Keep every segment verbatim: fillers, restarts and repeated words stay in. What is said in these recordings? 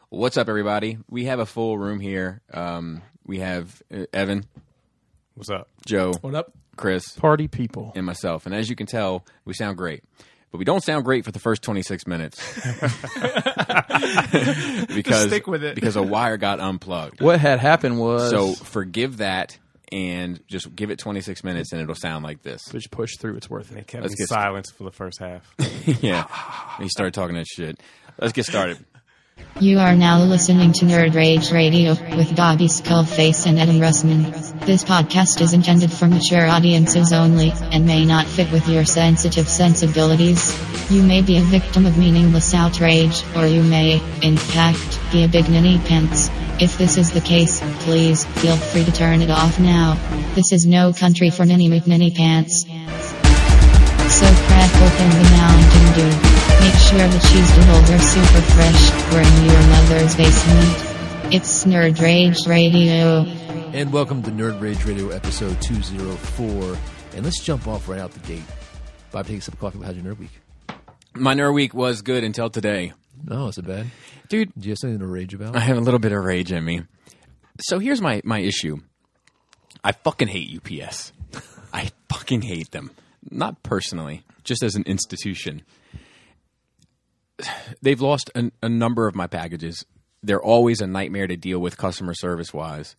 What's up, everybody? We have a full room here. Um, we have uh, Evan. What's up? Joe. What up? Chris. Party people. And myself. And as you can tell, we sound great. But we don't sound great for the first twenty-six minutes. because, Stick with it. Because a wire got unplugged. What had happened was... So forgive that and just give it twenty-six minutes and it'll sound like this. Just push through. It's worth They it. kept Let's me get silent for the first half. Yeah. He started talking that shit. Let's get started. You are now listening to Nerd Rage Radio with Bobby Skullface and Adam Russman. This podcast is intended for mature audiences only and may not fit with your sensitive sensibilities. You may be a victim of meaningless outrage, or you may, in fact, be a big ninny pants. If this is the case, please feel free to turn it off now. This is no country for Ninny McNinny pants. So crack open the Mountain Dew. Make sure the cheese doodles are super fresh. We're in your mother's basement. It's Nerd Rage Radio. And welcome to Nerd Rage Radio episode two oh four. And let's jump off right out the gate. Bob, take a sip of coffee. How's your nerd week? My nerd week was good until today. No, is it bad? Dude. Do you have something to rage about? I have a little bit of rage in me. So here's my, my issue. I fucking hate U P S. I fucking hate them. Not personally, just as an institution. They've lost a, a number of my packages. They're always a nightmare to deal with customer service-wise.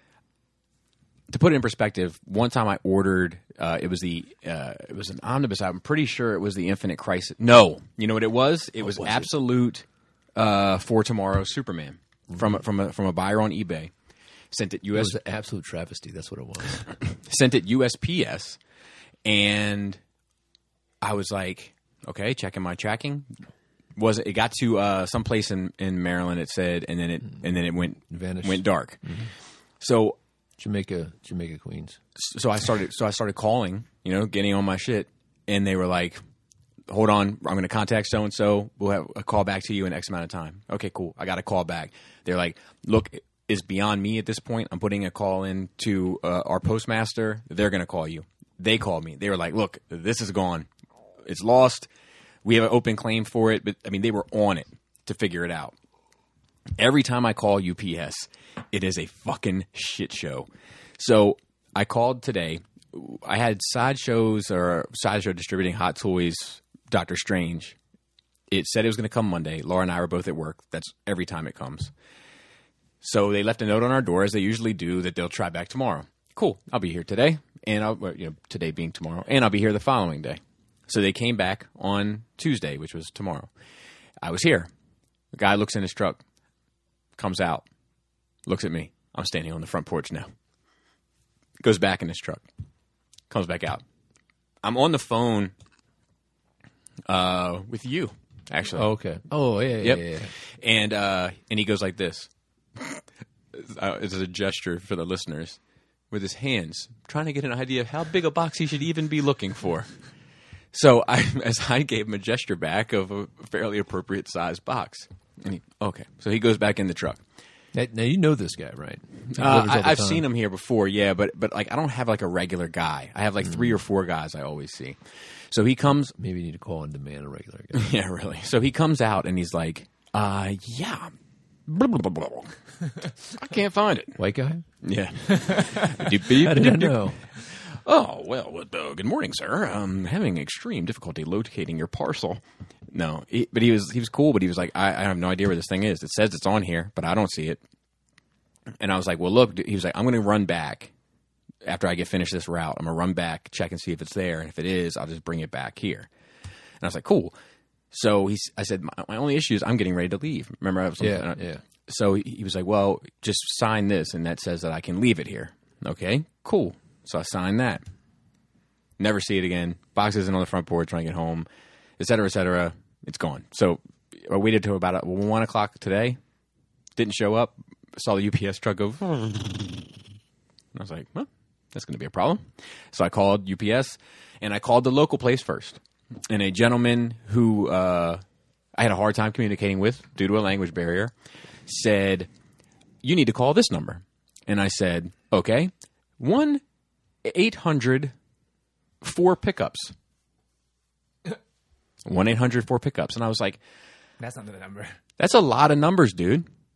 To put it in perspective, one time I ordered, uh, it was the uh, it was an omnibus. I'm pretty sure it was the Infinite Crisis. No, you know what it was? It was, was Absolute uh, For Tomorrow Superman mm-hmm. from a, from a, from a buyer on eBay. Sent it U S. It was an absolute travesty. That's what it was. Sent it U S P S, and I was like, okay, checking my tracking. Was it got to uh, some place in, in Maryland? It said, and then it and then it went Vanished. went dark. Mm-hmm. So Jamaica, Jamaica Queens. So I started. So I started calling. You know, getting on my shit, and they were like, "Hold on, I'm going to contact so and so. We'll have a call back to you in X amount of time." Okay, cool. I got a call back. They're like, "Look, it's beyond me at this point. I'm putting a call in to uh, our postmaster. They're going to call you." They called me. They were like, "Look, this is gone. It's lost. We have an open claim for it." But I mean, they were on it to figure it out. Every time I call U P S, it is a fucking shit show. So I called today. I had Sideshows or Sideshow distributing Hot Toys Doctor Strange. It said it was going to come Monday. Laura and I were both at work. That's every time it comes. So they left a note on our door, as they usually do, that they'll try back tomorrow. Cool. I'll be here today, and I'll well, you know today being tomorrow, and I'll be here the following day. So they came back on Tuesday, which was tomorrow. I was here. The guy looks in his truck, comes out, looks at me. I'm standing on the front porch now. Goes back in his truck, comes back out. I'm on the phone uh, with you, actually. Oh, okay. Oh, yeah, yeah, yep. yeah, yeah. And, uh, and he goes like this. It's a gesture for the listeners with his hands, trying to get an idea of how big a box he should even be looking for. So I, as I gave him a gesture back of a fairly appropriate sized box. And he, okay. So he goes back in the truck. Now, now you know this guy, right? Uh, I, I've seen him here before, yeah, but but like I don't have like a regular guy. I have like mm. three or four guys I always see. So he comes. Maybe you need to call on demand a regular guy. Yeah, really. So he comes out and he's like, uh, yeah. Blah, blah, blah, blah. I can't find it. White guy? Yeah. How did I know? Oh, well, uh, good morning, sir. I'm having extreme difficulty locating your parcel. No, he, but he was he was cool, but he was like, I, I have no idea where this thing is. It says it's on here, but I don't see it. And I was like, well, look, he was like, I'm going to run back after I get finished this route. I'm going to run back, check and see if it's there. And if it is, I'll just bring it back here. And I was like, cool. So he's, I said, my, my only issue is I'm getting ready to leave. Remember? I was yeah, uh, yeah. So he, he was like, well, just sign this, and that says that I can leave it here. Okay, cool. So I signed that. Never see it again. Box isn't on the front porch when I get home, et cetera, et cetera. It's gone. So I waited till about one o'clock today. Didn't show up. Saw the U P S truck go. And I was like, well, that's going to be a problem. So I called U P S, and I called the local place first. And a gentleman who uh, I had a hard time communicating with due to a language barrier said, you need to call this number. And I said, okay, one eight hundred four pickups. one eight hundred four pickups. And I was like, that's not the number. That's a lot of numbers, dude.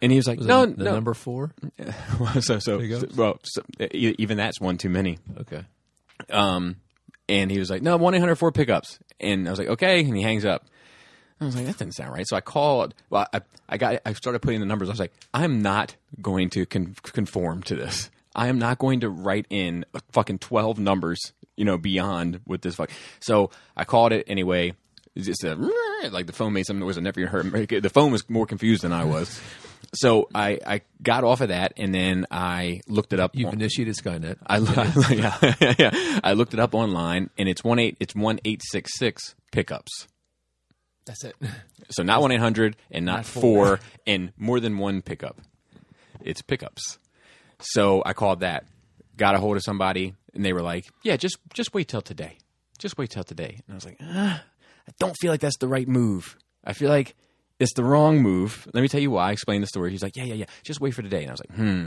And he was like, Was no, it the no. number four? so, so, so, well, so, e- even that's one too many. Okay. Um, and he was like, no, one eight hundred four pickups. And I was like, okay. And he hangs up. I was like, that didn't sound right. So I called. Well, I, I got. I started putting the numbers. I was like, I'm not going to con- conform to this. I am not going to write in fucking twelve numbers, you know, beyond what this fuck. So I called it anyway. It's just a, like the phone made some noise I never even heard. The phone was more confused than I was. So I, I got off of that, and then I looked it up. You've on, initiated Skynet. I, I yeah, yeah, I looked it up online, and it's one eight. It's one eight six six pickups. That's it. So not one eight hundred and not, not four. four and more than one pickup. It's pickups. So I called that, got a hold of somebody, and they were like, "Yeah, just just wait till today. Just wait till today." And I was like, ah, "I don't feel like that's the right move. I feel like it's the wrong move." Let me tell you why. I explained the story. He's like, "Yeah, yeah, yeah. Just wait for today." And I was like, "Hmm.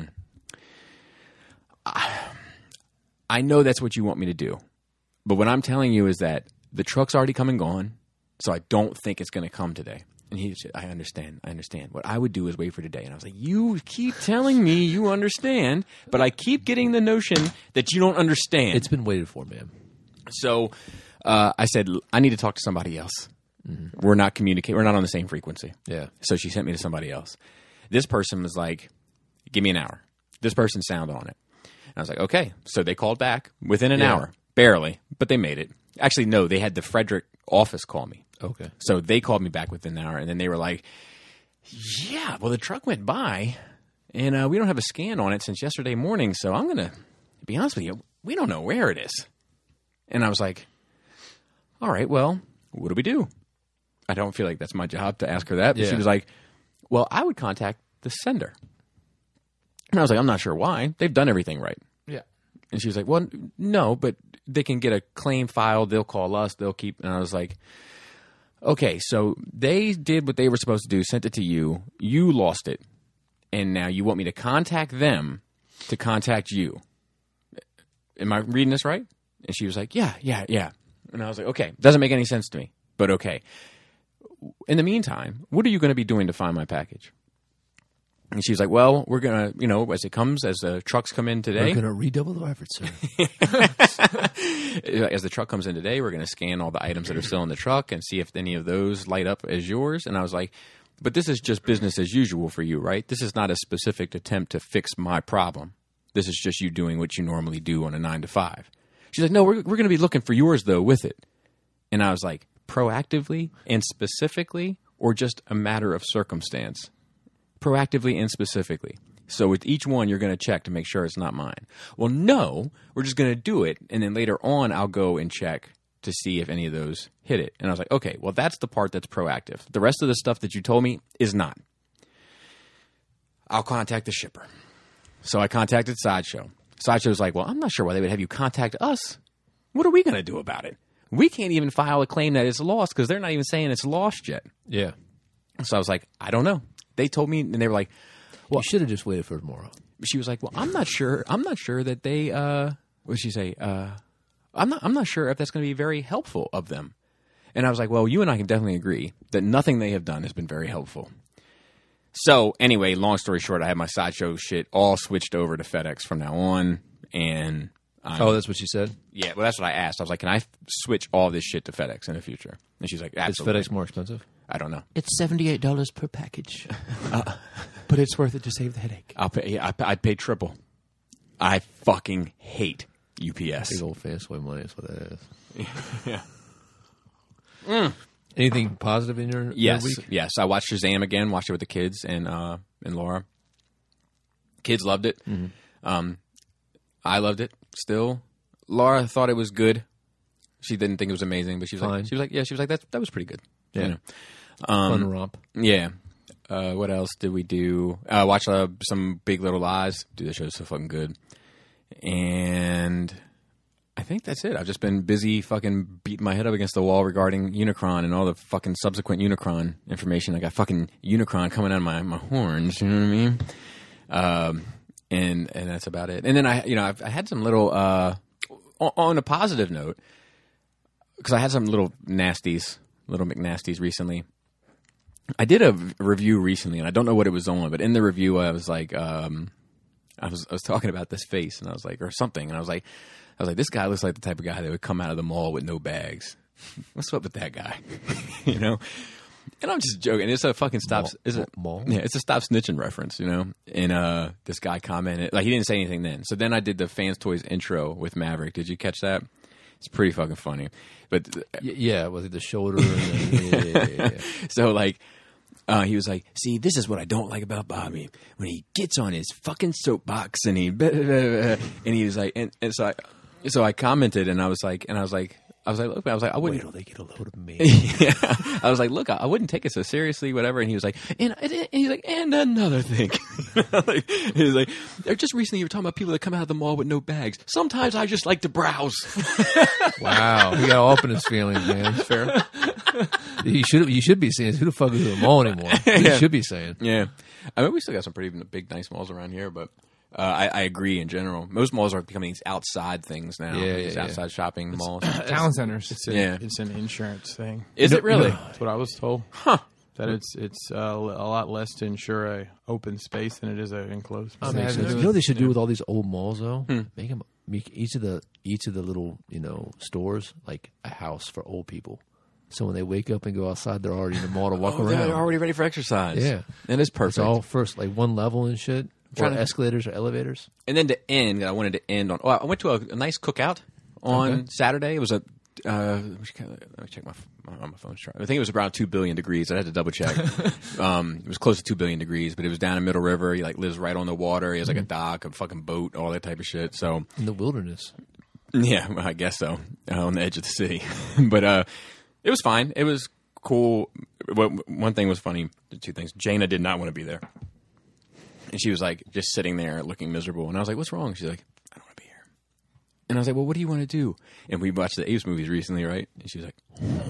I, I know that's what you want me to do, but what I'm telling you is that the truck's already come and gone, so I don't think it's going to come today." And he said, I understand. I understand. What I would do is wait for today. And I was like, you keep telling me you understand, but I keep getting the notion that you don't understand. It's been waited for, man. So uh, I said, I need to talk to somebody else. Mm-hmm. We're not communicating. We're not on the same frequency. Yeah. So she sent me to somebody else. This person was like, give me an hour. This person sounded on it. And I was like, okay. So they called back within an Yeah. hour. Barely, but they made it. Actually, no, they had the Frederick office call me. Okay. So they called me back within an hour, and then they were like, yeah, well, the truck went by, and uh, we don't have a scan on it since yesterday morning, so I'm going to be honest with you, we don't know where it is. And I was like, all right, well, what do we do? I don't feel like that's my job to ask her that. But Yeah. she was like, well, I would contact the sender. And I was like, I'm not sure why. They've done everything right. Yeah. And she was like, well, no, but they can get a claim filed. They'll call us. They'll keep. And I was like, okay, so they did what they were supposed to do, sent it to you. You lost it. And now you want me to contact them to contact you. Am I reading this right? And she was like, yeah, yeah, yeah. And I was like, okay, doesn't make any sense to me, but okay. In the meantime, what are you going to be doing to find my package? And she was like, well, we're going to, you know, as it comes, as the trucks come in today. We're going to redouble the effort, sir. As the truck comes in today, we're going to scan all the items that are still in the truck and see if any of those light up as yours. And I was like, but this is just business as usual for you, right? This is not a specific attempt to fix my problem. This is just you doing what you normally do on a nine to five. She's like, no, we're, we're going to be looking for yours, though, with it. And I was like, proactively and specifically, or just a matter of circumstance? Proactively and specifically. So with each one, you're going to check to make sure it's not mine. Well, no, we're just going to do it, and then later on, I'll go and check to see if any of those hit it. And I was like, okay, well, that's the part that's proactive. The rest of the stuff that you told me is not. I'll contact the shipper. So I contacted Sideshow. Sideshow's like, well, I'm not sure why they would have you contact us. What are we going to do about it? We can't even file a claim that it's lost because they're not even saying it's lost yet. Yeah. So I was like, I don't know. They told me, and they were like, Well, you should have just waited for tomorrow. she was like, well, I'm not sure. I'm not sure that they, uh, what did she say? Uh, I'm not, I'm not sure if that's going to be very helpful of them. And I was like, well, you and I can definitely agree that nothing they have done has been very helpful. So anyway, long story short, I had my Sideshow shit all switched over to FedEx from now on. And I'm, Oh, that's what she said? yeah, well, that's what I asked. I was like, can I f- switch all this shit to FedEx in the future? And she's like, absolutely. Is FedEx more expensive? I don't know. It's seventy-eight dollars per package. But it's worth it to save the headache. I'll pay. Yeah, I, I'd pay triple. I fucking hate U P S. Big old fast way money is what that is. Yeah. Anything positive in your, Yes, your week? yes. I watched Shazam again. Watched it with the kids and uh, and Laura. Kids loved it. Mm-hmm. Um, I loved it. Still, Laura thought it was good. She didn't think it was amazing, but she was Fine. like, she was like, yeah, she was like, that that was pretty good. Yeah. You know? Fun romp. Yeah. Uh, what else did we do? Uh, watch uh, some Big Little Lies. Dude, that show's so fucking good. And I think that's it. I've just been busy fucking beating my head up against the wall regarding Unicron and all the fucking subsequent Unicron information. I got fucking Unicron coming out of my, my horns. You know what I mean? Um, and and that's about it. And then I, you know, I've, I had some little uh, on, on a positive note because I had some little nasties, little McNasties recently. I did a v- review recently, and I don't know what it was on, but in the review, I was like, um, I was I was talking about this face, and I was like, or something, and I was like, I was like, this guy looks like the type of guy that would come out of the mall with no bags. What's up with that guy? You know? And I'm just joking. It's a fucking stop. Mall- Is it mall? Yeah, it's a stop snitching reference, you know. And uh, this guy commented, like he didn't say anything then. So then I did the Fans Toys intro with Maverick. Did you catch that? It's pretty fucking funny. But Y- yeah, was it the shoulder? And then, yeah, yeah, yeah, yeah. so like, uh, he was like, "See, this is what I don't like about Bobby when he gets on his fucking soapbox and he blah, blah, blah, blah." And he was like, and, and so I, so I commented and I was like, and I was like. I was like, look, I was like, I Wait wouldn't. till they get a load of me. Yeah. I was like, look, I, I wouldn't take it so seriously, whatever. And he was like, and, and, and he's like, and another thing. Like, he was like, just recently you were talking about people that come out of the mall with no bags. Sometimes I just like to browse. Wow, he got all up in his feelings, man. It's fair. You should you should be saying, who the fuck is in the mall anymore? You Yeah. should be saying. Yeah. I mean, we still got some pretty big, nice malls around here, but uh, I, I agree in general. Most malls are becoming these outside things now. Yeah, these yeah, outside yeah. shopping malls. Town centers. It's, an, Yeah. it's an insurance thing. Is it really? That's what I was told. Huh. That it's it's uh, a lot less to insure a open space than it is an enclosed That space. makes Yeah, sense. it You was- know what they should do with all these old malls though? Hmm. Make them make each of the each of the little you know stores like a house for old people. So when they wake up and go outside, they're already in the mall to walk Oh, around. they're already ready for exercise. Yeah. That is It's perfect. all first like one level and shit. Or trying to- escalators or elevators. And then to end, I wanted to end on. Oh, I went to a, a nice cookout on Okay. Saturday. It was a. Uh, let me check my my, my phone's trying. I think it was around two billion degrees. I had to double check. um, it was close to two billion degrees, but it was down in Middle River. He like lives right on the water. He has like a dock, a fucking boat, all that type of shit. So In the wilderness. yeah, well, I guess so. Uh, on the edge of the city, but uh, it was fine. It was cool. What- One thing was funny. Two things. Jaina did not want to be there. And she was like just sitting there looking miserable. And I was like, what's wrong? She's like, I don't want to be here. And I was like, well, what do you want to do? And we watched the Apes movies recently, right? And she was like,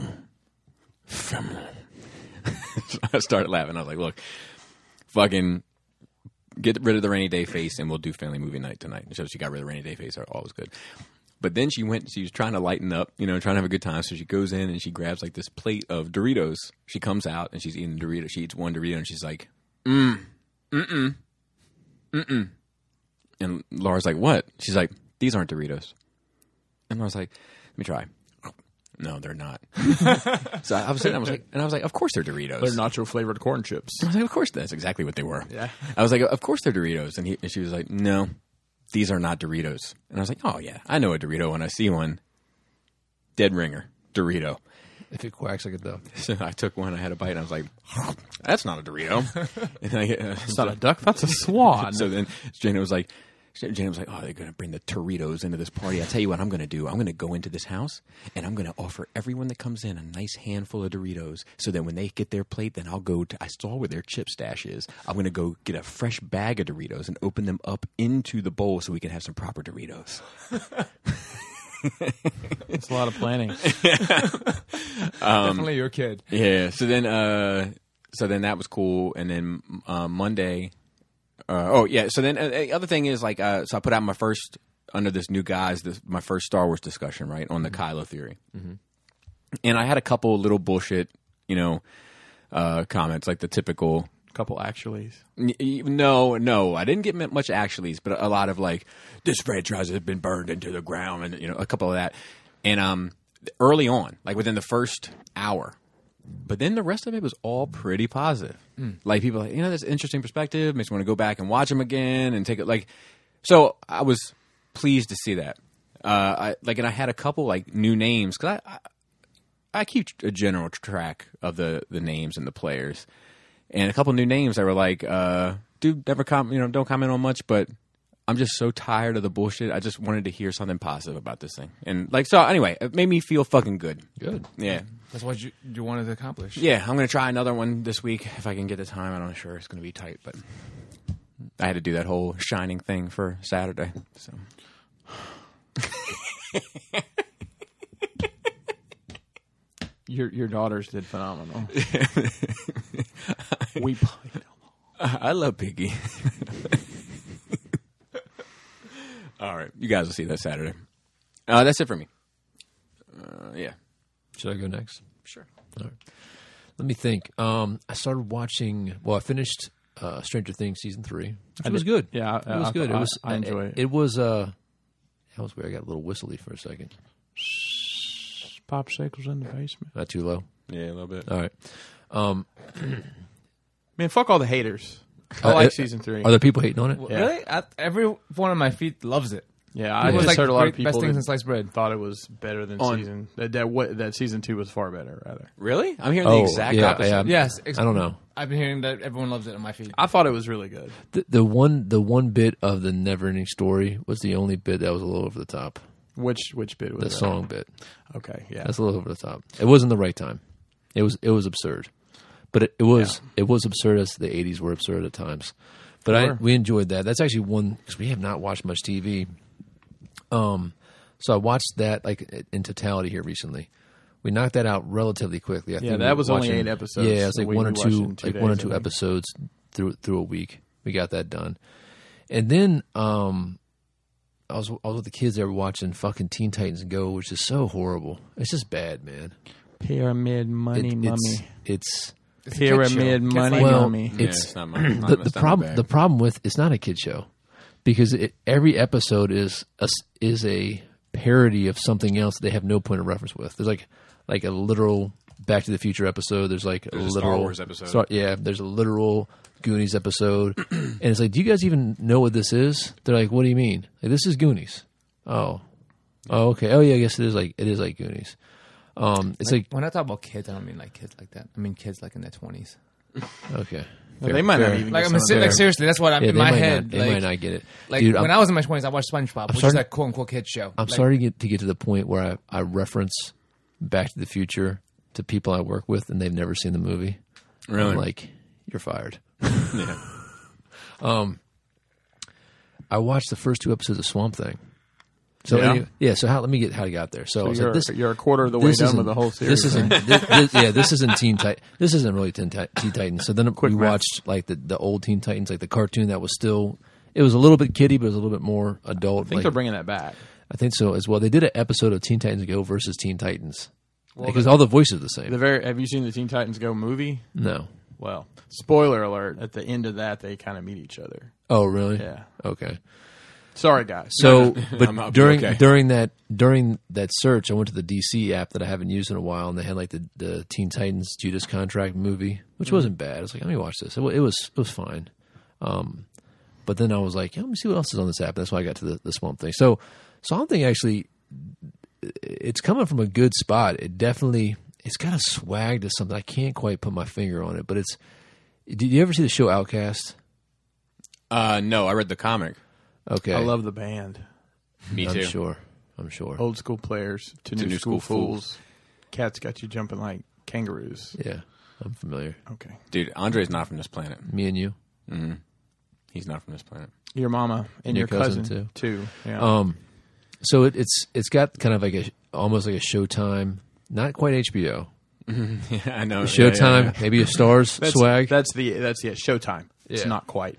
feminine. So I started laughing. I was like, look, fucking get rid of the rainy day face and we'll do family movie night tonight. And so she got rid of the rainy day face. All was good. But then she went, she was trying to lighten up, you know, trying to have a good time. So she goes in and she grabs like this plate of Doritos. She comes out and she's eating Doritos. She eats one Dorito and she's like, mm, mm-mm. Mm-mm. And Laura's like, what? She's like, these aren't Doritos. And I was like, let me try. Oh, no, they're not. So I was sitting, I was like, and I was like, of course they're Doritos. They're nacho flavored corn chips. I was like, of course, that's exactly what they were. Yeah. I was like, of course they're Doritos. And, he, and she was like, no, these are not Doritos. And I was like, oh, yeah, I know a Dorito when I see one. Dead ringer, Dorito. If it quacks like a duck. So I took one, I had a bite, and I was like, that's not a Dorito. And I, uh, It's not a duck. That's a swan. So then Jana was like, Jana was like, oh, they're going to bring the Doritos into this party. I'll tell you what I'm going to do. I'm going to go into this house, and I'm going to offer everyone that comes in a nice handful of Doritos so that when they get their plate, then I'll go to, I saw where their chip stash is. I'm going to go get a fresh bag of Doritos and open them up into the bowl so we can have some proper Doritos. It's a lot of planning. Um, Definitely your kid. Yeah. So then, uh, so then that was cool. And then uh, Monday. Uh, oh yeah. So then uh, the other thing is like, uh, so I put out my first under this new guise, this, my first Star Wars discussion, right, on the Kylo theory. Mm-hmm. And I had a couple little bullshit, you know, uh, comments like the typical. Couple actuallys. N- y- No, no, I didn't get m- much actuallys, but a lot of like this franchise has been burned into the ground, and you know, a couple of that. And um, early on, like within the first hour, but then the rest of it was all pretty positive. Like people, are like, you know, that's an interesting perspective. Makes me want to go back and watch them again and take it. Like, so I was pleased to see that. Uh, I like, and I had a couple like new names because I, I I keep a general track of the the names and the players. And a couple new names that were like, uh, dude, never com- you know, don't comment on much, but I'm just so tired of the bullshit. I just wanted to hear something positive about this thing. And like, so anyway, it made me feel fucking good. Good. Yeah. That's what you, you wanted to accomplish. Yeah. I'm going to try another one this week if I can get the time. I'm not sure it's going to be tight, but I had to do that whole Shining thing for Saturday. So. Your your daughters did phenomenal. we played. I love Piggy. All right. You guys will see that Saturday. Uh, that's it for me. Uh, yeah. Should I go next? Sure. All right. Let me think. Um, I started watching. Well, I finished uh, Stranger Things season three. Which I was did- good. yeah, it was I- good. I- it was. I enjoy it. It was. Uh, that was weird. I got a little whistly for a second. Popsicles in the basement. Not too low. Yeah, a little bit. All right. Um, Man, fuck all the haters. I Uh, like uh, season three. are there people hating on it? Yeah. Really? I, every one of my feet loves it. Yeah, I It was just like heard a lot of great- people best things that in sliced bread. thought it was better than On- season that that, what, that season two was far better. Rather, Really? I'm hearing Oh, the exact yeah, opposite. yeah. Yes, ex- I don't know. I've been hearing that everyone loves it on my feet. I thought it was really good. The, the one, the one bit of the never-ending story was the only bit that was a little over the top. Which which bit was The that? song bit. Okay, yeah, That's a little over the top. It wasn't the right time. It was it was absurd, but it, it was Yeah. it was absurd as the eighties were absurd at times. But I Sure. we enjoyed that. That's actually one because we have not watched much T V. Um, so I watched that like in totality here recently. We knocked that out relatively quickly. I Yeah, think that we was were only watching- eight episodes. Yeah, it was like We- one or we watched it two, in two like one or days, two I think. episodes through through a week. We got that done, and then um, I was I was with the kids. They were watching fucking Teen Titans Go, which is so horrible. It's just bad, man. Pyramid money, It- mummy. It's, it's It's a kid show. Pyramid Kids money, like it. well, mummy. Yeah, it's, it's not my- not- the, it's the not my problem. bag. The problem with it's not a kid show because it, every episode is a, is a parody of something else they have no point of reference with. There's like like a literal Back to the Future episode. There's like There's a a Star literal Wars episode. Star- yeah, there's a literal Goonies episode, and it's like, do you guys even know what this is? They're like, what do you mean? Like, this is Goonies. Oh, oh, okay. Oh yeah, I guess it is like it is like Goonies. Um, it's like, When I talk about kids, I don't mean like kids like that. I mean kids like in their twenties. okay. Well, they might not Fair. even Like, get I some mean, of se- their- like seriously, that's what I'm Yeah, in they my might head. Not, they like, might not get it. like Dude, when I'm, I was in my twenties, I watched SpongeBob, which starting- is a quote unquote kid show. I'm Like, starting to get, to get to the point where I, I reference Back to the Future to people I work with, and they've never seen the movie. Really? I'm like, you're fired. Yeah. I watched the first two episodes of Swamp Thing. So Yeah? anyway, yeah. So how? Let me get how I got there. So, I So was you're, like, this, you're a quarter of the way this done isn't- with the whole series. This isn't. this, this, yeah, this isn't Teen Titan. This isn't really Teen, Ti- Teen Titans. So then Quick we math. watched like the the old Teen Titans, like the cartoon that was still. It was a little bit kiddie, but it was a little bit more adult. I think like- they're bringing that back. I think so as well. They did an episode of Teen Titans Go versus Teen Titans because all the voices are the same. The very have you seen the Teen Titans Go movie? No. Well, spoiler alert: at the end of that, they kind of meet each other. Oh, really? Yeah. Okay. Sorry, guys. So, I'm but not- during okay. during that during that search, I went to the D C app that I haven't used in a while, and they had like the, the Teen Titans Judas Contract movie, which wasn't bad. I was like, let me watch this. It, wa- it was it was fine. Um, but then I was like, yeah, let me see what else is on this app. That's why I got to the, the Swamp Thing. So, Swamp Thing actually, it's coming from a good spot. It definitely it's got a swag to something. I can't quite put my finger on it, but it's. Did you ever see the show Outcast? Uh, no, I read the comic. Okay, I love the band. Me I'm too. sure. I'm sure. Old school players to, new, new school, school fools. Cats got you jumping like kangaroos. Yeah, I'm familiar. Okay. Dude, Andre's not from this planet. Me and you. He's not from this planet. Your mama and Your your, cousin, cousin, too. Yeah. Um, so it, it's it's got kind of like a almost like a Showtime, not quite H B O. Yeah, I know. Showtime, Yeah, yeah, yeah. maybe a Stars that's, swag, That's the that's yeah. Showtime. It's Yeah. not quite.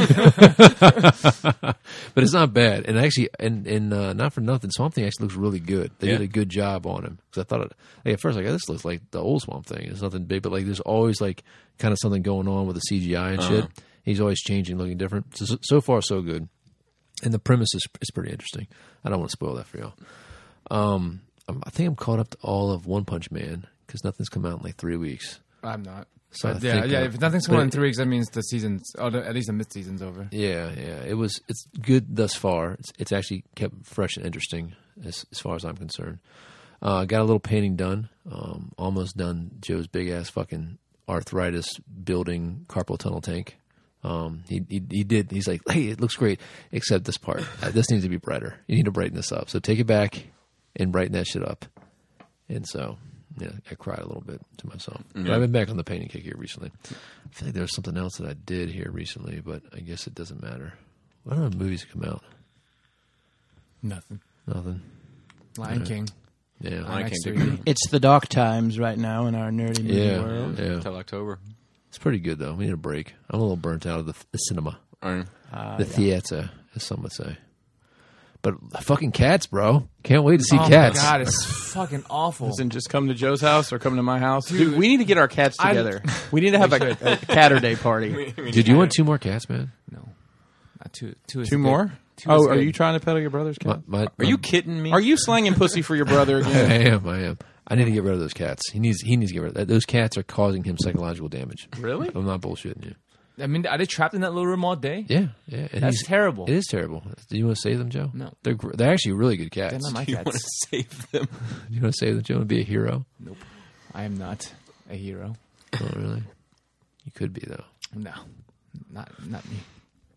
but it's not bad. And actually, and and uh, not for nothing, Swamp Thing actually looks really good. They Yeah. did a good job on him because I thought it, like, at first like this looks like the old Swamp Thing. It's nothing big, but like there's always like kind of something going on with the C G I and shit. He's always changing, looking different. So so far so good. And the premise is is pretty interesting. I don't want to spoil that for y'all. Um, I'm, I think I'm caught up to all of One Punch Man because nothing's come out in like three weeks. I'm not. So But I yeah, think, yeah. uh, If nothing's but coming in it- three weeks, that means the season's, or the, at least the mid season's over. Yeah, yeah. It was. It's good thus far. It's, it's actually kept fresh and interesting as as far as I'm concerned. Uh, got a little painting done. Um, almost done. Joe's big ass fucking arthritis building carpal tunnel tank. Um, he, he he did. He's like, hey, it looks great, except this part. Uh, this needs to be brighter. You need to brighten this up. So take it back and brighten that shit up. And so, yeah, I cried a little bit to myself. But I've been back on the painting kick here recently. I feel like there was something else that I did here recently, but I guess it doesn't matter. What other movies come out? Nothing. Nothing. Lion Yeah. King. Yeah. Lion IMAX King three did D. It's the dark times right now in our nerdy movie Yeah. world. Yeah. Until October. It's pretty good though. We need a break. I'm a little burnt out of the, the cinema, All right. Uh, the yeah. theater, as some would say. But fucking cats, bro. Can't wait to see oh cats. my god, it's fucking awful. Listen, just come to Joe's house or come to my house. Dude, we need to get our cats together. we need to have a, a Catter party. Dude, you want two more cats, man? No, not two. Two, is Two good. more? Two Oh, is are good. you trying to peddle your brother's cat? My, my, Are you kidding me? Are you slanging pussy for your brother again? I am. I am. I need to get rid of those cats. He needs. He needs to get rid of those cats. Are causing him psychological damage. Really? I'm not bullshitting you. I mean, are they trapped in that little room all day? Yeah, yeah. And That's he's- terrible. It is terrible. Do you want to save them, Joe? No. They're gr- they're actually really good cats. They're not my Do you want to cats. save them? Do you want to save them, Joe, and be a hero? Nope. I am not a hero. Oh, really? You could be though. No, not not me.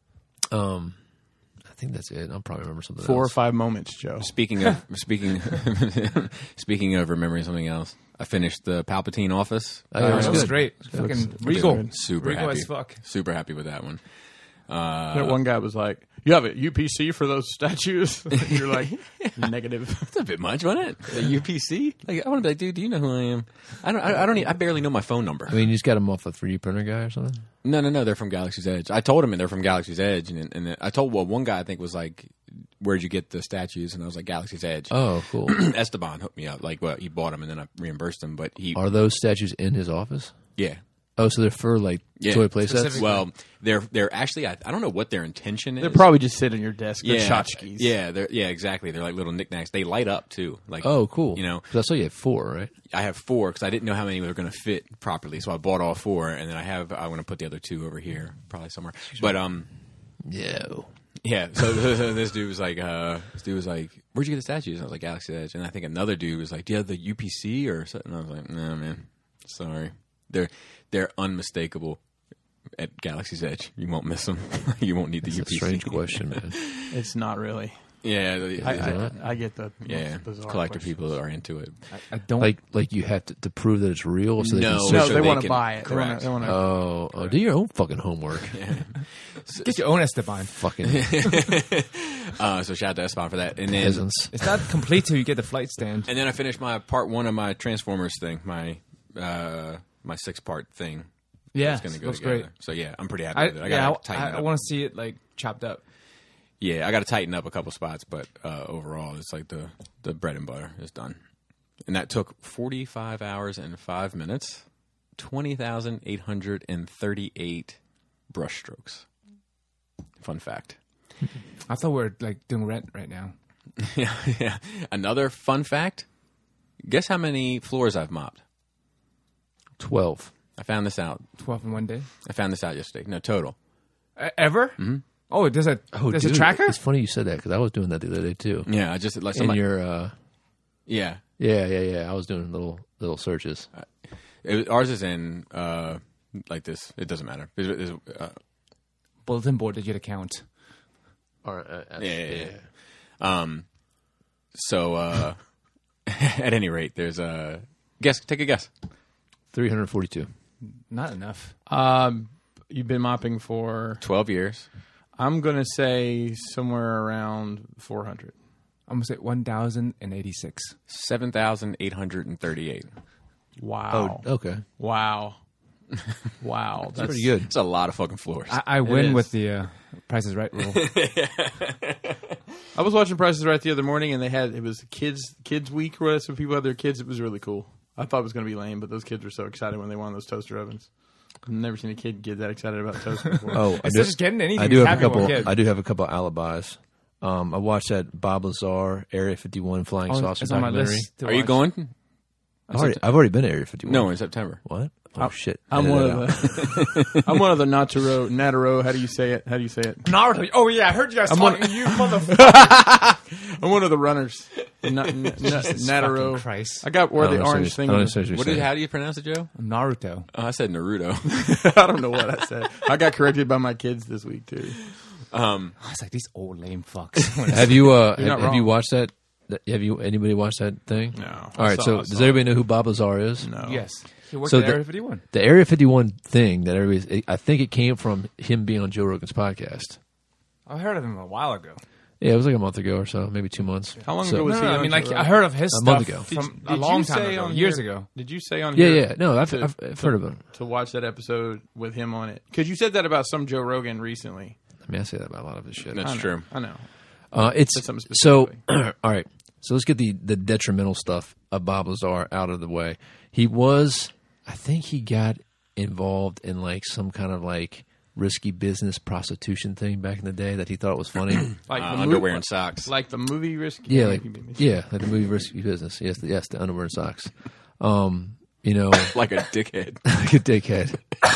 Um, I think that's it. I'll probably remember something Four or else. five moments, Joe. Speaking of speaking speaking of remembering something else, I finished the Palpatine Office. Oh, yeah, it was that was good. great. Fucking Regal. Super Regal happy. as fuck. Super happy with that one. that one guy was like, "You have a U P C for those statues?" You're like, "Negative." That's a bit much, wasn't it? The U P C. Like, I want to be like, dude, do you know who I am? I don't. I, I don't. Even, I barely know my phone number. I mean, you just got them off a three D printer guy or something. No, no, no. They're from Galaxy's Edge. I told him they're from Galaxy's Edge, and and I told well, one guy I think was like, "Where'd you get the statues?" And I was like, "Galaxy's Edge." Oh, cool. Esteban hooked me up. Like, well, he bought them, and then I reimbursed him. But he, Are those statues in his office? yeah, Oh, so they're for like yeah. toy play sets? Specific- Well, they're they're actually. I, I don't know what their intention is. They probably just sit on your desk. They're yeah, tchotchkes. yeah, they're yeah, exactly. They're like little knickknacks. They light up too. Like, Oh, cool. You know, 'Cause I saw you had four, right? I have four because I didn't know how many were going to fit properly, so I bought all four, and then I have I want to put the other two over here, probably somewhere. But um, No. yeah. So, so this dude was like, uh, this dude was like, "Where'd you get the statues?" And I was like, "Galaxy Edge." And I think another dude was like, "Do you have the U P C or something?" And I was like, "No, man, sorry. They're they're unmistakable at Galaxy's Edge. You won't miss them. You won't need the It's U a P C." strange question, man. It's not really. Yeah, the- I, the- I, I get the yeah. most bizarre Collector questions. people are into it. I, I don't. Like, like you have to, to prove that it's real, so they No. can search. No, So they they want to can- buy it. They wanna- correct. They want to. Oh, oh, do your own fucking homework. Get your own Esteban. Fucking Uh, so shout out to Esteban for that. And then peasants. It's not complete till you get the flight stand. and then I finished my part one of my Transformers thing, my uh, my six part thing. Yeah, It's gonna go looks together. great. So yeah, I'm pretty happy I, with it. I yeah, gotta I, tighten I, it I up. want to see it like chopped up. Yeah, I got to tighten up a couple spots, but uh, overall, it's like the the bread and butter is done, and that took forty-five hours and five minutes, twenty thousand eight hundred and thirty-eight brushstrokes. Fun fact. I thought we were like doing rent right now. Yeah, yeah. Another fun fact. Guess how many floors I've mopped? Twelve. I found this out. Twelve in one day. I found this out yesterday. No, total. Uh, ever? Mm-hmm. Oh, there's a Oh, there's dude, a tracker. It's funny you said that because I was doing that the other day too. Yeah, I just like In somebody. your, uh, Yeah, yeah, yeah, yeah. I was doing little little searches. it, ours is in uh, like this. It doesn't matter. It- it's, uh, Bulletin board digit account. Or, uh, yeah, yeah, yeah. Um. So, uh, at any rate, there's a guess. Take a guess. three hundred forty-two. Not enough. Um, you've been mopping for. Twelve years. I'm gonna say somewhere around four hundred. I'm gonna say one thousand and eighty six. Seven thousand eight hundred and thirty-eight. Wow. Oh, okay. Wow. Wow. That's Pretty good. It's a lot of fucking floors. I, I is. win with the uh, Price is Right rule. I was watching Prices Right the other morning, and they had it was kids kids week or whatever. So people had their kids. It was really cool. I thought it was going to be lame, but those kids were so excited when they won those toaster ovens. I've never seen a kid get that excited about toast before. Oh, I It's do, just getting anything. I do have a happy with couple. kid. I do have a couple alibis. Um, I watched that Bob Lazar Area fifty-one flying Oh, saucer it's on my documentary. list. to Are you watch. going? I've already, I've already been to Area fifty-one. No, in September. What? Oh shit! I'm Edit one it of out. the I'm one of the Nataro Nataro. How do you say it? How do you say it? Naruto. Oh yeah, I heard you guys I'm talking. one- You motherfucker. I'm one of the runners. Na- na- na- Jesus Nataro. fucking Christ. I got where I don't the understand orange what- thing. I don't was. understand what What you're did? saying. How do you pronounce it, Joe? Naruto. Oh, I said Naruto. I don't know what I said. I got corrected by my kids this week too. um, I was like, these old lame fucks. Have you? Uh, You're not have, have you wrong. watched that? that- Have you? Anybody watched that thing? No. All I right. saw- so I does saw everybody know who Bob Lazar is? No. Yes. He worked So at the- Area fifty-one. The Area fifty-one thing that everybody's. I think it came from him being on Joe Rogan's podcast. I heard of him a while ago. Yeah, it was like a month ago or so, maybe two months. How long So- ago was No, he no, I on mean, Joe like, Rogan? I heard of his A stuff month ago. Did- from did a long you time say ago, on years here- ago. Did you say on Yeah, here yeah. No, I've, to- I've, I've heard of him. to watch that episode with him on it? Because you said that about some Joe Rogan recently. I mean, I say that about a lot of his shit. That's I know, true. I know. Uh, it's That's something so. specifically. All right. So let's get the the detrimental stuff of Bob Lazar out of the way. He was, I think, he got involved in like some kind of like risky business prostitution thing back in the day that he thought was funny. Like Uh, the underwear movie, and socks. like the movie Risky. yeah, like Movie- yeah, like the movie Risky Business. Yes, the, yes, the underwear and socks. Um, you know, Like a dickhead. like a dickhead.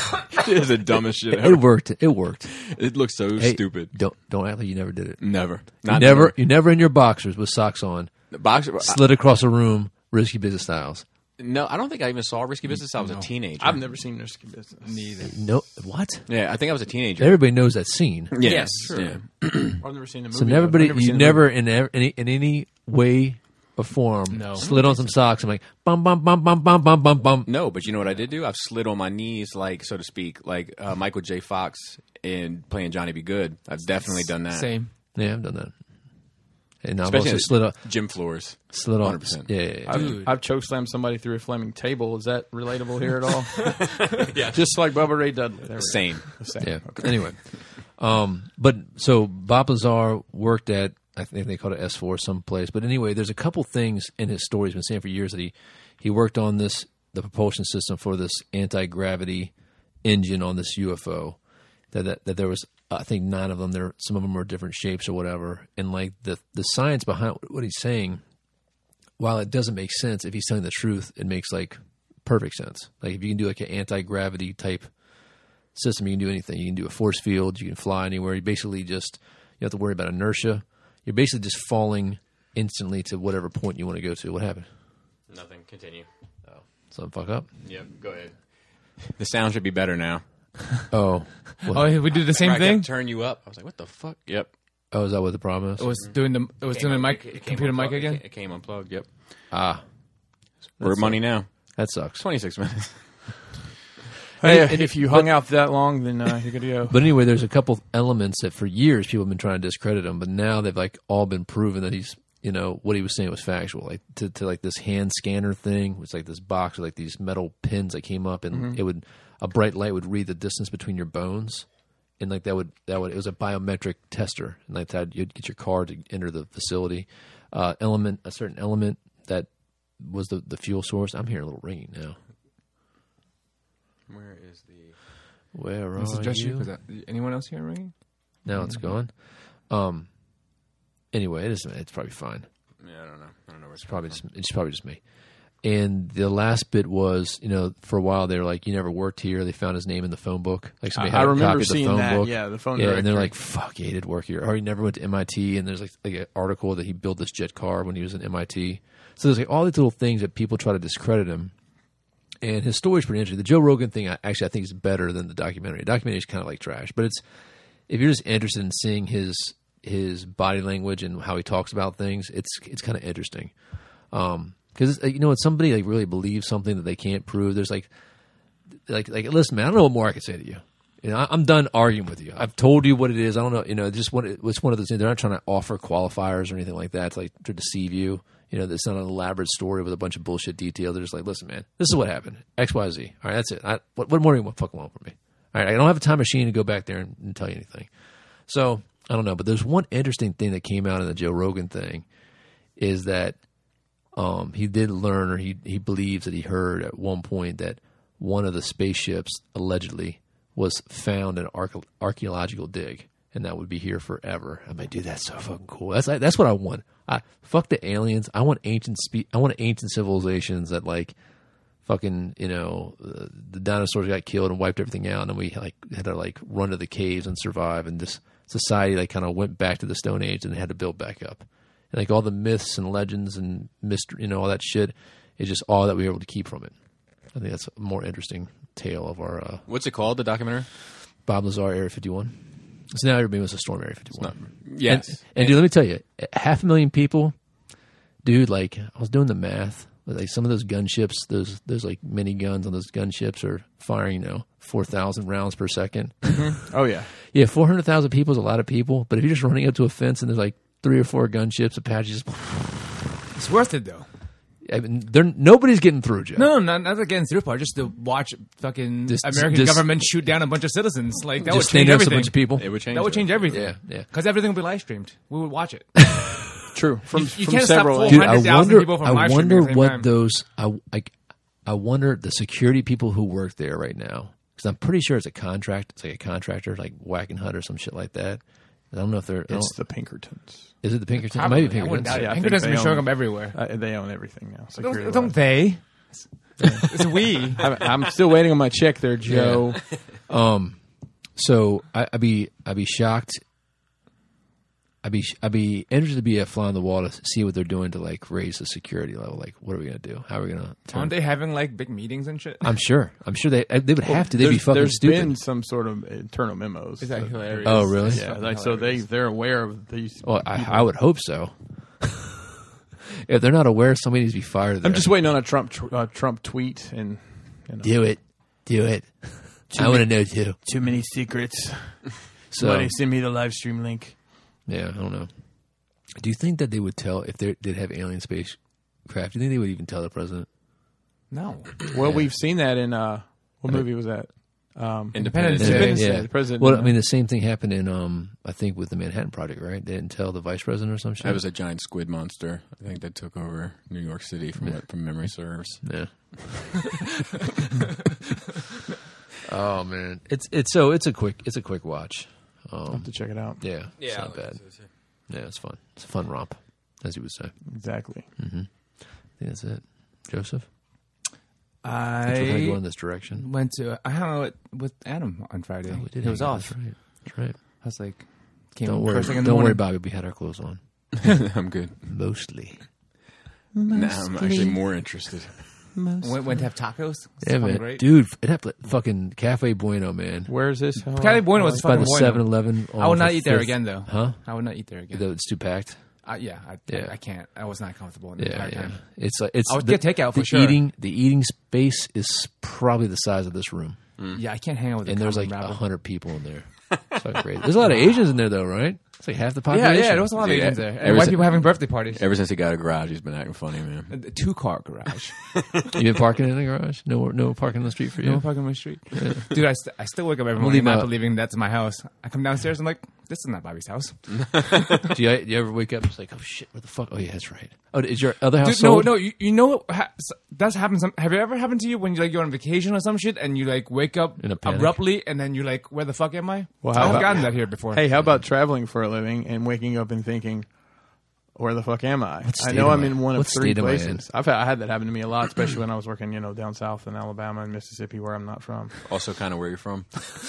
It is the dumbest shit It ever. worked. It worked. It looks so Hey, stupid. Don't don't act like you never did it. Never. You Not never. You never in your boxers with socks on. Boxer. Slid across a room, risky business styles. No, I don't think I even saw Risky Business. I was a teenager. I've never seen Risky Business. Neither. No, what? Yeah, I think I was a teenager. Everybody knows that scene. Yeah, Yes, sure. yeah. I've never seen the movie. So though. everybody, I've never you seen the never movie. in ev- any in any way or form No. slid on some socks and like bum bum bum bum bum bum bum bum. No, but you know what I did do? I've slid on my knees, like so to speak, like uh, Michael J. Fox in playing Johnny Be Good. I've definitely done that. Same. Yeah, I've done that. And I've Especially also on slid up, gym floors. slid on. one hundred percent. Yeah, yeah, yeah. I've, Dude. I've choke slammed somebody through a flaming table. Is that relatable here at all? Yeah, just like Bubba Ray Dudley. There we go. Same. Same. Yeah. Anyway, um, but so Bob Lazar worked at, I think they called it S four someplace. But anyway, there's a couple things in his story he's been saying for years that he he worked on this the propulsion system for this anti gravity engine on this U F O. That, that that there was I think nine of them. There some of them were different shapes or whatever. And like the the science behind what he's saying, while it doesn't make sense, if he's telling the truth, it makes like perfect sense. Like if you can do like an anti gravity type system, you can do anything. You can do a force field. You can fly anywhere. You basically just you have to worry about inertia. You're basically just falling instantly to whatever point you want to go to. What happened? Nothing. Continue. Something fuck up? Yep. Go ahead. The sound should be better now. Oh, what? Oh, we do the same I thing. kept turn you up. I was like, what the fuck? Yep. Oh, is that what the problem is? It was doing the. It was doing the mic, It came computer mic unplugged. again. It came unplugged. Yep. Ah, We're at money now. that sucks. twenty-six minutes. Hey, And- if you hung out that long, then uh, you're good to go. But anyway, there's a couple elements that for years people have been trying to discredit him, but now they've like all been proven that he's, you know, what he was saying was factual. Like to, to like this hand scanner thing, was like this box with like these metal pins that came up, and Mm-hmm. it would a bright light would read the distance between your bones, and like that would that would it was a biometric tester, and like that you'd get your card to enter the facility. Uh, element, a certain element that was the the fuel source. I'm hearing a little ringing now. Where is the? Where Was are it just you? you? Was that, anyone else here ringing? Now it's gone. Um. Anyway, it is. It's probably fine. Yeah, I don't know. I don't know where it's It's probably just. It's probably just me. And the last bit was, you know, for a while they were like, "You never worked here." They found his name in the phone book. Like somebody I- had I a remember copy of the seeing phone that, book. yeah, the phone Yeah, and they're directory. like, "Fuck, he did work here." Or he never went to M I T. And there's like, like an article that he built this jet car when he was in M I T. So there's like all these little things that people try to discredit him. And his story's pretty interesting. The Joe Rogan thing, I, actually, I think is better than the documentary. The documentary is kind of like trash, but it's if you're just interested in seeing his his body language and how he talks about things, it's it's kind of interesting. Um, because you know when somebody like really believes something that they can't prove, there's like like like listen, man, I don't know what more I can say to you. You know, I, I'm done arguing with you. I've told you what it is. I don't know. You know, it's just one. It's one of those things. They're not trying to offer qualifiers or anything like that. It's like to deceive you. You know, it's not an elaborate story with a bunch of bullshit detail. They're just like, listen, man, this is what happened. X, Y, Z. All right, that's it. I, what, what more do you want fucking want from me? All right, I don't have a time machine to go back there and, and tell you anything. So I don't know, but there's one interesting thing that came out in the Joe Rogan thing is that um, he did learn, or he he believes that he heard at one point that one of the spaceships allegedly was found in an arche- archaeological dig, and that would be here forever. I mean, dude, that's so fucking cool. That's that's what I want. I fuck the aliens. I want ancient spe- I want ancient civilizations that like fucking, you know, uh, the dinosaurs got killed and wiped everything out, and then we like had to like run to the caves and survive, and this society like kind of went back to the Stone Age and had to build back up. And like all the myths and legends and mystery, you know, all that shit is just all that we were able to keep from it. I think that's a more interesting tale of our uh, What's it called? The documentary? Bob Lazar Area fifty-one. So now everybody wants to storm Area fifty-one. Yes. And, and dude, let me tell you, half a million people, dude. Like I was doing the math. Like some of those gunships, those those like mini guns on those gunships are firing, you know, four thousand rounds per second. Oh yeah, Yeah, four hundred thousand people is a lot of people. But if you're just running up to a fence and there's like three or four gunships, Apaches, It's worth it though. I mean, they're nobody's getting through, Joe. No, no, not, not against through part. Just to watch fucking Just- American just- government shoot down a bunch of citizens. Like that Just would stand change next to everything. a bunch of people. It would change. That would it. change everything. Yeah, yeah. Because everything would be live streamed. We would watch it. True. From, You- you from can't stop several full- Dude, I one hundred thousand wonder. people from I live streaming wonder at the same what time. those. I like. I wonder the security people who work there right now, because I'm pretty sure it's a contract. It's like a contractor, like Whack and Hut or some shit like that. I don't know if they're. I It's don't- the Pinkertons. is it the Pinkertons? It might Probably. be I wouldn't Pinkertons. doubt it. Yeah, I Pinkertons think have been they showing own- up everywhere. Uh, they own everything now. Security Don't, don't wise. they? It's we. I'm, I'm still waiting on my check there, Joe. Um, so I, I'd be I'd be shocked. I'd be I'd be interested to be a fly on the wall to see what they're doing to like raise the security level. Like, what are we gonna do? How are we gonna turn? Aren't they having like big meetings and shit? I'm sure. I'm sure they they would have to. They'd be There's- fucking There's stupid. been some sort of internal memos. Is that that- hilarious? Oh, really? That's Yeah, fucking like, so they hilarious. they're aware of these. Well, I, I would hope so. If they're not aware, somebody needs to be fired. There. I'm just waiting on a Trump tw- uh, Trump tweet and you know, do it, do it. I want to know too. too many secrets. So Somebody send me the live stream link. yeah, I don't know. Do you think that they would tell if they did have alien spacecraft? Do you think they would even tell the president? No. Well, we've seen that in uh, what movie was that? Um, Independence Yeah, Day. Independence yeah. Day, the president. Well, I mean, the same thing happened in, um, I think, with the Manhattan Project, right? They didn't tell the vice president or some shit. That was a giant squid monster. I think that took over New York City from what from memory serves. yeah. Oh man, it's it's so it's a quick it's a quick watch. I'll Um, have to check it out. yeah, it's not bad. Yeah, it's fun. It's a fun romp, as you would say. Exactly. I think that's it. Joseph, thanks for kind of I going in this direction. went to. I hung out with Adam on Friday. Oh, we did It was hang out. off. That's right. That's right. I was like, came Don't first worry. thing in the Don't worry, morning. Bobby. We had our clothes on I'm good. mostly. Now I'm actually more interested. Went, went to have tacos. It's Yeah, fucking man, great. dude. It had fucking Cafe Bueno, man. Where's this? How- Cali Bueno was It's by fucking the bueno. Seven Eleven. I would not eat there again, though. Huh? I would not eat there again. It's too packed. Uh, yeah, I, Yeah. I, I can't. I was not comfortable in the Yeah, entire yeah. time. It's like it's. I would the, get takeout for the sure. Eating the eating space is probably the size of this room, Yeah, I can't hang out with. and the there's common like a rabble. hundred people in there. It's like great. There's a lot of Asians in there, though, right? It's like half the Yeah, population. yeah, there was a lot of Dude, Asians yeah. there, and Ever white si- people having birthday parties. Ever since he got a garage, he's been acting funny, man. A two car garage. You been parking in the garage? No, no parking on the street for you. No parking on my street. Dude, I, st- I still wake up every We'll morning leave not my- believing that's my house. I come downstairs, I'm like, this is not Bobby's house. do, you, do you ever wake up and it's like, oh shit, where the fuck? Oh yeah, that's right. Oh, is your other house Dude, no, sold? no, you, you know what ha- s- that's happened. Some, have it ever happened to you when you like you're on vacation or some shit and you like wake up In a panic? abruptly and then you're like, where the fuck am I? Well, how I've about- gotten that here before. Hey, how about traveling for a living and waking up and thinking, "Where the fuck am I?" What I state know am I'm I- in one what of three state am I in? places. I've had, I had that happen to me a lot, especially when I was working, you know, down south in Alabama and Mississippi, where I'm not from. Also, kind of where you're from.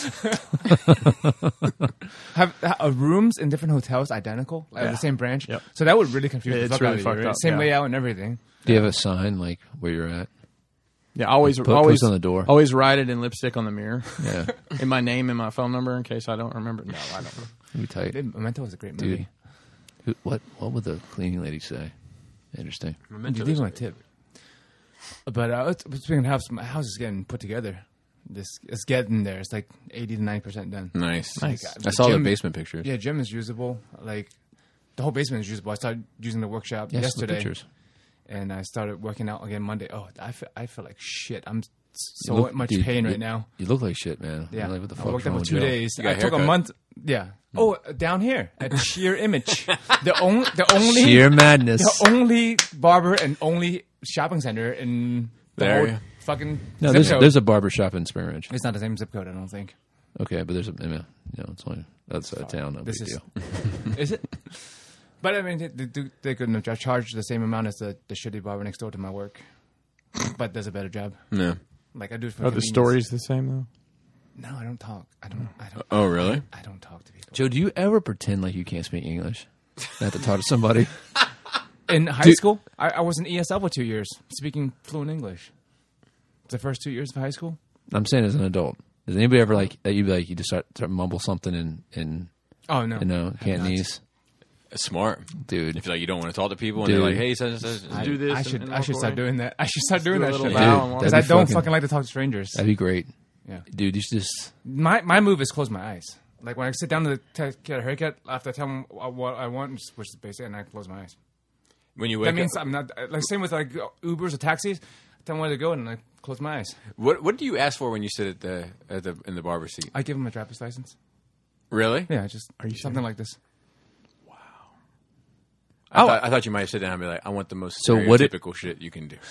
Have uh, rooms in different hotels identical, like Yeah. the same branch? Yep. So that would really confuse Yeah, the it's fuck really out of you, fucked right? up, Same yeah. layout and everything. Do you have a sign like where you're at? Yeah, always, Put- always post on the door. Always write it in lipstick on the mirror, Yeah, in my name and my phone number in case I don't remember. No, I don't. that'd be tight, Dude, Memento was a great dude. movie. Who, what what would the cleaning lady say? Interesting. You leave my tip. But uh, it's- but speaking of house, my house is getting put together. This it's getting there. It's like eighty to ninety percent done. Nice. Nice. I saw Gym- the basement pictures. Yeah, gym is usable. Like the whole basement is usable. I started using the workshop Yes, the yesterday, pictures. and I started working out again Monday. Oh, I feel, I feel like shit. I'm so You look- much dude, pain you- right now. You look like shit, man. Yeah, I'm like, what the I fuck? worked out for two days. You got I a took a haircut? month. Yeah. Oh, down here at Sheer Image, the only the only Sheer madness. the only barber and only shopping center in the That whole area? fucking No, zip there's code. there's a barber shop in Spring Ridge. It's not the same zip code, I don't think. Okay, but there's a I mean, you know, it's only outside of town. No This big is- deal. Is it? But I mean, they, they, do- they couldn't have charged the same amount as the, the shitty barber next door to my work, but does a better job. No. Like I do it for Are the convenience. stories the same though? No, I don't talk. I don't. I don't. Oh, really? I don't talk to people. Joe, do you ever pretend like you can't speak English? I have to talk to somebody. In high Dude- school, I, I was in E S L for two years, speaking fluent English. The first two years of high school. I'm saying as an adult. Does anybody ever like that? You be like you just start to mumble something in in Oh no, you know Have Cantonese, Smart. dude. If like you don't want to talk to people and Dude. they're like, hey, such and such. I, do this I and- should. and I walk should start away. doing that. I should start doing do a that little shit. bow and Dude, walk Because that'd I be don't fucking- fucking like to talk to strangers. That'd be great, Yeah. dude. You should just My my move is close my eyes. Like when I sit down to, to get a haircut, after I tell them what I want, which is basic, and I close my eyes. When you That wake means up, I'm not like same with like Ubers or taxis. I tell them where to go and I close my eyes. what what do you ask for when you sit at the at the in the barber seat? I give them a driver's license. Really? Yeah, just Are you something like this. I, thought, I thought you might sit down and be like, I want the most So what it- stereotypical shit you can do.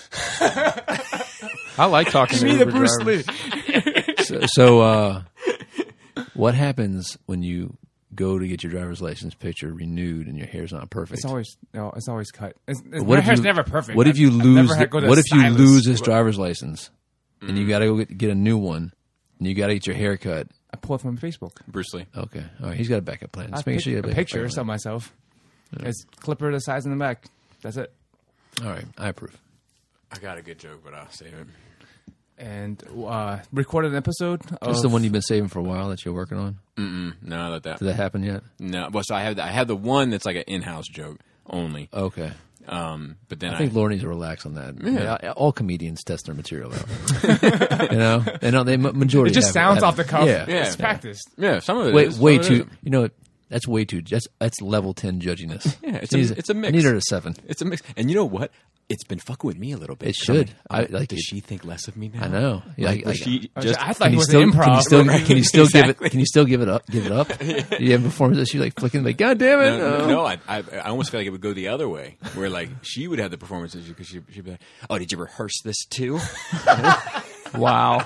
I like talking to Me the Uber Bruce drivers. Lee. So, so uh, what happens when you go to get your driver's license picture renewed and your hair's not perfect? It's always no, it's always cut. It's, it's, what my if hair's you, never perfect. What if you I've- I've lose? never had to the- go to what a if you stylist. lose this driver's license and you got to go get, get a new one and you got to get your hair cut? I pull it from Facebook. Bruce Lee. Okay, all right. He's got a backup plan. Just I make pic- sure you have a a picture backup of myself. It's clipper the sides in the back. That's it. plan. All right, I approve. I got a good joke, but I'll save it. And uh, recorded an episode. This Of, is the one you've been saving for a while that you're working on. Mm-mm, no, let that. Did that happen yet? No, well, so I have the, I have the one that's like an in-house joke only. Okay. Um, but then I I, think Laura needs to relax on that. Yeah. Yeah, all comedians test their material out. you know, they know they majority. It just have- sounds have- off the cuff. Yeah, Yeah. It's practiced. yeah, some of it way is, way some of it too. isn't. You know, that's way too. That's that's level ten judginess. Yeah, it's She a- needs- it's a mix. I need her to seven. It's a mix, and you know what? It's been fucking with me a little bit. It 'cause I'm should. like, I- like does it- she think less of me now? I know. Yeah, Like, I- does I- she I just? thought Can he you was still? improv. Can you still? Can you still give Exactly. it? Can you still give it up? Give it up? You have performances. She's like flicking, like, God damn it! No, no. no, I, I, I almost feel like it would go the other way, where like she would have the performances because she, she'd be like, "Oh, did you rehearse this too?" Wow.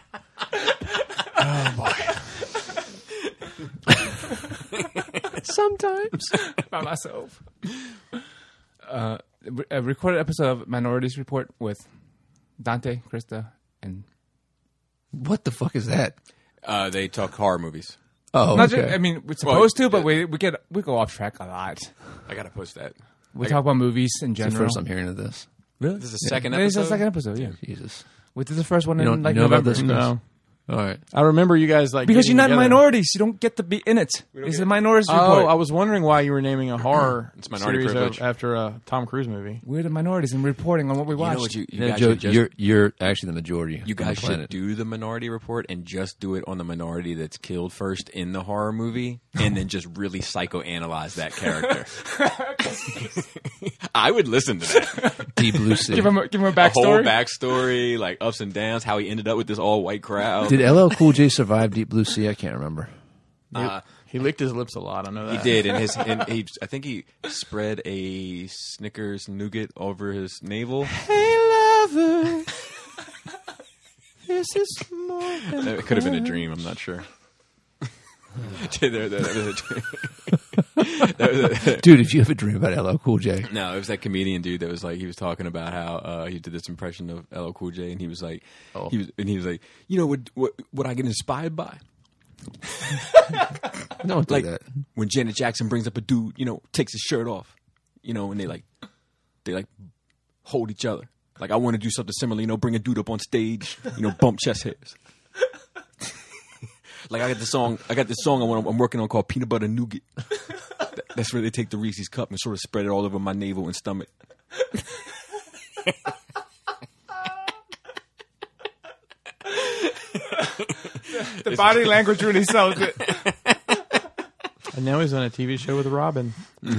Sometimes. By myself. Uh, a recorded episode of Minorities Report with Dante, Krista, and What the fuck is that? Uh, they talk horror movies. Oh, not okay. just, I mean, we're supposed Well, to, but yeah. we we get we go off track a lot. I gotta post that. We I talk about movies in it's the general. first I'm hearing of this. Really? This is the second This is episode. the second episode. Yeah, Jesus. we did the first one You in don't- like you know about November. this, Chris? No. All right. I remember you guys like Because getting you're not in together. minorities, you don't get to be in it. It's a minorities Oh, report. I was wondering why you were naming a horror It's minority series privilege. of, after a Tom Cruise movie. We're the minorities and reporting on what we You watched. know what you, you No, guys Joe, should just, you're you're actually the majority. you on the guys should planet. do the Minority Report and just do it on the minority that's killed first in the horror movie, and then just really psychoanalyze that character. I would listen to that. Deep Blue Sea. give him a, give him a A whole backstory. backstory, like ups and downs, how he ended up with this all white crowd. Did L L Cool J survive Deep Blue Sea? I can't remember. Uh, He licked his lips a lot. I know He that. did, and his and he, I think he spread a Snickers nougat over his navel. Hey lover, this is more. It could have been a dream. I'm not sure. There- there- there was a dream. There was a- Dude, if you have a dream about L L Cool J, No, it was that comedian dude that was like, he was talking about how uh, he did this impression of L L Cool J, and he was like, Oh. he was, and he was like, you know what, what, what I get inspired by? don't do Like that. when Janet Jackson brings up a dude, you know, takes his shirt off, you know, and they like, they like hold each other. Like I want to do something similar, you know, bring a dude up on stage, you know, bump chest hairs. Like I got the song, I got this song I want, I'm working on called Peanut Butter Nougat. That- That's where they take the Reese's cup and sort of spread it all over my navel and stomach. The body language really sells it. And now he's on a T V show with Robin.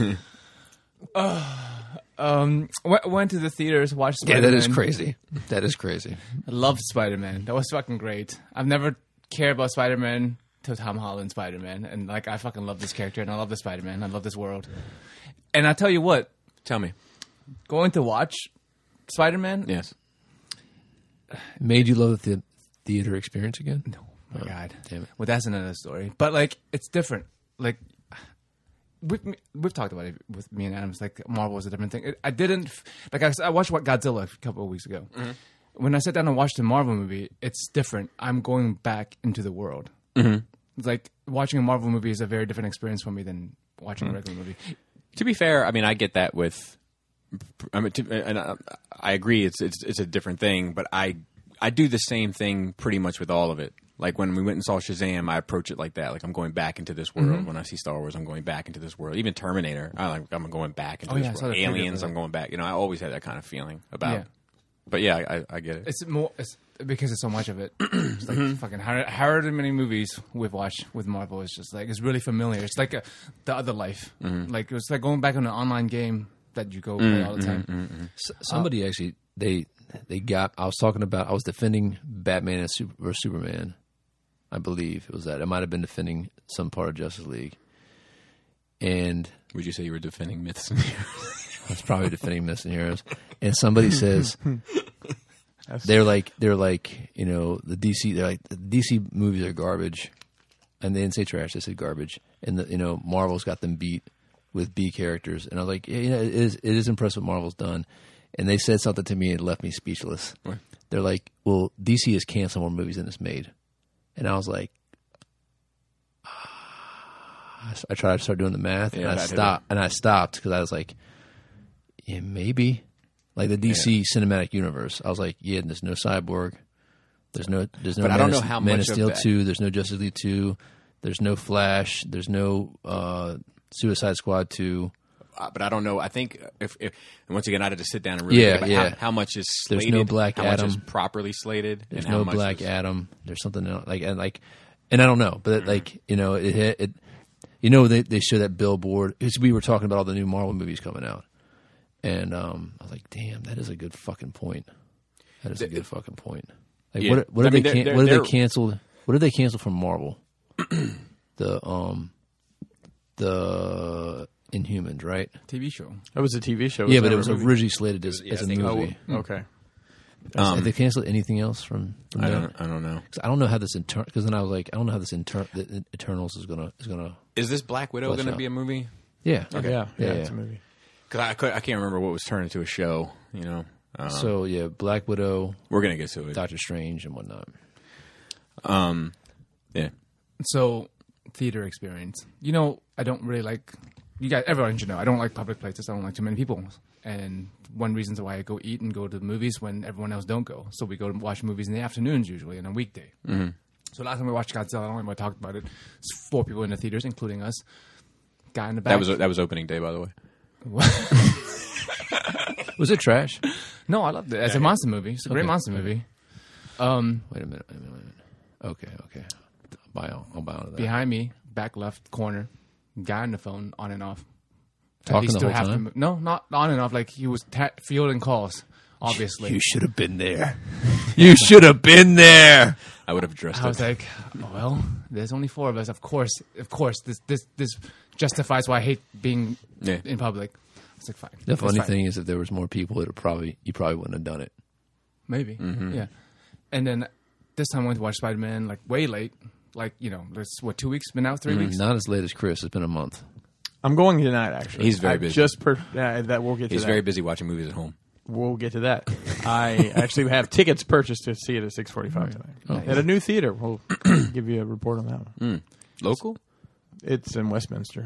Um, went, went to the theaters, watched Yeah, Spider-Man. that is crazy. That is crazy. I loved Spider-Man. That was fucking great. I've never cared about Spider-Man till Tom Holland Spider-Man, and like I fucking love this character, and I love the Spider-Man. I love this world. And I tell you what, Tell me. going to watch Spider-Man, Yes. Made you love the theater experience again? oh my god, damn it. Well, that's another story. But like, it's different. Like, we've we've talked about it with me and Adam. It's like Marvel is a different thing. It, I didn't like. I, I watched what Godzilla a couple of weeks ago. Mm-hmm. When I sat down and watched the Marvel movie, it's different. I'm going back into the world. Mm-hmm. It's like watching a Marvel movie is a very different experience for me than watching Mm-hmm. a regular movie. To be fair, I mean, I get that with. I mean, to, and I, I agree. It's it's it's a different thing, but I I do the same thing pretty much with all of it. Like when we went and saw Shazam, I approach it like that. Like I'm going back into this world. Mm-hmm. When I see Star Wars, I'm going back into this world. Even Terminator, I like I'm going back into Oh, this yeah, I saw world. the preview for Aliens, that. I'm going back. You know, I always had that kind of feeling about. Yeah. It. But yeah, I, I get it. It's more it's because it's so much of it. It's like Mm-hmm. fucking how, however many movies we've watched with Marvel is just like it's really familiar. It's like a, the other life. Mm-hmm. Like it's like going back on an online game that you go play all the time. Mm-hmm. S- somebody actually they they got. I was talking about. I was defending Batman and Super, or Superman. I believe it was that. I might have been defending some part of Justice League, and Would you say you were defending myths and heroes? I was probably defending Myths and Heroes. And somebody says they're like they're like you know the D C they're like the D C movies are garbage, and they didn't say trash. They said garbage, and the, you know Marvel's got them beat with B characters. And I was like, yeah, you know, it is it is impressive what Marvel's done. And they said something to me and it left me speechless. What? They're like, well, D C has canceled more movies than it's made, and I was like. I tried to start doing the math, Yeah, and I that hit stopped. And I stopped because I was like, "Yeah, maybe." Like the D C cinematic universe, I was like, "Yeah, there's no Cyborg, there's no, there's no." But Man I don't of, know how Man much of of Steel that- two. There's no Justice League two. There's no Flash. There's no uh, Suicide Squad two. Uh, but I don't know. I think if, if and once again, I had to sit down and really Yeah, think about yeah. how, how much is There's slated, no Black how much is Adam. properly slated, There's and how no much Black is, Adam. There's something else, like and like, and I don't know, but like you know, it, it, it you know, they they show that billboard. It's, we were talking about all the new Marvel movies coming out, and um, I was like, damn, that is a good fucking point. That is a good fucking point. Like, Yeah. what what I did mean, they they're- can, what did they're- they canceled? What did they cancel from Marvel? the um, the Inhumans, right? T V show. That was a T V show. Yeah, but never it was a movie. originally slated as, Yeah, as I a think it was- movie. Oh, okay. Um, Have they canceled anything else from? from I that? don't. I don't know. 'Cause I don't know how this inter because then I was like, I don't know how this inter the Eternals is gonna is gonna. Is this Black Widow Flesh going to out. be a movie? Yeah. Yeah, yeah, Yeah, it's yeah. a movie. Because I could, I can't remember what was turned into a show. You know. Um, So yeah, Black Widow, we're gonna get to it. Doctor Strange, and whatnot. Um. Yeah. So, theater experience. You know, I don't really like. You guys, everyone should know. I don't like public places. I don't like too many people. And one reason why I go eat and go to the movies when everyone else don't go. So we go to watch movies in the afternoons usually on a weekday. Mm-hmm. So last time we watched Godzilla, I don't know if I talked about it. It's four people in the theaters, including us. Guy in the back. That was that was opening day, by the way. Was it trash? No, I loved it. It's a monster movie. It's a great Okay. monster movie. Um, Wait a minute. Wait a minute. Wait a minute. Okay. Okay. I'll buy. I'll buy onto that. behind me, back left corner, guy on the phone, on and off. Talking At least the to whole half time? mo- no, not on and off. Like he was ta- fielding calls. Obviously, You should have been there. You should have been there. I would have addressed I was it. like, well, there's only four of us. Of course, of course, this this this justifies why I hate being Yeah. in public. It's like fine. The It's funny fine. thing is, if there was more people, it probably you probably wouldn't have done it. Maybe, yeah. And then this time I went to watch Spider Man like way late. Like you know, there's what two weeks been out, 3 weeks. Not as late as Chris. It's been a month. I'm going tonight. Actually, He's very I busy. Just per, yeah, that we'll get to He's that. very busy watching movies at home. We'll get to that. I actually have tickets purchased to see it at six forty-five tonight Oh. at a new theater. We'll give you a report on that one. Local? It's in Westminster.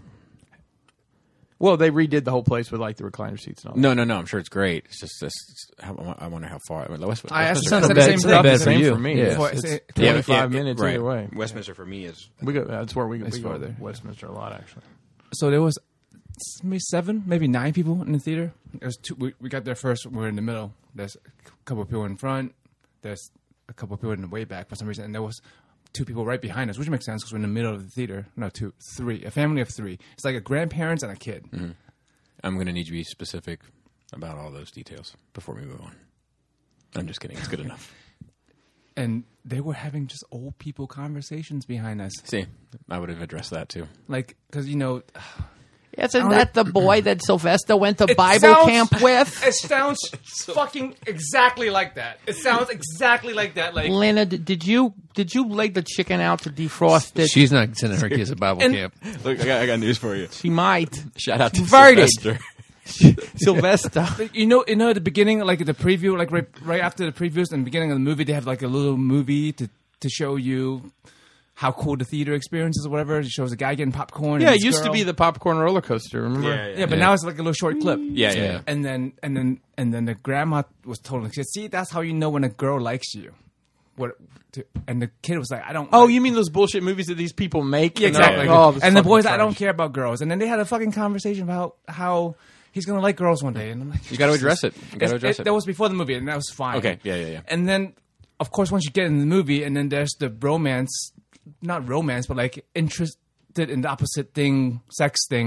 Well, they redid the whole place with like the recliner seats and all. No, no, no. I'm sure it's great. It's just this. How, I wonder how far. I mean, West, I asked Westminster- the not same bad- it's not thing. bad It's for the same you. for me. Yeah. It's, For- it's yeah, twenty-five yeah, minutes right. either way. Westminster for me is. We go. That's where we, It's we go. farther. To Westminster a lot actually. So there was maybe seven, maybe nine people in the theater. There's two. We, we got there first. We're in the middle. There's a couple of people in front. There's a couple of people in the way back for some reason, and there was two people right behind us, which makes sense because we're in the middle of the theater. No, two, three. A family of three. It's like a grandparents and a kid. I'm going to need you to be specific about all those details before we move on. I'm just kidding. It's good enough. And they were having just old people conversations behind us, See, I would have addressed that too. like because you know. Isn't that the boy that Sylvester went to It Bible sounds- camp with? It sounds fucking exactly like that. It sounds exactly like that. Like Lena, did, did you did you lay the chicken out to defrost it? She's not sending her kids to Bible And- camp. Look, I got, I got news for you. she might. Shout out to Converted. Sylvester. Sylvester. you know, you know, at the beginning, like at the preview, like right, right after the previews and the beginning of the movie, they have like a little movie to to show you how cool the theater experience is or whatever. It shows a guy getting popcorn. Yeah, and it this used to girl. be the popcorn roller coaster. Remember? yeah, but Yeah. now it's like a little short clip. Yeah, yeah, yeah. And then and then and then the grandma was told, like, "See, that's how you know when a girl likes you." What? To, and the kid was like, "I don't." Oh, like- you mean those bullshit movies that these people make? Yeah, And they're exactly. like, oh, this and the fucking boys, I trash. don't care about girls. And then they had a fucking conversation about how he's gonna like girls one day. And I'm like, You got to address it. You got to It's- address it. That was before the movie, and that was fine. Okay, yeah, yeah, yeah. And then, of course, once you get in the movie, and then there's the romance, not romance, but like interested in the opposite thing, sex thing with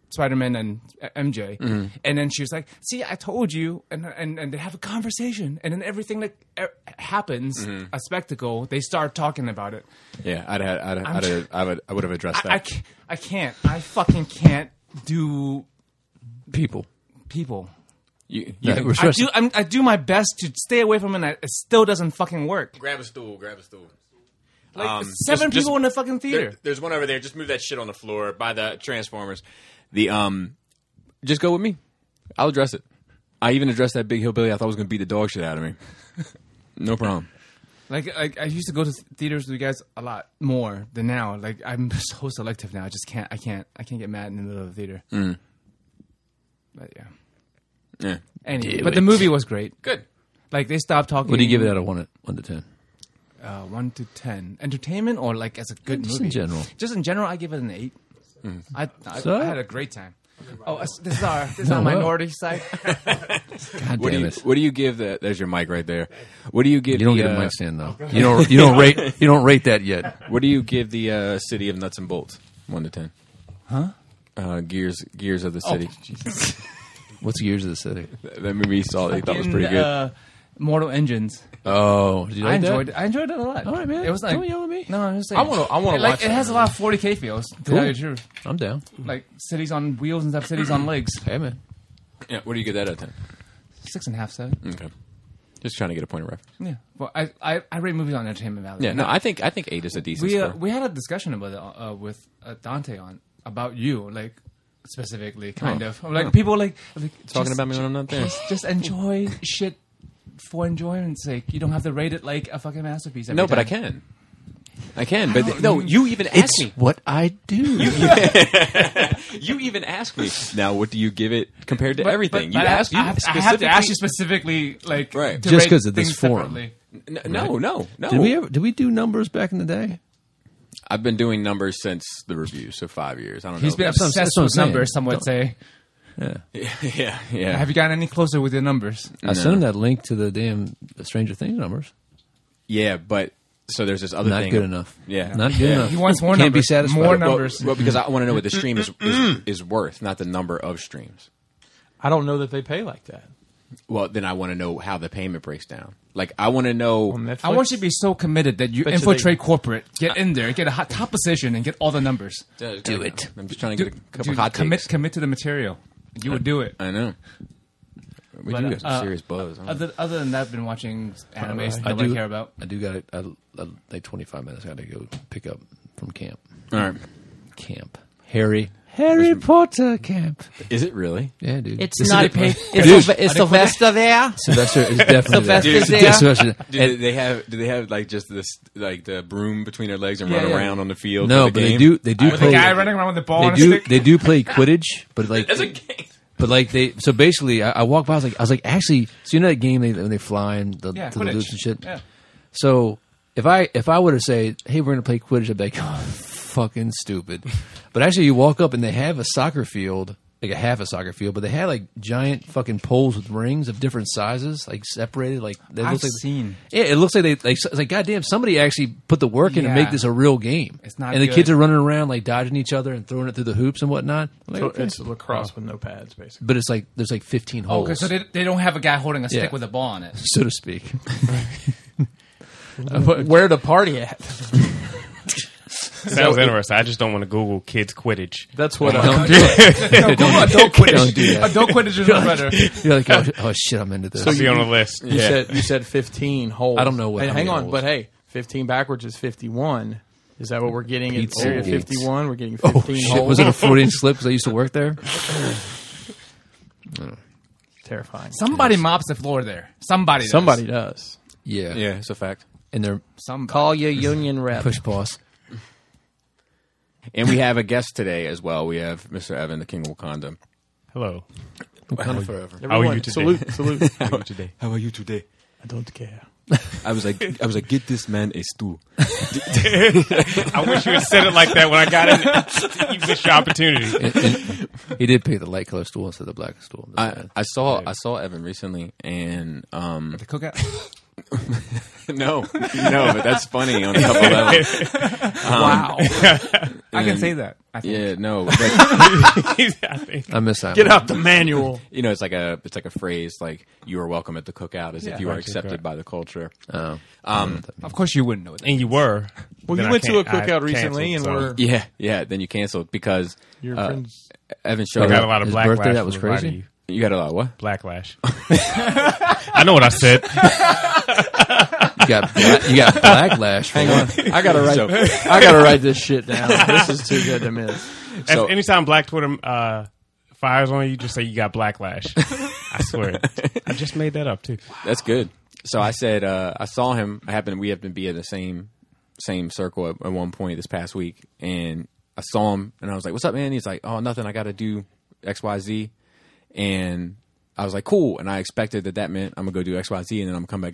Spider-Man and uh, M J, Mm-hmm. and then she was like, "See, I told you," and and and they have a conversation, and then everything that uh, happens, Mm-hmm. a spectacle, they start talking about it. Yeah, I'd had, I'd, I'd, tr- I'd, I would, I would have addressed I, I, that. can't, I can't, I fucking can't do People. people. You, you Yeah, can- we're I stressed- do, I'm, I do my best to stay away from it, and it still doesn't fucking work. grab a stool, grab a stool. Like Um, seven just- people in the fucking There- theater. there's one over there. Just move that shit on the floor by the Transformers. The um, just go with me. I'll address it. I even addressed that big hillbilly. I thought was going to beat the dog shit out of me. No problem. Like, like I used to go to theaters with you guys a lot more than now. Like I'm so selective now. I just can't. I can't. I can't get mad in the middle of the theater. Mm. But yeah. Yeah. Anyway, Do but the it. movie was great. Good. Like they stopped talking. What do you give it out of one, one to ten? Uh, one to ten. Entertainment or like as a good Just movie in general. Just in general, I give it an eight. I, I, So? I had a great time. Oh, uh, this is our this is No, our well. minority side. God What do damn you it! What do you give the? There's your mic right there. What do you give? You don't the, get a uh, mic stand though. You don't. You don't rate. You don't rate that yet. What do you give the uh, City of Nuts and Bolts? One to ten. Huh? Uh, Gears Gears of the City. What's Gears of the City? That movie you saw, they thought was Fucking, pretty good. Uh, Mortal Engines. Oh, did you like I that? enjoyed. It. I enjoyed it a lot. All right, man. It was like Don't yell at me. No, I'm just saying. I wanna- I wanna It, like, watch It that has a movie. lot of forty K feels. To tell you the truth, I'm down. like cities on wheels and stuff, cities on legs. Hey man. Yeah, what do you give that out of ten? Six and a half, seven. Okay. Just trying to get a point of reference. Yeah. Well, I, I, I rate movies on entertainment value. Yeah, no, I think I think eight is a decent we uh, score. we had a discussion about it uh, with uh, Dante on about you, like specifically, kind Oh. of like people like, like Talking just- about me when I'm not there. Just, just enjoy shit for enjoyment's sake. You don't have to rate it like a fucking masterpiece. Every No, but I time. can. I can, but th- no, you even asked It's me. what I do. You even asked me. Now, what do you give it compared to But- everything? but you I, asked I, you have, I specifically. have to ask you specifically, like Right. to Just rate 'cause of this things forum. separately. N- no, no, no. Did we ever? Did we do numbers back in the day? I've been doing numbers since the review, so five years. I don't He's know. been That's what I'm- obsessed that's what I'm with saying. numbers. Some would say. Yeah. yeah, yeah. Have you gotten any closer with your numbers? I sent him that link to the damn Stranger Things numbers. Yeah, but so there's this other Not thing. good enough. Yeah. Not good Yeah. enough. He wants more Can't numbers. be satisfied. More Well, numbers. well, because I want to know what the stream is, is is worth, not the number of streams. I don't know that they pay like that Well, then I want to know how the payment breaks down. Like, I want to know. on Netflix. I want you to be so committed that you Bet you infiltrate they- corporate, get in there, get a hot, top position, and get all the numbers. Do it. I'm just trying to Dude, get a couple dude, hot commit, takes. commit to the material. You would do it. I know. We But, do have some uh, serious buzz. I don't know. Other, other than that, I've been watching animes I that nobody do- care about. I do got it. I, I, like twenty-five minutes. I got to go pick up from camp. All right. Camp. Harry. Harry Potter camp. Is it really? Yeah, dude. It's This is not. the- Is, Dude, Sylve- is Sylvester there? Sylvester is definitely Sylvester's there. there? Sylvester- Do and- they, they have? Do they have like just this, like the broom between their legs and Yeah, run yeah. around on the field? no, for but the they game? do. They do With the play. guy running around with the ball They on a do. stick. They do play Quidditch, but like, That's a game. but like they. So basically, I, I walked by. I was like, I was like, actually, so you know that game they, when they fly and the, Yeah, to the Quidditch. loops and shit. Yeah. So if I if I were to say, hey, we're gonna play Quidditch, I'd be like, oh, fucking stupid. But actually, you walk up and they have a soccer field, like a half a soccer field, but they had like giant fucking poles with rings of different sizes, like separated. Like they I've look like, seen. Yeah, it looks like they like it's like goddamn somebody actually put the work in to Yeah. make this a real game. It's not and the good. kids are running around like dodging each other and throwing it through the hoops and whatnot. I'm like, So okay. it's lacrosse with no pads, basically. But it's like there's like fifteen Oh, holes, okay, so they, they don't have a guy holding a stick Yeah. with a ball on it. so to speak. Where the party at? Sounds interesting. I just don't want to Google kids Quidditch. That's what. I, Don't do it. Come on, don't quit Don't do that. Adult Quidditch is better. You're like, oh, oh shit, I'm into this. I'll be on the list. you said you said fifteen holes. I don't know what- Hey, how hang many on, holes. but hey, fifteen backwards is fifty-one. Is that what we're getting at Pizza Area Gates. fifty-one? We're getting Oh fifteen shit! holes. Was it a Freudian slip? Because I used to work there. Terrifying. Somebody mops the floor there. Somebody. Does. Somebody does. Yeah, Yeah, it's a fact. and they're Somebody. Call your union rep. push pause. And we have a guest today as well. We have Mister Evan, the King of Wakanda. Hello. Wakanda forever. How are you Everyone, today? Salute, salute. How are you today? How are you today? I don't care. I was like, I was like, get this man a stool. I wish you had said it like that when I got in. You missed your opportunity. And- and he did pick the light color stool instead of the black stool. I, I saw I saw Evan recently, and um, The cookout. no, no, but that's funny on a couple levels. Wow. I can say that. I think. Yeah, no, but I think. I miss that. Get one. out the manual. you know, it's like a it's like a phrase like "you are welcome at the cookout," as if you are Right, accepted correct. by the culture. Oh. Um, Of course, you wouldn't know that. And you were. Well, Then you I went to a can't- I cookout recently, and canceled, so- we're yeah, yeah. Then you canceled because your uh, friends. Evan I showed got up. a lot of His backlash. birthday, that was from inviting crazy? you. You got a lot of what? Blacklash. I know what I said. You got bla- you got backlash. Hang on, I gotta write. So- I gotta write this shit down. This is too good to miss. So- If anytime Black Twitter uh, fires on you, just say you got blacklash. I swear. I just made that up too. That's good. So I said uh, I saw him. I happened we happened to be in the same same circle at, at one point this past week, and I saw him, and I was like, "What's up, man?" He's like, "Oh, nothing. I got to do X, Y, Z," and I was like, "Cool." And I expected that that meant I'm gonna go do X, Y, Z, and then I'm gonna come back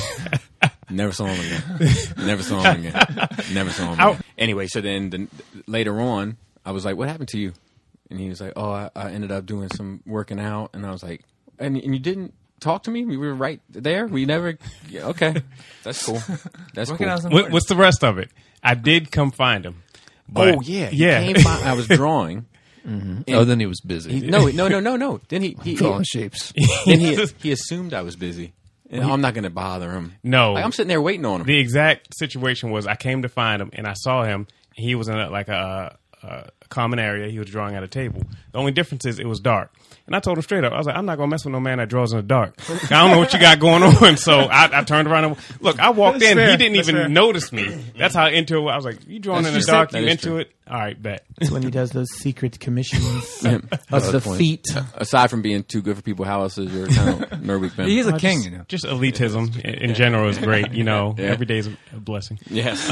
out. Never saw him again. Never saw him again. Never saw him again. Anyway, so then the, later on, I was like, "What happened to you?" And he was like, "Oh, I, I ended up doing some working out," and I was like, "And, and you didn't." Talk to me. We were right there. We never. Yeah, okay, that's cool. That's Working cool. out's What, important. what's the rest of it? I did come find him. But, Oh yeah, he yeah. came by, I was drawing. Oh, then he was busy. He, no, no, no, no, no. Then he, he, drawing he shapes. then he, he assumed I was busy, and I'm not going to bother him. No. Like, I'm sitting there waiting on him. The exact situation was I came to find him and I saw him. He was in a, like a, a common area. He was drawing at a table. The only difference is it was dark. And I told him straight up, I was like, I'm not going to mess with no man that draws in the dark. I don't know what you got going on. So I, I turned around and look, I walked That's in. fair. He didn't That's even fair. notice me. That's how into it. I was like, you drawing in the That's dark? true. You That is into true. it? All right, bet. That's when he does those secret commissions Yeah. of the point. feet. Aside from being too good for people, how else is your kind of nerd week been? He's a I king, just, you know. just elitism in, in general is great. You know, Yeah. every day is a blessing. Yes,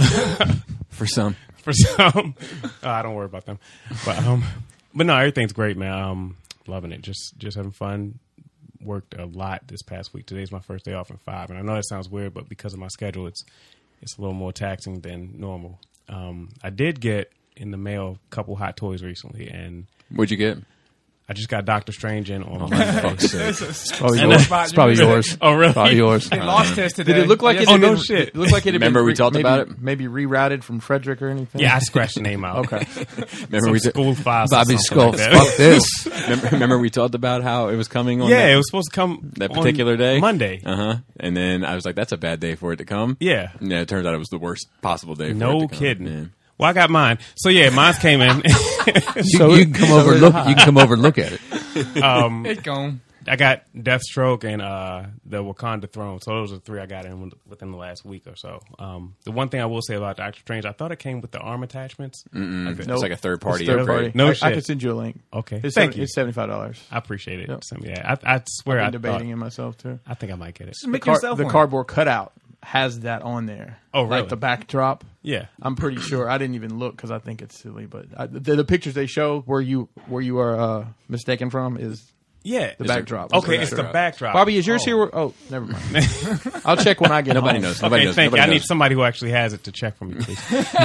for some. For some, oh, I don't worry about them. But um, but no, everything's great, man. Um, loving it. Just just having fun. Worked a lot this past week. Today's my first day off in five, and I know that sounds weird, but because of my schedule, it's it's a little more taxing than normal. Um, I did get in the mail a couple hot toys recently, and What'd you get? I just got Doctor Strange in on Oh, Monday. fuck's sake. It's probably And yours. then- It's probably yours. Oh, really? Probably yours. They lost test today. Did it look like Yes, it? Oh, had no been, shit. It looked like it. Had Remember been we talked maybe, about it? Maybe rerouted from Frederick or anything. Yeah, I scratched the name out. Okay. Remember Some we t- school files. or Bobby something Skull. like that. Fuck this. remember, remember we talked about how it was coming on Yeah, that, it was supposed to come that on particular day, Monday. Uh huh. And then I was like, "That's a bad day for it to come." Yeah. Yeah. It turns out it was the worst possible day. For No it to come. kidding. Yeah. Well, I got mine. So yeah, mine came in. You, you can come over and look. You can come over and look at it. um, It's gone. I got Deathstroke and uh, the Wakanda Throne. So those are three I got in within the last week or so. Um, the one thing I will say about Doctor Strange, I thought it came with the arm attachments. Mm-mm. Okay. It's like a third party. It's third upgrade. party. No I, I shit. can send you a link. Okay, It's thank seven- you. It's seventy five dollars. I appreciate it. Yep. Send me that. I, I swear, I I'm debating thought, it myself too. I think I might get it. Make The, car- yourself the one. cardboard cutout has that on there. Oh, really? Like the backdrop. Yeah. I'm pretty sure. I didn't even look because I think it's silly. But I, the, the pictures they show where you where you are uh, mistaken from is Yeah. the Is backdrop. it- Okay, I'm it's pretty the sure. backdrop. Bobby, is yours Oh. here? Where- Oh, never mind. I'll check when I get Nobody home. knows. Nobody Okay, knows. thank you. Nobody I need knows. somebody who actually has it to check for me, please.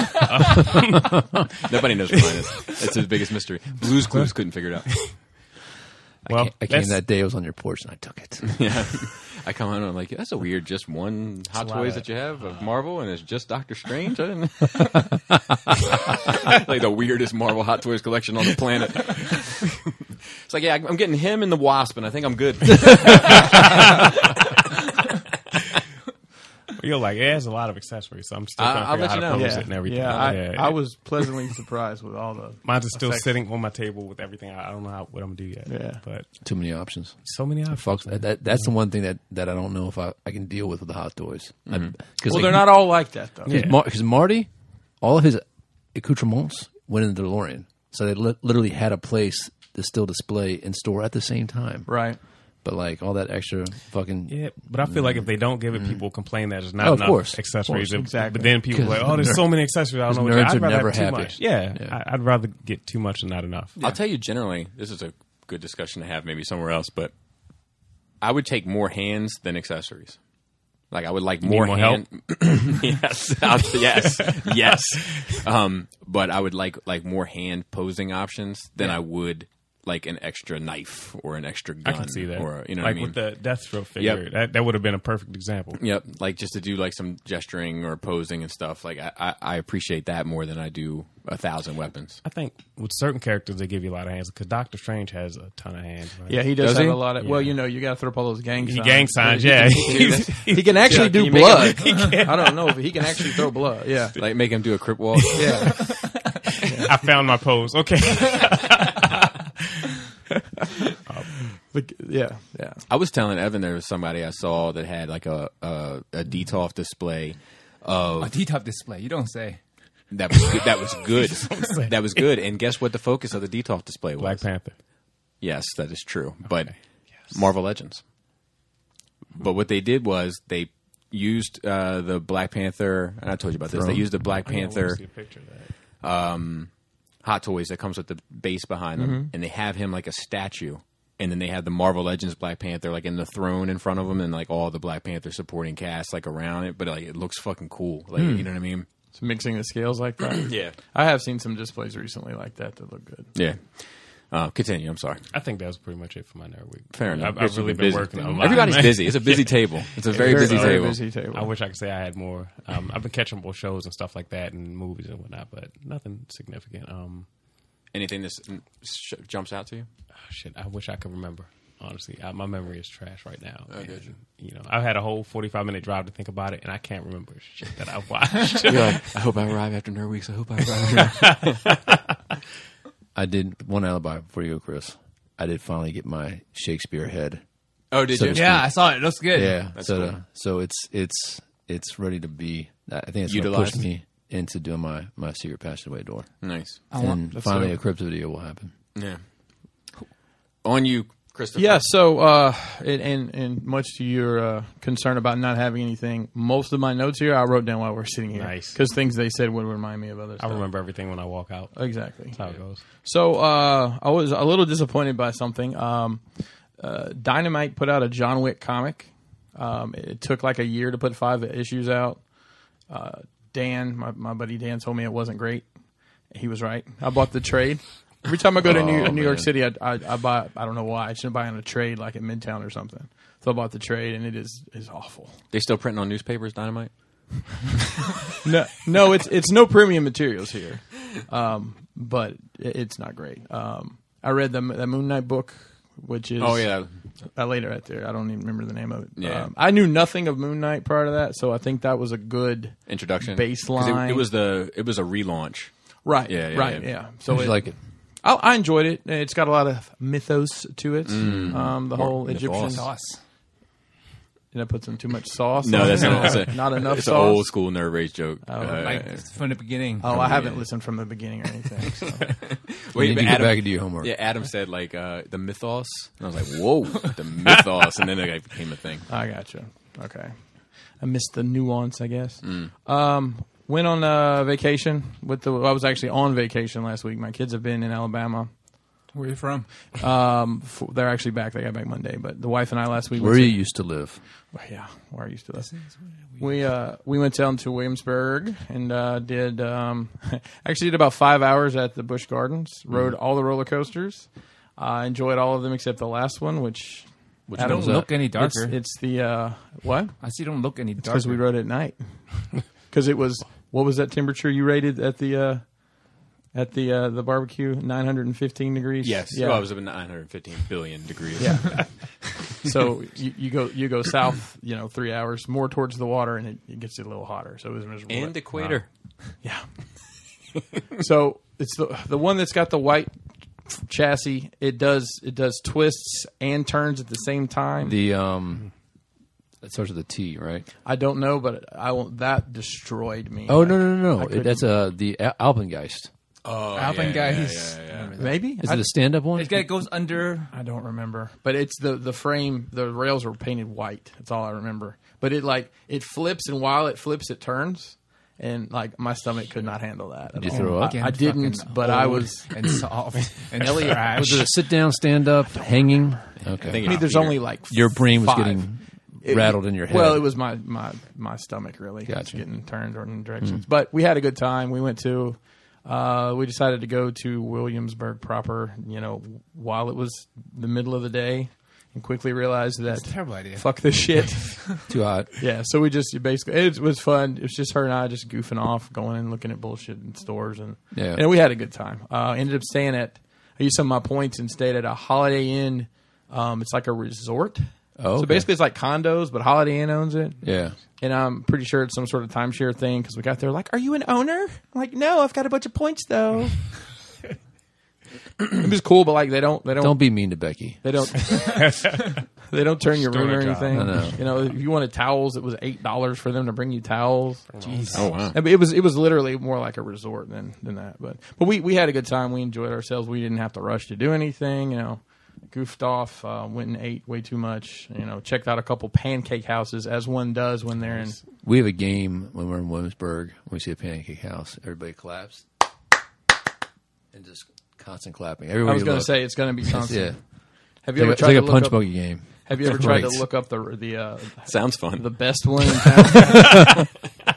Nobody knows what mine is. It's his biggest mystery. Blue's Clues couldn't figure it out. well, I, I came that's- that day. I was on your porch and I took it. Yeah. I come home and I'm like, that's a weird just one Hot a lot Toys of- that you have of Marvel, and it's just Doctor Strange. I didn't like the weirdest Marvel Hot Toys collection on the planet. It's like, yeah, I'm getting him and the Wasp, and I think I'm good. You're like, it has a lot of accessories, so I'm still I- trying to I'll figure let out you how know. to pose Yeah, it and everything. yeah, I, Yeah. I was pleasantly surprised with all the. Mine's still effects. sitting on my table with everything. I I don't know how, what I'm gonna do yet. Yeah. But Too many options. so many options. Fuck, that, that, that's the one thing that, that I don't know if I, I can deal with with the hot toys. Mm-hmm. Well, they're not all like that though. Because Yeah. Mar- 'cause Marty, all of his accoutrements went in the DeLorean, so they li- literally had a place to still display and store at the same time. Right. But like all that extra fucking Yeah, but I feel like if they don't give it, people complain that there's not Oh, of enough course, of accessories. course, exactly. But then people are like, oh, there's so many accessories. I don't know. What nerds I'd are rather never have too happy. much. Yeah, Yeah. I, I'd rather get too much than not enough. I'll tell you generally, this is a good discussion to have maybe somewhere else, but I would take more hands than accessories. Like I would like more, more hand. yes, I'll- yes, yes. Um, but I would like like more hand posing options than I would like an extra knife or an extra gun. I can see that. Or, you know like what I mean? with the Deathstroke figure, Yep. that that would have been a perfect example. Yep, like just to do like some gesturing or posing and stuff. Like I, I, I appreciate that more than I do a thousand weapons. I think with certain characters they give you a lot of hands because Doctor Strange has a ton of hands. Right? Yeah, he does, Does have he? a lot of. Well, Yeah. you know, you got to throw up all those gang He signs. gang signs, He yeah. can- He can actually Yeah, do can you make blood. him- I don't know if he can actually throw blood. Yeah, Like make him do a crip walk. yeah. I found my pose. Okay. But, yeah, yeah. I was telling Evan there was somebody I saw that had like a a, a D T O F display of A D-top display. You don't say. that was good, that was good. That was good. And guess what? The focus of the D T O F display was Black Panther. Yes, that is true. But Marvel Legends. But what they did was they used uh, the Black Panther, and I told you about this. They used the Black I wanna Panther see a picture of that. Hot Toys that comes with the base behind them, Mm-hmm. and they have him like a statue. And then they have the Marvel Legends Black Panther like in the throne in front of them, and like all the Black Panther supporting cast like around it. But like it looks fucking cool. Like Hmm. you know what I mean? It's mixing the scales like that. Yeah. I have seen some displays recently like that that look good. Yeah. Uh, continue. I'm sorry. I think that was pretty much it for my nerd week. Fair enough. I've, Guess I've you've really been been busy. working a lot. Everybody's busy. It's a busy table. It's a very, Very, busy very table. busy table. I wish I could say I had more. Um, I've been catching more shows and stuff like that, and movies and whatnot, but nothing significant. Um, Anything that sh- jumps out to you? oh, shit, I wish I could remember. Honestly, I, my memory is trash right now. Oh, and, did you? you know, I've had a whole forty-five minute drive to think about it, and I can't remember shit that I've watched. You're like, I hope I arrive after Nerd Weeks. I hope I arrive after I did one alibi before you go, Chris. I did finally get my Shakespeare head. Oh, did So you? to Yeah, speak. I saw it. It looks good. Yeah, That's so cool. so it's it's it's ready to be. I think it's going to Utilized? push me into doing my my secret passageway door. Nice. And that's finally, dope. a crypto video will happen. Yeah. On you, Christopher. Yeah, so uh, and, and and much to your uh, concern about not having anything, most of my notes here I wrote down while we're sitting here. Nice. Because things they said would remind me of other I stuff. remember everything when I walk out. Exactly. That's how it goes. So uh, I was a little disappointed by something. Um, uh, Dynamite put out a John Wick comic. Um, it took like a year to put five issues out. Uh, Dan, my, my buddy Dan, told me it wasn't great. He was right. I bought the trade. Every time I go to New, Oh, New York man. City, I, I, I buy. I don't know why. I shouldn't buy on a trade like at Midtown or something. So I bought the trade, and it is is awful. They still printing on newspapers, Dynamite? No, no, it's it's no premium materials here, um, but it, it's not great. Um, I read the the Moon Knight book, which is Oh, yeah. I laid it right there. I don't even remember the name of it. Yeah. Um, I knew nothing of Moon Knight prior to that, so I think that was a good Introduction. 'Cause baseline. It, it was the it was a relaunch. right, Yeah, yeah, right, yeah. yeah. So Did you it, like it? I, I enjoyed it. It's got a lot of mythos to it. Um, the More whole mythos. Egyptian. Sauce. Did I put some too much sauce? No, on that's it? not, that's a, not enough It's sauce. an old school nerd rage joke. Uh, Like from the beginning. Oh, I haven't listened from the beginning or anything. So. Wait, you but need to get Adam- back and do your homework. Yeah, Adam said like uh, the mythos, and I was like, "Whoa, the mythos!" And then it like, became a thing. I gotcha. Okay. I missed the nuance, I guess. Um, went on uh, vacation with the. I was actually on vacation last week. My kids have been in Alabama. Where are you from? Um, f- they're actually back. They got back Monday. But the wife and I last week. Where went you to- used to live? Well, yeah, where I used to live. We uh we went down to Williamsburg and uh, did um actually did about five hours at the Busch Gardens. Rode all the roller coasters. I enjoyed all of them except the last one, which Which Adam- don't look any it's, darker. it's the uh what? I see. Don't look any darker. Because we rode at night. Because it was what was that temperature you rated at the uh, at the uh, the barbecue? Nine hundred and fifteen degrees. Yes, Yeah. well, it was about nine hundred fifteen billion degrees. Yeah. So you, you go you go south, you know, three hours more towards the water, and it, it gets a little hotter. So it was miserable. and equator. Yeah. So it's the the one that's got the white chassis. It does it does twists and turns at the same time. The um, it starts with a T, right? I don't know, but I won't. That destroyed me. Oh no no no I no! couldn't- That's uh the Al- Alpengeist. Oh, Alpengeist. Maybe Is I, it a stand up one? It got- goes under. I don't remember, but it's the the frame. The rails were painted white. That's all I remember. But it like it flips, and while it flips, it turns. And like my stomach could not handle that. At Did you all. throw up? I, I didn't, Fucking but I old was. and soft and Elliot, trash. Was it a sit down, stand up, hanging? Okay. I think I mean, there's Peter. only like Your brain was five. getting It- rattled in your head. Well, it was my my my stomach really. It was Gotcha. getting turned in directions. But we had a good time. We went to Uh, we decided to go to Williamsburg proper, you know, while it was the middle of the day, and quickly realized that Terrible idea. fuck this shit. Too hot. Yeah, so we just basically it was fun. It was just her and I just goofing off, going and looking at bullshit in stores, and Yeah. and we had a good time. Uh, ended up staying at I used some of my points and stayed at a Holiday Inn. Um, it's like a resort. Oh, So okay. basically, it's like condos, but Holiday Inn owns it. Yeah. And I'm pretty sure it's some sort of timeshare thing because we got there like, are you an owner? I'm like, no, I've got a bunch of points though. It was cool, but like they don't, they don't, Don't be mean to Becky. they don't, they don't turn your room or Story job. anything. I know. You know, if you wanted towels, it was eight dollars for them to bring you towels. Jeez. Oh wow. I mean, It was it was literally more like a resort than than that. But but we we had a good time. We enjoyed ourselves. We didn't have to rush to do anything. You know, goofed off. Uh, went and ate way too much. You know, checked out a couple pancake houses as one does when they're in. We have a game when we're in Williamsburg. When we see a pancake house, everybody claps and just constant clapping. Everybody I was going to look. say it's going to be something. yeah. Have It's you ever like, a- it's tried like a to look punch up? buggy game. Have you ever tried Right. to look up the the uh, Sounds fun. the best one in town?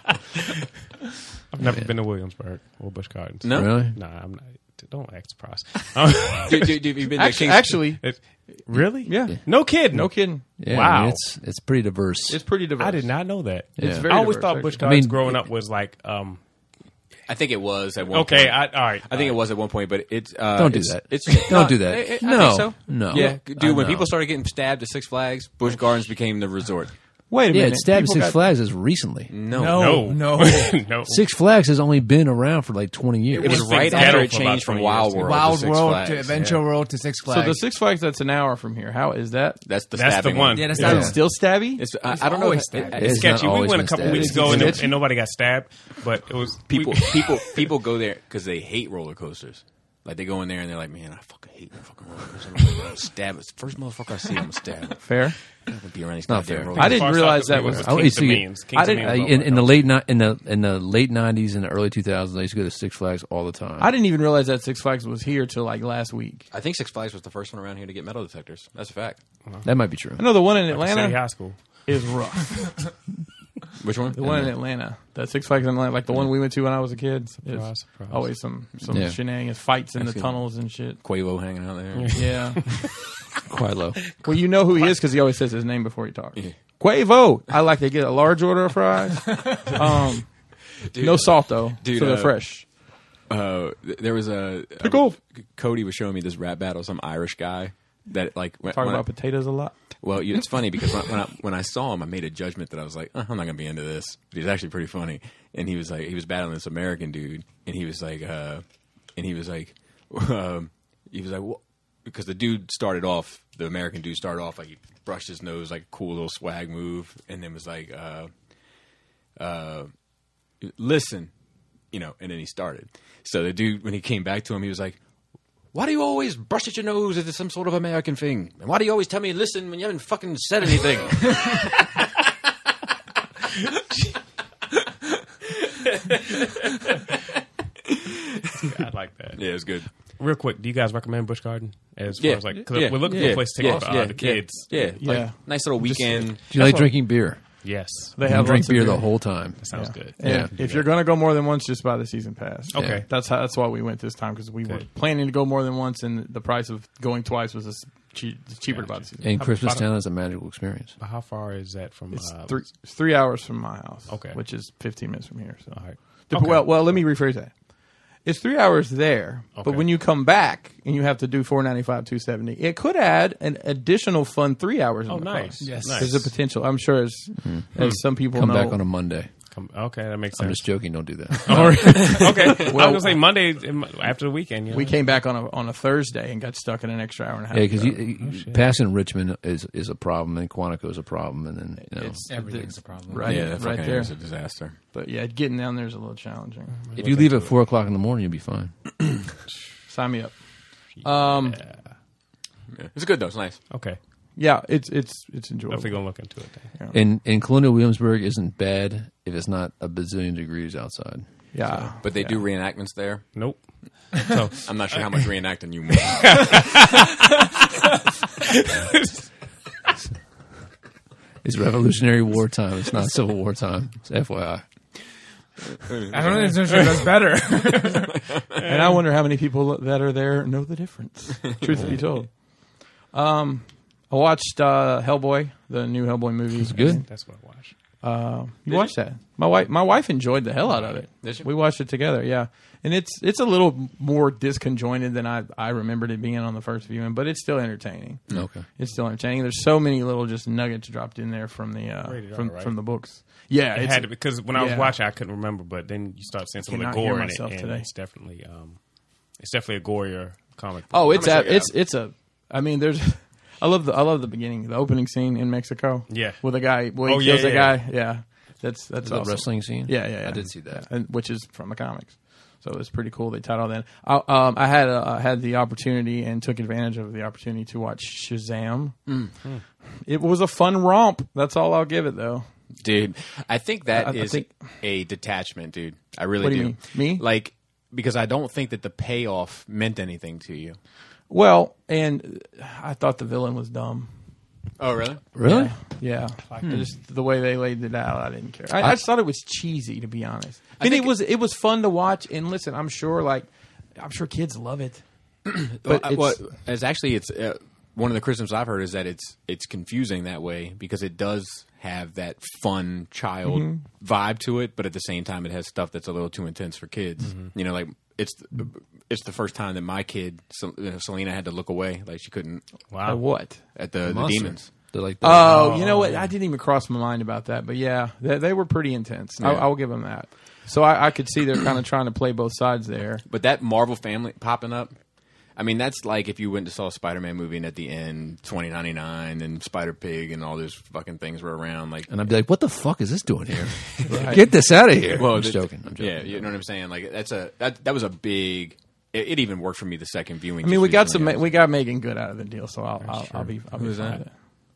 I've never been to Williamsburg or Busch Gardens. No? Really? Nah, I'm not. Don't act surprised. Um, dude, dude, dude, you've been to actually, Kings- actually, it- really? yeah. No kidding. No kidding. Yeah, Wow. I mean, it's it's pretty diverse. It's pretty diverse. I did not know that. Yeah. It's very I always diverse, thought actually. Busch I Gardens mean, growing up was like, um, I think it was at one okay, point. I, all right. I think it was at one point, but it's uh, Don't do it's, that. It's Don't do that. I, I, I No. think so. No. Yeah, I dude. When know. people started getting stabbed at Six Flags, Busch Gardens became the resort. Wait a yeah, minute. it's stabbed at People Six got- Flags is recently. No, no, no. no. Six Flags has only been around for like twenty years. It was It's been right ghetto after it for about changed from twenty Wild years, too. World Wild to Six World Flags. to Adventure Yeah. World to Six So Flags. the Six Flags that's an hour from here. How is that? That's the That's the stabbing one. yeah, that's Is not it still stabby? It's, I, It's I don't know. always It, stabbed. it, It's It's not sketchy. We always went a been couple stabbed. weeks It's ago and, sketchy. and nobody got stabbed, but it was people we- people people go there because they hate roller coasters. Like they go in there and they're like, man, I fucking hate that fucking roller coaster. I'm like, I'm gonna stab it. First motherfucker I see, I'm gonna stab it. Fair. I'm gonna be around these Not goddamn fair. roller I As didn't far as realize South that was- Africa I Kings used to get- Dominions. Kings I didn't- Uh, Dominions in, was in the all late ni- in the in the late nineties and the early two thousands, I used to go to Six Flags all the time. I didn't even realize that Six Flags was here till like last week. I think Six Flags was the first one around here to get metal detectors. That's a fact. That might be true. I know the one in Like City Atlanta High School. is rough. Which one? The one in Atlanta, that Six Flags in Atlanta, like the one we went to when I was a kid, is Surprise, surprise. always some some Yeah. shenanigans, fights in the Excellent. tunnels and shit. Quavo hanging out there. Yeah. Quite low. Well, you know who he is because he always says his name before he talks. Yeah. Quavo. I like to get a large order of fries. Um, Dude, no salt though, dude, so they're uh, fresh. Uh, th- there was a, a Pickle. Cody was showing me this rap battle. Some Irish guy that like when, Talk when about I, potatoes a lot. well, you, it's funny because when, when I when I saw him, I made a judgment that I was like, uh, I'm not gonna be into this. But he's actually pretty funny, and he was like, he was battling this American dude, and he was like, uh, and he was like, um, he was like, well, because the dude started off, the American dude started off like he brushed his nose, like a cool little swag move, and then was like, uh, uh, listen, you know, and then he started. So the dude, when he came back to him, he was like, why do you always brush at your nose as some sort of American thing? And why do you always tell me listen when you haven't fucking said anything? I like that. Yeah, it was good. Real quick, do you guys recommend Busch Garden as Yeah. far as like? Cause Yeah. we're looking Yeah. for a place to Yeah. take uh, Yeah. the kids. Yeah, Yeah. like, nice little weekend. Do you like what- drinking beer? Yes, They You have drink lots of beer the whole time. that sounds Yeah. good. And Yeah. if you're going to go more than once, just buy the season pass. Okay. That's how, that's why we went this time because we were Good. planning to go more than once, and the price of going twice was just cheap, cheaper to buy the season. And How Christmas about- Town is a magical experience. But how far is that from? It's uh, three it's three hours from my house. Okay. which is fifteen minutes from here. So All right. Dep- Okay. well, well, let me rephrase that. It's three hours there, but Okay. when you come back and you have to do four ninety five, two seventy, it could add an additional fun three hours. Oh, in the nice. cost. Yes. Nice. There's a potential. I'm sure, as as some people Come know. back on a Monday. Come, okay, that makes I'm sense. just joking. Don't do that. okay, I was gonna say Monday after the weekend. You know? we came back on a on a Thursday and got stuck in an extra hour and a half. Yeah, because drive. passing Richmond is is a problem, and Quantico is a problem, and then you know, It's Everything's a problem. right, yeah, that right fucking there. is a disaster. But yeah, getting down there is a little challenging. if you leave at four o'clock in the morning, you'll be fine. Sign me up. Um, Yeah. It's good though. It's nice. Okay, yeah, it's it's it's enjoyable. definitely gonna look into it. Then. And and Colonial Williamsburg isn't bad if it's not a bazillion degrees outside. Yeah, But they yeah. do reenactments there. Nope. So I'm not sure how much reenacting you want. It's Revolutionary War time. It's not Civil War time. It's F Y I. I don't know if that's better. And I wonder how many people that are there know the difference. Truth be told, um, I watched uh, Hellboy, the new Hellboy movie. It's good. That's what I watched. Uh, you watched that? My wife, my wife enjoyed the hell out of it. Did she? We watched it together. Yeah, and it's it's a little more disconjointed than I I remembered it being on the first viewing, but it's still entertaining. Okay. It's still entertaining. There's so many little just nuggets dropped in there from the uh, Rated R, from right? from the books. Yeah, It it's, had to because when I was yeah. watching, I couldn't remember, but then you start seeing some of the cannot hear gore in it, myself and today. it's definitely, um, it's definitely a gorier comic book. Oh, it's I'm gonna a, check it it's it's a. I mean, there's. I love the I love the beginning, the opening scene in Mexico. Yeah. with a guy. Well, he Oh, yeah, kills a yeah, guy. Yeah, that's that's The awesome. wrestling scene? Yeah, yeah, yeah. I did see that. Yeah, and, which is from the comics. So it was pretty cool. They tied all that. I, um, I had uh, I had the opportunity and took advantage of the opportunity to watch Shazam. Mm. It was a fun romp. That's all I'll give it, though. Dude, I think that I- I is think- a detachment, dude. I really What do you mean? Me? Like, because I don't think that the payoff meant anything to you. Well, and I thought the villain was dumb. Oh, really? Really? Yeah, just the way they laid it out, I didn't care. I, I just thought it was cheesy, to be honest. I mean, think it was it was fun to watch, and listen, I'm sure like I'm sure kids love it. But well, it's, well, it's actually it's uh, one of the criticisms I've heard is that it's it's confusing that way because it does have that fun child Mm-hmm. vibe to it, but at the same time, it has stuff that's a little too intense for kids. Mm-hmm. You know, like it's it's the first time that my kid Sel- you know, Selena had to look away, like she couldn't uh, what? at the, the Monster. demons. They're like, Oh, you know what? I didn't even cross my mind about that, but yeah, they, they were pretty intense. I, Yeah. I'll give them that. So I, I could see they're kind of trying to play both sides there. But that Marvel family popping up, I mean, that's like if you went to saw a Spider-Man movie and at the end, twenty ninety-nine, and Spider-Pig and all those fucking things were around. Like, and I'd be like, what the fuck is this doing here? Get this out of here. well, I'm the- just joking. I'm joking. Yeah, you know what I'm saying? Like, that's a that that was a big. It, it even worked for me the second viewing. I mean, just we got some, recently. we got Megan Good out of the deal, so I'll, I'll, I'll be, I'll be Who's fine that? with it.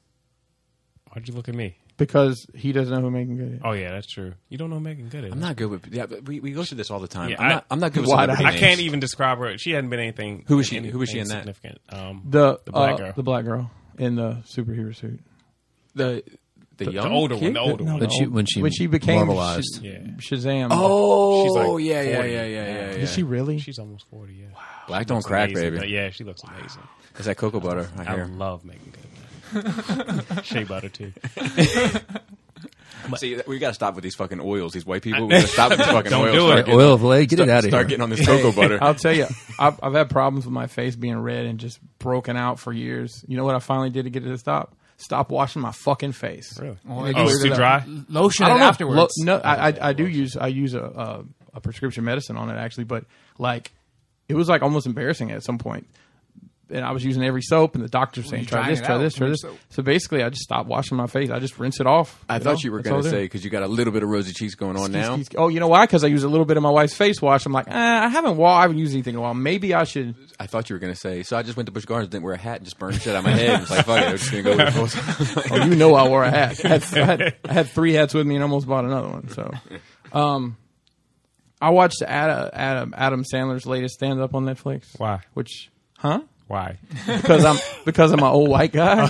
Why'd you look at me? Because he doesn't know who Megan Good is. Oh yeah, that's true. You don't know Megan Good is. I'm not good with. Yeah, but we, we go through this all the time. Yeah, I'm I- not. I'm not good with Why celebrity I I names. can't even describe her. She hadn't been anything. Who was she- anything who was she in that? Significant. Um, The the black uh, girl. the black girl in the superhero suit. the the the young older kid? one. The older No, one. When no. she- when she when she became Marvelized. Sh- Yeah. Shazam. Oh, She's like yeah, yeah, forty. yeah, yeah, yeah, yeah. Is she really? She's almost forty. Yeah. Black don't Looks crack, amazing. baby. Yeah, she looks amazing. It's that cocoa butter. I I hear. love Megan Good. Shea butter too. See, we got to stop with these fucking oils. These white people. We got to stop with these fucking Don't oils. do Start it. getting- Oil of Lay, get start, it out of start here. getting on this cocoa butter. I'll tell you, I've, I've had problems with my face being red and just broken out for years. You know what I finally did to get it to stop? Stop washing my fucking face. Really? Oh, Oh, it it's gets- too dry. Lotion I don't it know. afterwards. Lo- no, I, I I do use I use a, a a prescription medicine on it actually, but like it was like almost embarrassing at some point. And I was using every soap, and the doctor was saying, you "Try drying this, it try out this, try with this." soap? So basically, I just stopped washing my face. I just rinse it off. I know? thought you were That's going all to I do. say because you got a little bit of rosy cheeks going on now. Skis, skis. Oh, you know why? Because I use a little bit of my wife's face wash. I'm like, eh, I haven't wa- I haven't used anything in a while. Maybe I should. I thought you were going to say. So I just went to Busch Gardens, didn't wear a hat, and just burned shit out of my head. It's like fuck it, I'm just going to go with full. Oh, you know I wore a hat. I had, I, had, I had three hats with me and almost bought another one. So, um, I watched Adam Adam, Adam Sandler's latest stand up on Netflix. Why? Which, huh? Why? Because I'm because I'm an old white guy.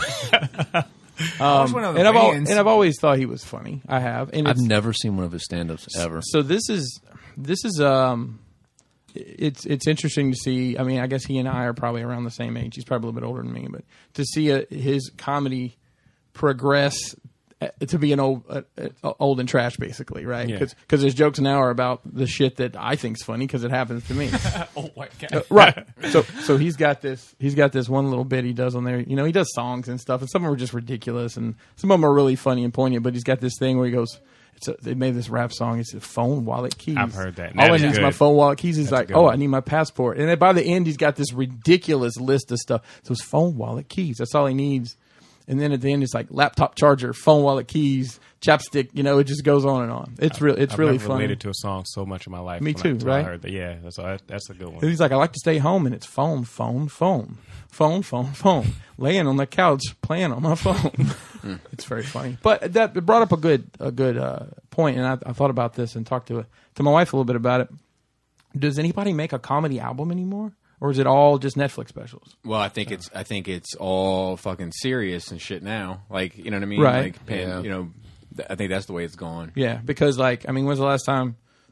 Um, one of the and I've al- bands. and I've always thought he was funny. I have. And I've it's, never seen one of his stand-ups ever. So this is this is um, it's it's interesting to see. I mean, I guess he and I are probably around the same age. He's probably a little bit older than me, but to see a, his comedy progress uh, to be an old uh, uh, old and trash, basically, right? Yeah. Because his jokes now are about the shit that I think's funny because it happens to me. oh, white guy. Uh, right. So so he's got this he's got this one little bit he does on there. You know, he does songs and stuff, and some of them are just ridiculous, and some of them are really funny and poignant. But he's got this thing where he goes, it's a, they made this rap song. It's a phone, wallet, keys. I've heard that. All That I is need is my good. phone, wallet, keys. He's That's a like, good oh, one. I need my passport. And then by the end, he's got this ridiculous list of stuff. So it's phone, wallet, keys. That's all he needs. And then at the end, it's like laptop charger, phone, wallet, keys, chapstick. You know, it just goes on and on. It's real. It's I've really never funny. related to a song so much in my life. Me when I- too, until I right? heard that. Yeah, that's that, that's a good one. And he's like, I like to stay home, and it's phone, phone, phone, phone, phone, phone, laying on the couch playing on my phone. It's very funny, but that it brought up a good a good uh, point, and I, I thought about this and talked to to my wife a little bit about it. Does anybody make a comedy album anymore, or is it all just Netflix specials? Well, I think it's I think it's all fucking serious and shit now. Like, you know what I mean? Right. Like, pan, Yeah. you know, th- I think that's the way it's gone. Yeah, because like I mean, when's the last time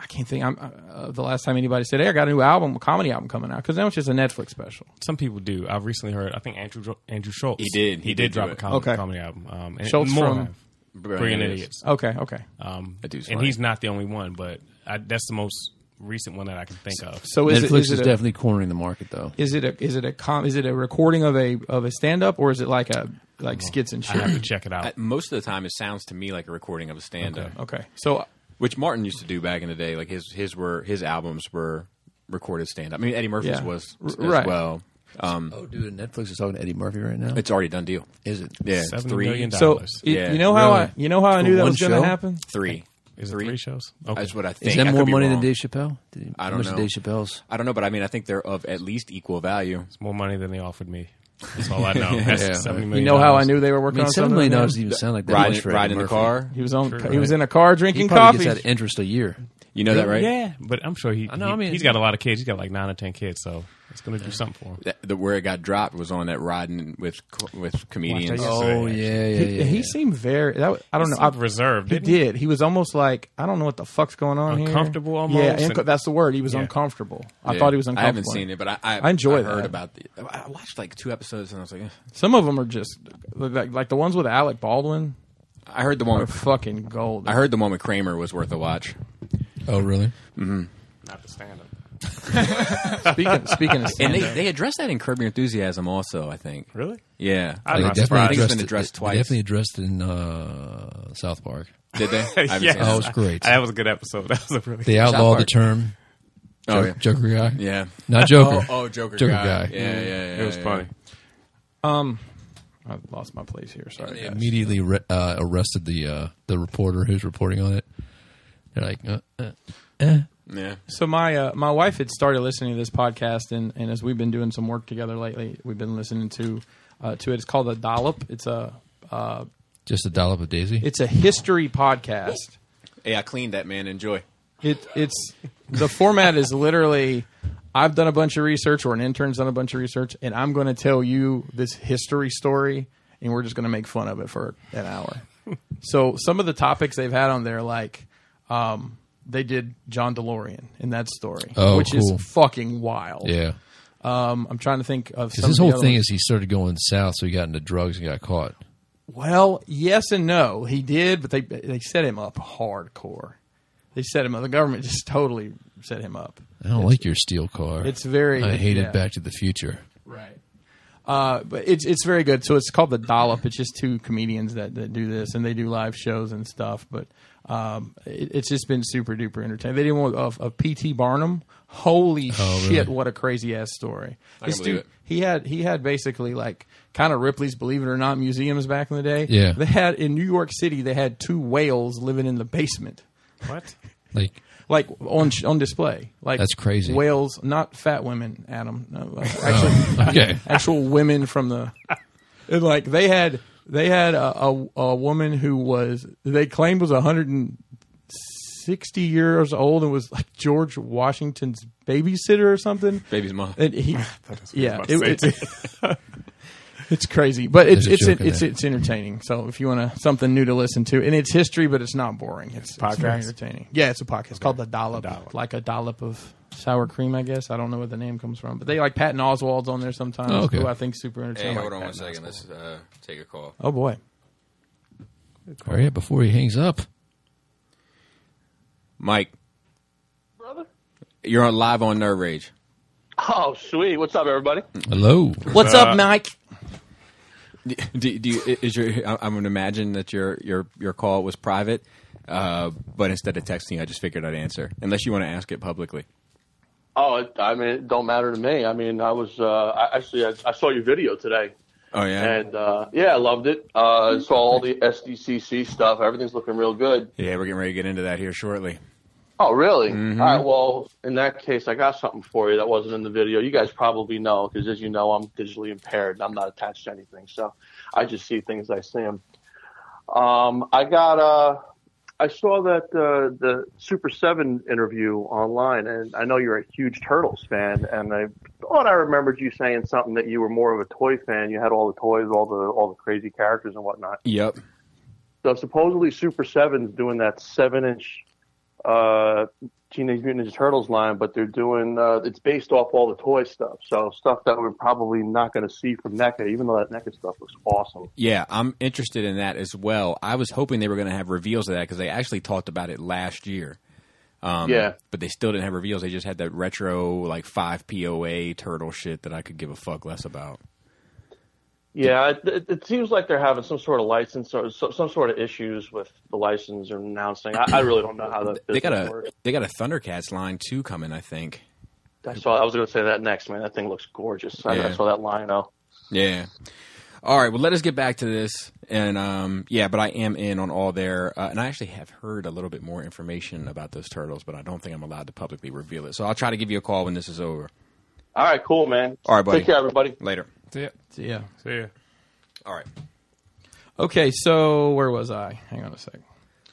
I can't think. I'm uh, the last time anybody said, "Hey, I got a new album, a comedy album coming out," because now it's just a Netflix special. Some people do. I've recently heard. I think Andrew Andrew Schultz. He did. He, He did, did drop do a it. comedy, Okay. comedy album. Um, and Schultz more from- have. Brilliant Brilliant Idiots. Idiots. Okay, okay. Um, That dude's and funny. he's not the only one, but I, that's the most recent one that I can think of. So is Netflix it, is is it a, definitely cornering the market, though. is it a is it a com, is it a recording of a of a stand up, or is it like a like skits and I have to shit? check it out. I- most of the time, it sounds to me like a recording of a stand-up, Okay, so which Martin used to do back in the day. Like his his were his albums were recorded stand-up. I mean, Eddie Murphy's Yeah. was R- as right. well. Um, Oh, dude, Netflix is talking to Eddie Murphy right now. it's already a done deal. Is it? Yeah, it's Seventy three. million so dollars. y- Yeah. you know how Really? I you know how I For knew that one was going to show? happen. Three. Is it three? three shows? Okay. That's what I think. Is that I more could be money than wrong. Dave Chappelle? Did he- I how don't much know. Dave Chappelle's? I don't know, but I mean, I think they're of at least equal value. It's more money than they offered me. That's all I know. That's Yeah. seventy You million. know how I knew they were I working mean, on seven something? million like dollars that? doesn't even sound like that Riding, much for riding in Eddie the Murphy. car. He was on. True, he was right. in a car He drinking probably coffee. gets that interest a year. You know that, right? Yeah, but I'm sure he. I know, he I mean- he's got a lot of kids. He's got like nine or ten kids, so it's going to do something for him. That, the, where it got dropped was on that riding with co- with comedians. Watch that Oh yesterday, yeah, yeah, He, yeah. he yeah. seemed very. That, I don't know. I, Seemed reserved. he Didn't he? did. He was almost like I don't know what the fuck's going on here. Uncomfortable almost, Yeah, inco- and- that's the word. He was Yeah. uncomfortable. I Yeah. thought he was I uncomfortable. haven't seen it, but I I, I enjoy I heard that. about the. I watched like two episodes and I was like, eh. Some of them are just like like the ones with Alec Baldwin I heard the one. are With, fucking gold. I heard the one with Kramer was worth a watch. Oh really? Not the stand-up. speaking speaking of And stand they they addressed that in Curb Your Enthusiasm also. I think. Really? Yeah, I They not definitely surprised. I think it's addressed been it- addressed they twice. Definitely addressed it in uh, South Park. Did they? I haven't Yes. seen Oh, it. it's great. That was a good episode. That was a really. They South outlawed the Park. term. Oh Jo- yeah. Joker guy. Yeah. Not Joker. Oh, oh Joker, Joker guy. guy. Yeah, yeah, yeah. It was yeah. funny. Um, I lost my place here. Sorry. They guys. immediately re- uh, arrested the uh, the reporter who's reporting on it. They're like, uh, uh, eh. Yeah. So my uh, my wife had started listening to this podcast, and, and as we've been doing some work together lately, we've been listening to uh, to it. It's called The Dollop. It's a uh, Just a dollop of Daisy. it's a history podcast. Hey, I cleaned that, man. Enjoy. It it's the format is literally I've done a bunch of research, or an intern's done a bunch of research, and I'm going to tell you this history story, and we're just going to make fun of it for an hour. So some of the topics they've had on there, like um, they did John DeLorean in that story, Oh, which cool. is fucking wild. Yeah. Um, I'm trying to think of Because some his of the whole other thing ones. is he started going south, so he got into drugs and got caught. Well, yes and no. He did, but they they set him up hardcore. They set him up. The government just totally set him up. I don't like your steel car. It's very. I hated yeah. Back to the Future. Right. Uh, but it's it's very good. So it's called The Dollop. It's just two comedians that, that do this, and they do live shows and stuff. But um, it, it's just been super duper entertaining. They did one of, of P T Barnum. Holy Oh, shit! really? What a crazy ass story. I can This believe dude, it. he had he had basically like kind of Ripley's Believe It or Not museums back in the day. Yeah. They had in New York City. They had two whales living in the basement. What? Like, Like on on display, like That's crazy. Whales, not fat women, Adam. No, like, actually, okay. actual women from the and, like they had they had a, a, a woman who was they claimed was one hundred sixty years old and was like George Washington's babysitter or something. Baby's mom. And he, yeah, about to it, say. it's, it's crazy, but it's There's it's a joke in it's, there. it's entertaining. So if you want to something new to listen to, and it's history, but it's not boring. It's, it's very Podcast? entertaining. Yeah, it's a podcast. It's called The Dollop, Dollop. like a dollop of sour cream, I guess. I don't know where the name comes from, but they like Patton Oswalt's on there sometimes, Oh, okay. who I think super Hey, entertaining. hold on Like one Patton second. Oswalt. Let's uh, take a call. Oh boy, Hurry up before he hangs up. Mike, Brother? you're on live on Nerve Rage. Oh, sweet. What's up, everybody? Hello. what's up, Mike? Do, do, do you, is your? I- I'm going to imagine that your your your call was private, uh, but instead of texting, I just figured I'd answer. Unless you want to ask it publicly. Oh, it, I mean, it don't matter to me. I mean, I was uh, I, actually I, I saw your video today, Oh yeah. and uh, yeah, I loved it. Uh, saw all the S D C C stuff. Everything's looking real good. Yeah, we're getting ready to get into that here shortly. Oh, really? All right. Well, in that case, I got something for you that wasn't in the video. You guys probably know because, as you know, I'm digitally impaired and I'm not attached to anything, so I just see things as I see them. Um, I got uh, I saw that uh, the Super Seven interview online, and I know you're a huge Turtles fan, and I thought I remembered you saying something that you were more of a toy fan. You had all the toys, all the all the crazy characters and whatnot. Yep. So supposedly Super Seven's doing that seven inch uh, Teenage Mutant Ninja Turtles line, but they're doing uh, it's based off all the toy stuff. So stuff that we're probably not going to see from NECA, even though that NECA stuff looks awesome. Yeah, I'm interested in that as well. I was hoping they were going to have reveals of that because they actually talked about it last year. Um, yeah, but they still didn't have reveals. They just had that retro like five P O A turtle shit that I could give a fuck less about. Yeah, it, it, it seems like they're having some sort of license or so, some sort of issues with the license or announcing. I, I really don't know how that they got a works. they got a Thundercats line too coming, I think. I saw. I was going to say that next, man. That thing looks gorgeous. I, Yeah. I saw that line out. Yeah. All right. Well, let us get back to this, and um, yeah, but I am in on all their, uh, and I actually have heard a little bit more information about those turtles, but I don't think I'm allowed to publicly reveal it. So I'll try to give you a call when this is over. All right, cool, man. All right, buddy. Take care, everybody. Later. See ya. So, yeah. So yeah. All right. Okay, so where was I? Hang on a sec.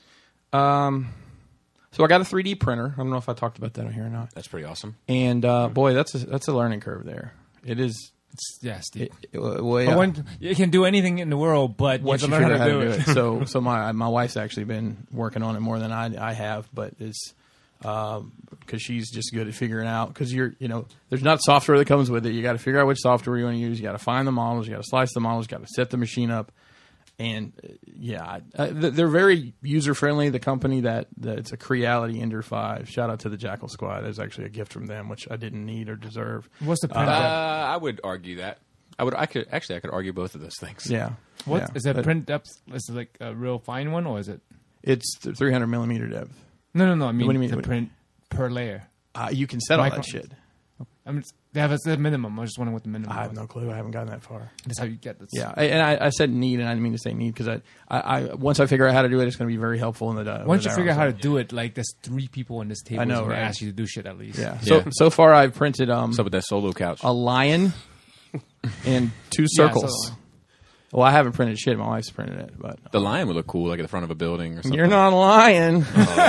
Um, so I got a three D printer. I don't know if I talked about that on here or not. That's pretty awesome. And uh, boy, that's a, that's a learning curve there. It is. It's, yeah, Steve. It, it, well, yeah. But when, you can do anything in the world, but Once you you have to learn figure how out to do it. so, so my my wife's actually been working on it more than I I have, but it's because um, she's just good at figuring out. Because you're, you know, there's not software that comes with it. You got to figure out which software you want to use. You got to find the models. You got to slice the models. You got to set the machine up. And uh, yeah, uh, they're very user friendly. The company that, that it's a Creality Ender five. Shout out to the Jackal Squad. It's actually a gift from them, which I didn't need or deserve. What's the Uh, print depth? I would argue that. I would. I could actually. I could argue both of those things. Yeah. What yeah. is that But print depth? Is it like a real fine one, or is it? It's three hundred millimeter depth. No, no, no. I mean, What do you mean? the What- print per layer. Uh, you can set all Micro- that shit. I mean, it's- they have a, a minimum. I was just wondering what the minimum. I have was. no clue. I haven't gotten that far. That's how you get this. Yeah, I, and I, I said need, and I didn't mean to say need because I, I, I, once I figure out how to do it, it's going to be very helpful in the. Uh, Once the you figure out how to dialogue. do it, like there's three people on this table. I know, who's gonna right? ask you to do shit at least. Yeah. Yeah. So so far, I've printed um What's up with that solo couch? a lion and two Yeah, circles. so- well, I haven't printed shit. My wife's printed it, but The lion would look cool, like at the front of a building or something. you're not lying.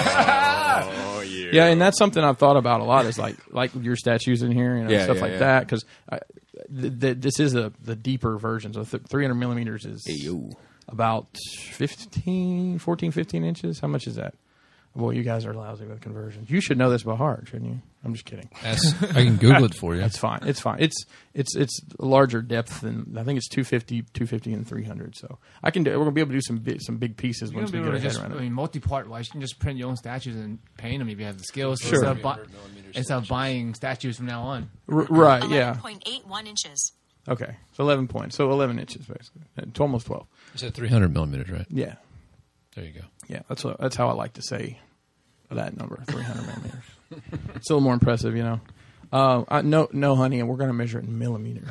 Oh yeah. Yeah, and that's something I've thought about a lot. Is like like your statues in here, you know, Yeah, stuff yeah, like yeah. that. Because th- th- this is a the deeper version. So th- three hundred millimeters is Ayo. about fifteen, fourteen, fifteen inches. How much is that? Well, you guys are lousy with conversions. You should know this by heart, shouldn't you? I'm just kidding. Ask- I can Google it for you. That's fine. It's fine. It's it's it's a larger depth than I think it's two fifty, two fifty, and three hundred. So I can do. We're gonna be able to do some big, some big pieces You're once gonna we be get able our to head just, around I it. mean, multi-part wise, you can just print your own statues and paint them if you have the skills. Sure. Instead of, bu- instead of buying statues from now on. R- right? Yeah. eleven point eight one inches. Okay. So eleven points. So eleven inches basically. It's almost twelve. You said three hundred millimeters, right? Yeah. There you go. Yeah. That's what, that's how I like to say that number, three hundred millimeters. It's a little more impressive, you know. Uh, I, no, no, honey, and we're going to measure it in millimeters.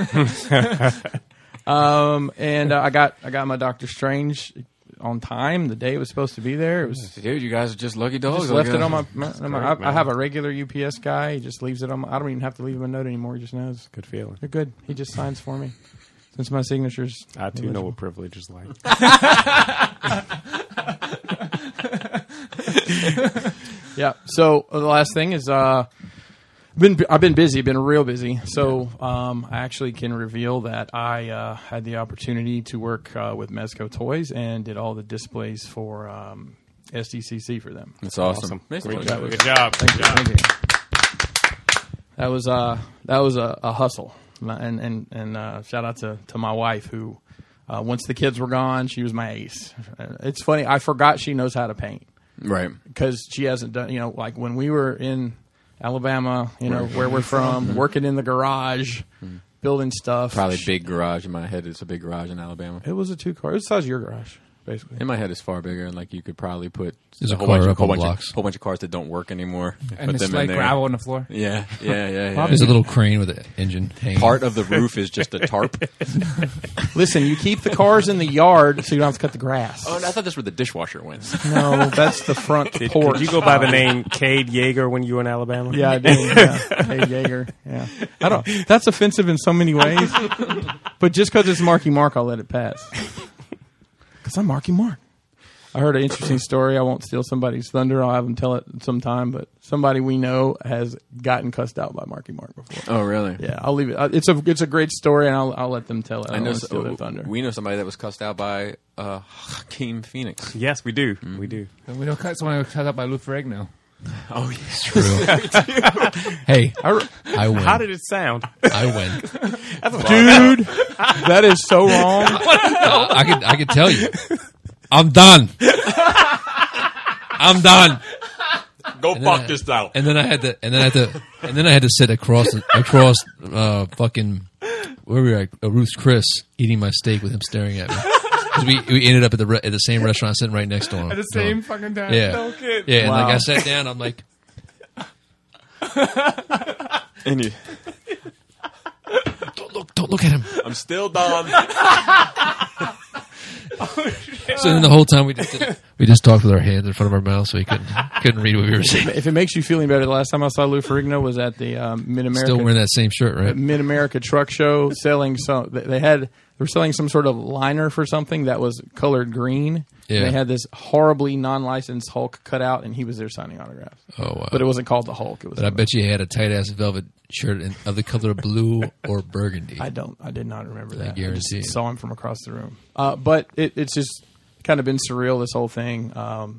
um, and uh, I got I got my Doctor Strange on time. The day it was supposed to be there. It was Dude, you guys are just lucky I dogs. just I left guess. it on my. my, on my- great, I, I man. have a regular U P S guy. He just leaves it on. My, I don't even have to leave him a note anymore. He just knows. Good feeling. You're good. He just signs for me. Since my signature's. I too know what privilege is like. Yeah. So uh, the last thing is, uh, been I've been busy, been real busy. So um, I actually can reveal that I uh, had the opportunity to work uh, with Mezco Toys and did all the displays for um, S D C C for them. That's awesome. Awesome. Nice Great one. job. Good job. Thank Good you. job. Thank you. That was uh that was a, a hustle, and and and uh, shout out to, to my wife who, uh, once the kids were gone, she was my ace. Uh, It's funny, I forgot she knows how to paint Right. because she hasn't done. You know, like when we were in Alabama, you know where we're from, working in the garage, building stuff. Probably big garage in my head. It's a big garage in Alabama. It was a two car. It was the size of your garage, basically. In my head, it's far bigger, and like you could probably put There's a whole car bunch, of, up whole, on bunch blocks. of, whole bunch of cars that don't work anymore. And put it's them like in there. gravel on the floor. Yeah, yeah, yeah. yeah. There's a little crane with an engine hanging. Part of the roof is just a tarp. Listen, you keep the cars in the yard so you don't have to cut the grass. Oh, no, I thought that's where the dishwasher went. No, that's the front Did, porch. did you go by the name Cade Yeager when you were in Alabama? Yeah, I did. Yeah. Hey, Jaeger. Yeah, I don't. That's offensive in so many ways. But just because it's Marky Mark, I'll let it pass. Because I'm Marky Mark. I heard an interesting story. I won't steal somebody's thunder. I'll have them tell it sometime. But somebody we know has gotten cussed out by Marky Mark before. Oh, really? Yeah, I'll leave it. Uh, It's a it's a great story, and I'll I'll let them tell it. I, I don't know. want to steal their So, thunder. we know somebody that was cussed out by uh, Hakeem Phoenix. Yes, we do. Mm-hmm. We do. And we don't cut someone cut up by Lou Ferrigno. Oh, yeah. It's true. Hey, I win. How did it sound? I win. Dude, that is so wrong. Uh, I can I can tell you. I'm done. I'm done. Go And fuck then I- this out. And then I had to, and then I had to, and then I had to sit across across uh, fucking where were we at? Uh, Ruth's Chris eating my steak with him staring at me. 'Cause we we ended up at the re- at the same restaurant sitting right next to him. At the to same him. fucking time. Yeah, No kid. yeah. And Wow. like I sat down, I'm like, And you, don't look, don't look at him. I'm still done. So then the whole time we just did, we just talked with our hands in front of our mouths, so he couldn't couldn't read what we were saying. If it makes you feel any better, the last time I saw Lou Ferrigno was at the um, Mid America Still wearing that same shirt, right? Mid America Truck Show, selling some. They they had they were selling some sort of liner for something that was colored green. Yeah. And they had this horribly non-licensed Hulk cut out, and he was there signing autographs. Oh wow! But it wasn't called the Hulk. It was. But I bet you he had a tight ass velvet shirt in, of the color blue or burgundy. I don't. I did not remember that. I guarantee. just saw him from across the room. Uh, but it, it's just kind of been surreal. This whole thing um,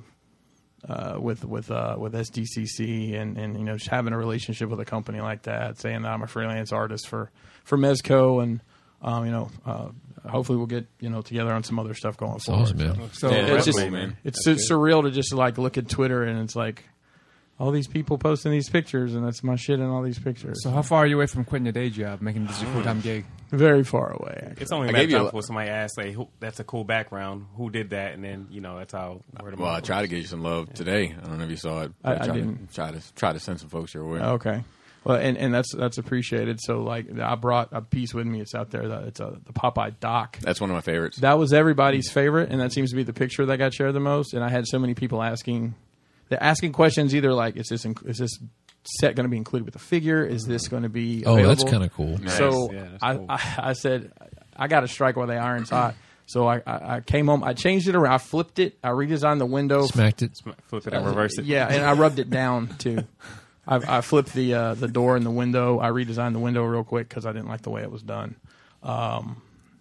uh, with with uh, with S D C C and, and you know just having a relationship with a company like that, saying that I'm a freelance artist for for Mezco, and um, you know uh, hopefully we'll get you know together on some other stuff going That's forward. awesome, man. So Yeah, It's that's just cool, man. it's so surreal to just like look at Twitter and it's like all these people posting these pictures and that's my shit in all these pictures. So how far are you away from quitting your day job, making this your full time gig? Very far away. Actually. It's only a I matter gave of you time a- before somebody asks, like, who, that's a cool background. Who did that? And then, you know, that's how word of Well, I mouth tried to works. get you some love today. I don't know if you saw it. I- but I tried didn't. To, try to try to send some folks your way. Okay. Well, and, and that's that's appreciated. So like I brought a piece with me. It's out there. That it's a the Popeye doc. That's one of my favorites. That was everybody's favorite, and that seems to be the picture that got shared the most. And I had so many people asking, they're asking questions either like, is this inc- is this set going to be included with the figure? Is this going to be Oh, available? that's kind of cool. Nice. So Yeah, that's I, cool. I I said I got to strike while the iron's hot. So I, I I came home. I changed it around. I flipped it. I redesigned the window. Smacked it. Flip it and reverse it. Yeah, and I rubbed it down too. I, I flipped the uh, the door and the window. I redesigned the window real quick because I didn't like the way it was done. Um,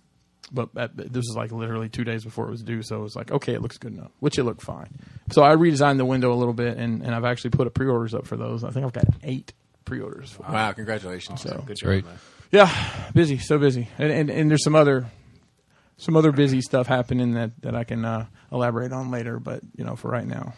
but at, this was like literally two days before it was due, so it was like, okay, it looks good enough, which it looked fine. So I redesigned the window a little bit, and, and I've actually put a pre-orders up for those. I think I've got eight pre-orders. For Wow, congratulations. So Good job, Great. man. yeah, busy, so busy, and, and and there's some other some other busy stuff happening that that I can uh, elaborate on later. But you know, for right now.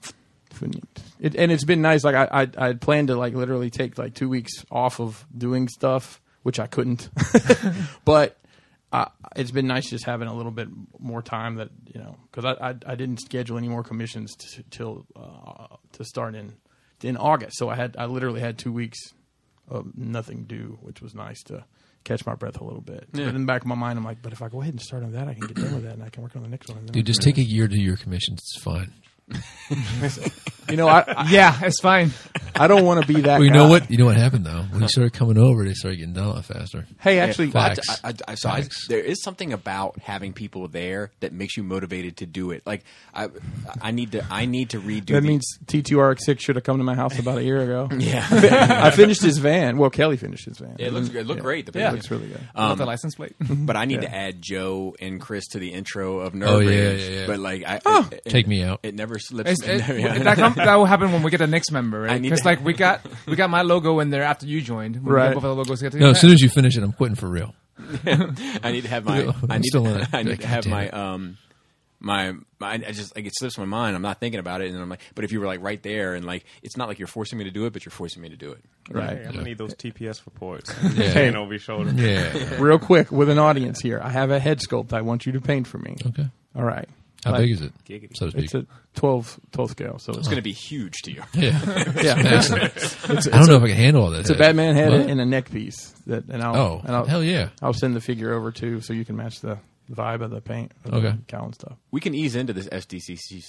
It, and it's been nice. Like I, I, I had planned to like literally take like two weeks off of doing stuff, which I couldn't. But uh, it's been nice just having a little bit more time. That you know, because I, I, I didn't schedule any more commissions t- till uh, to start in in August. So I had I literally had two weeks of nothing due, which was nice to catch my breath a little bit. Yeah. But in the back of my mind, I'm like, but if I go ahead and start on that, I can get done with that, and I can work on the next one. And then Dude, just take a year to do your commissions. It's fine. you know, I, I Yeah, it's fine. I don't want to be that. Well, you know guy. what? You know what happened though? When you started coming over, they started getting done a lot faster. Hey, actually, Well, I- Facts. I, I, so I, Facts. there is something about having people there that makes you motivated to do it. Like I, I need to, I need to redo. that the, means T two R X six should have come to my house about a year ago. yeah, I finished his van. Well, Kelly finished his van. Yeah, it looks it looked Yeah. great. The Yeah, it picture. looks really good. Got Um, the license plate. but I need Yeah. to add Joe and Chris to the intro of Nerd Oh, yeah, Rage. yeah, yeah. But like, I, Oh. it, Take me out. It never slips. It's, it, yeah. that, com- that will happen when we get a Knicks member, I right? need Because to- like we got we got my logo in there after you joined. When we Right. got both of the logos together. No, as soon as you finish it, I'm quitting for real. I need to have my. I'm I need still to, in it. I need Like, to have God my damn it. um my, my I just like it slips my mind. I'm not thinking about it, and I'm like, but if you were like right there, and like it's not like you're forcing me to do it, but you're forcing me to do it. Right. Hey, I'm gonna need those T P S reports. Yeah. Hand over your shoulder. Yeah. Real quick, with an audience here, I have a head sculpt I want you to paint for me. Okay. All right. How Like, big is it? Giggity. So to speak. It's a twelve, twelve scale. So It's it's, going to be huge to you. Yeah. yeah. Massive. It's, I don't know if I can handle all that. it's a Batman head and a neck piece. That and I'll Oh, and I'll, hell yeah. I'll send the figure over too, so you can match the vibe of the paint. Of Okay. the cowl and stuff. We can ease into this S D C C.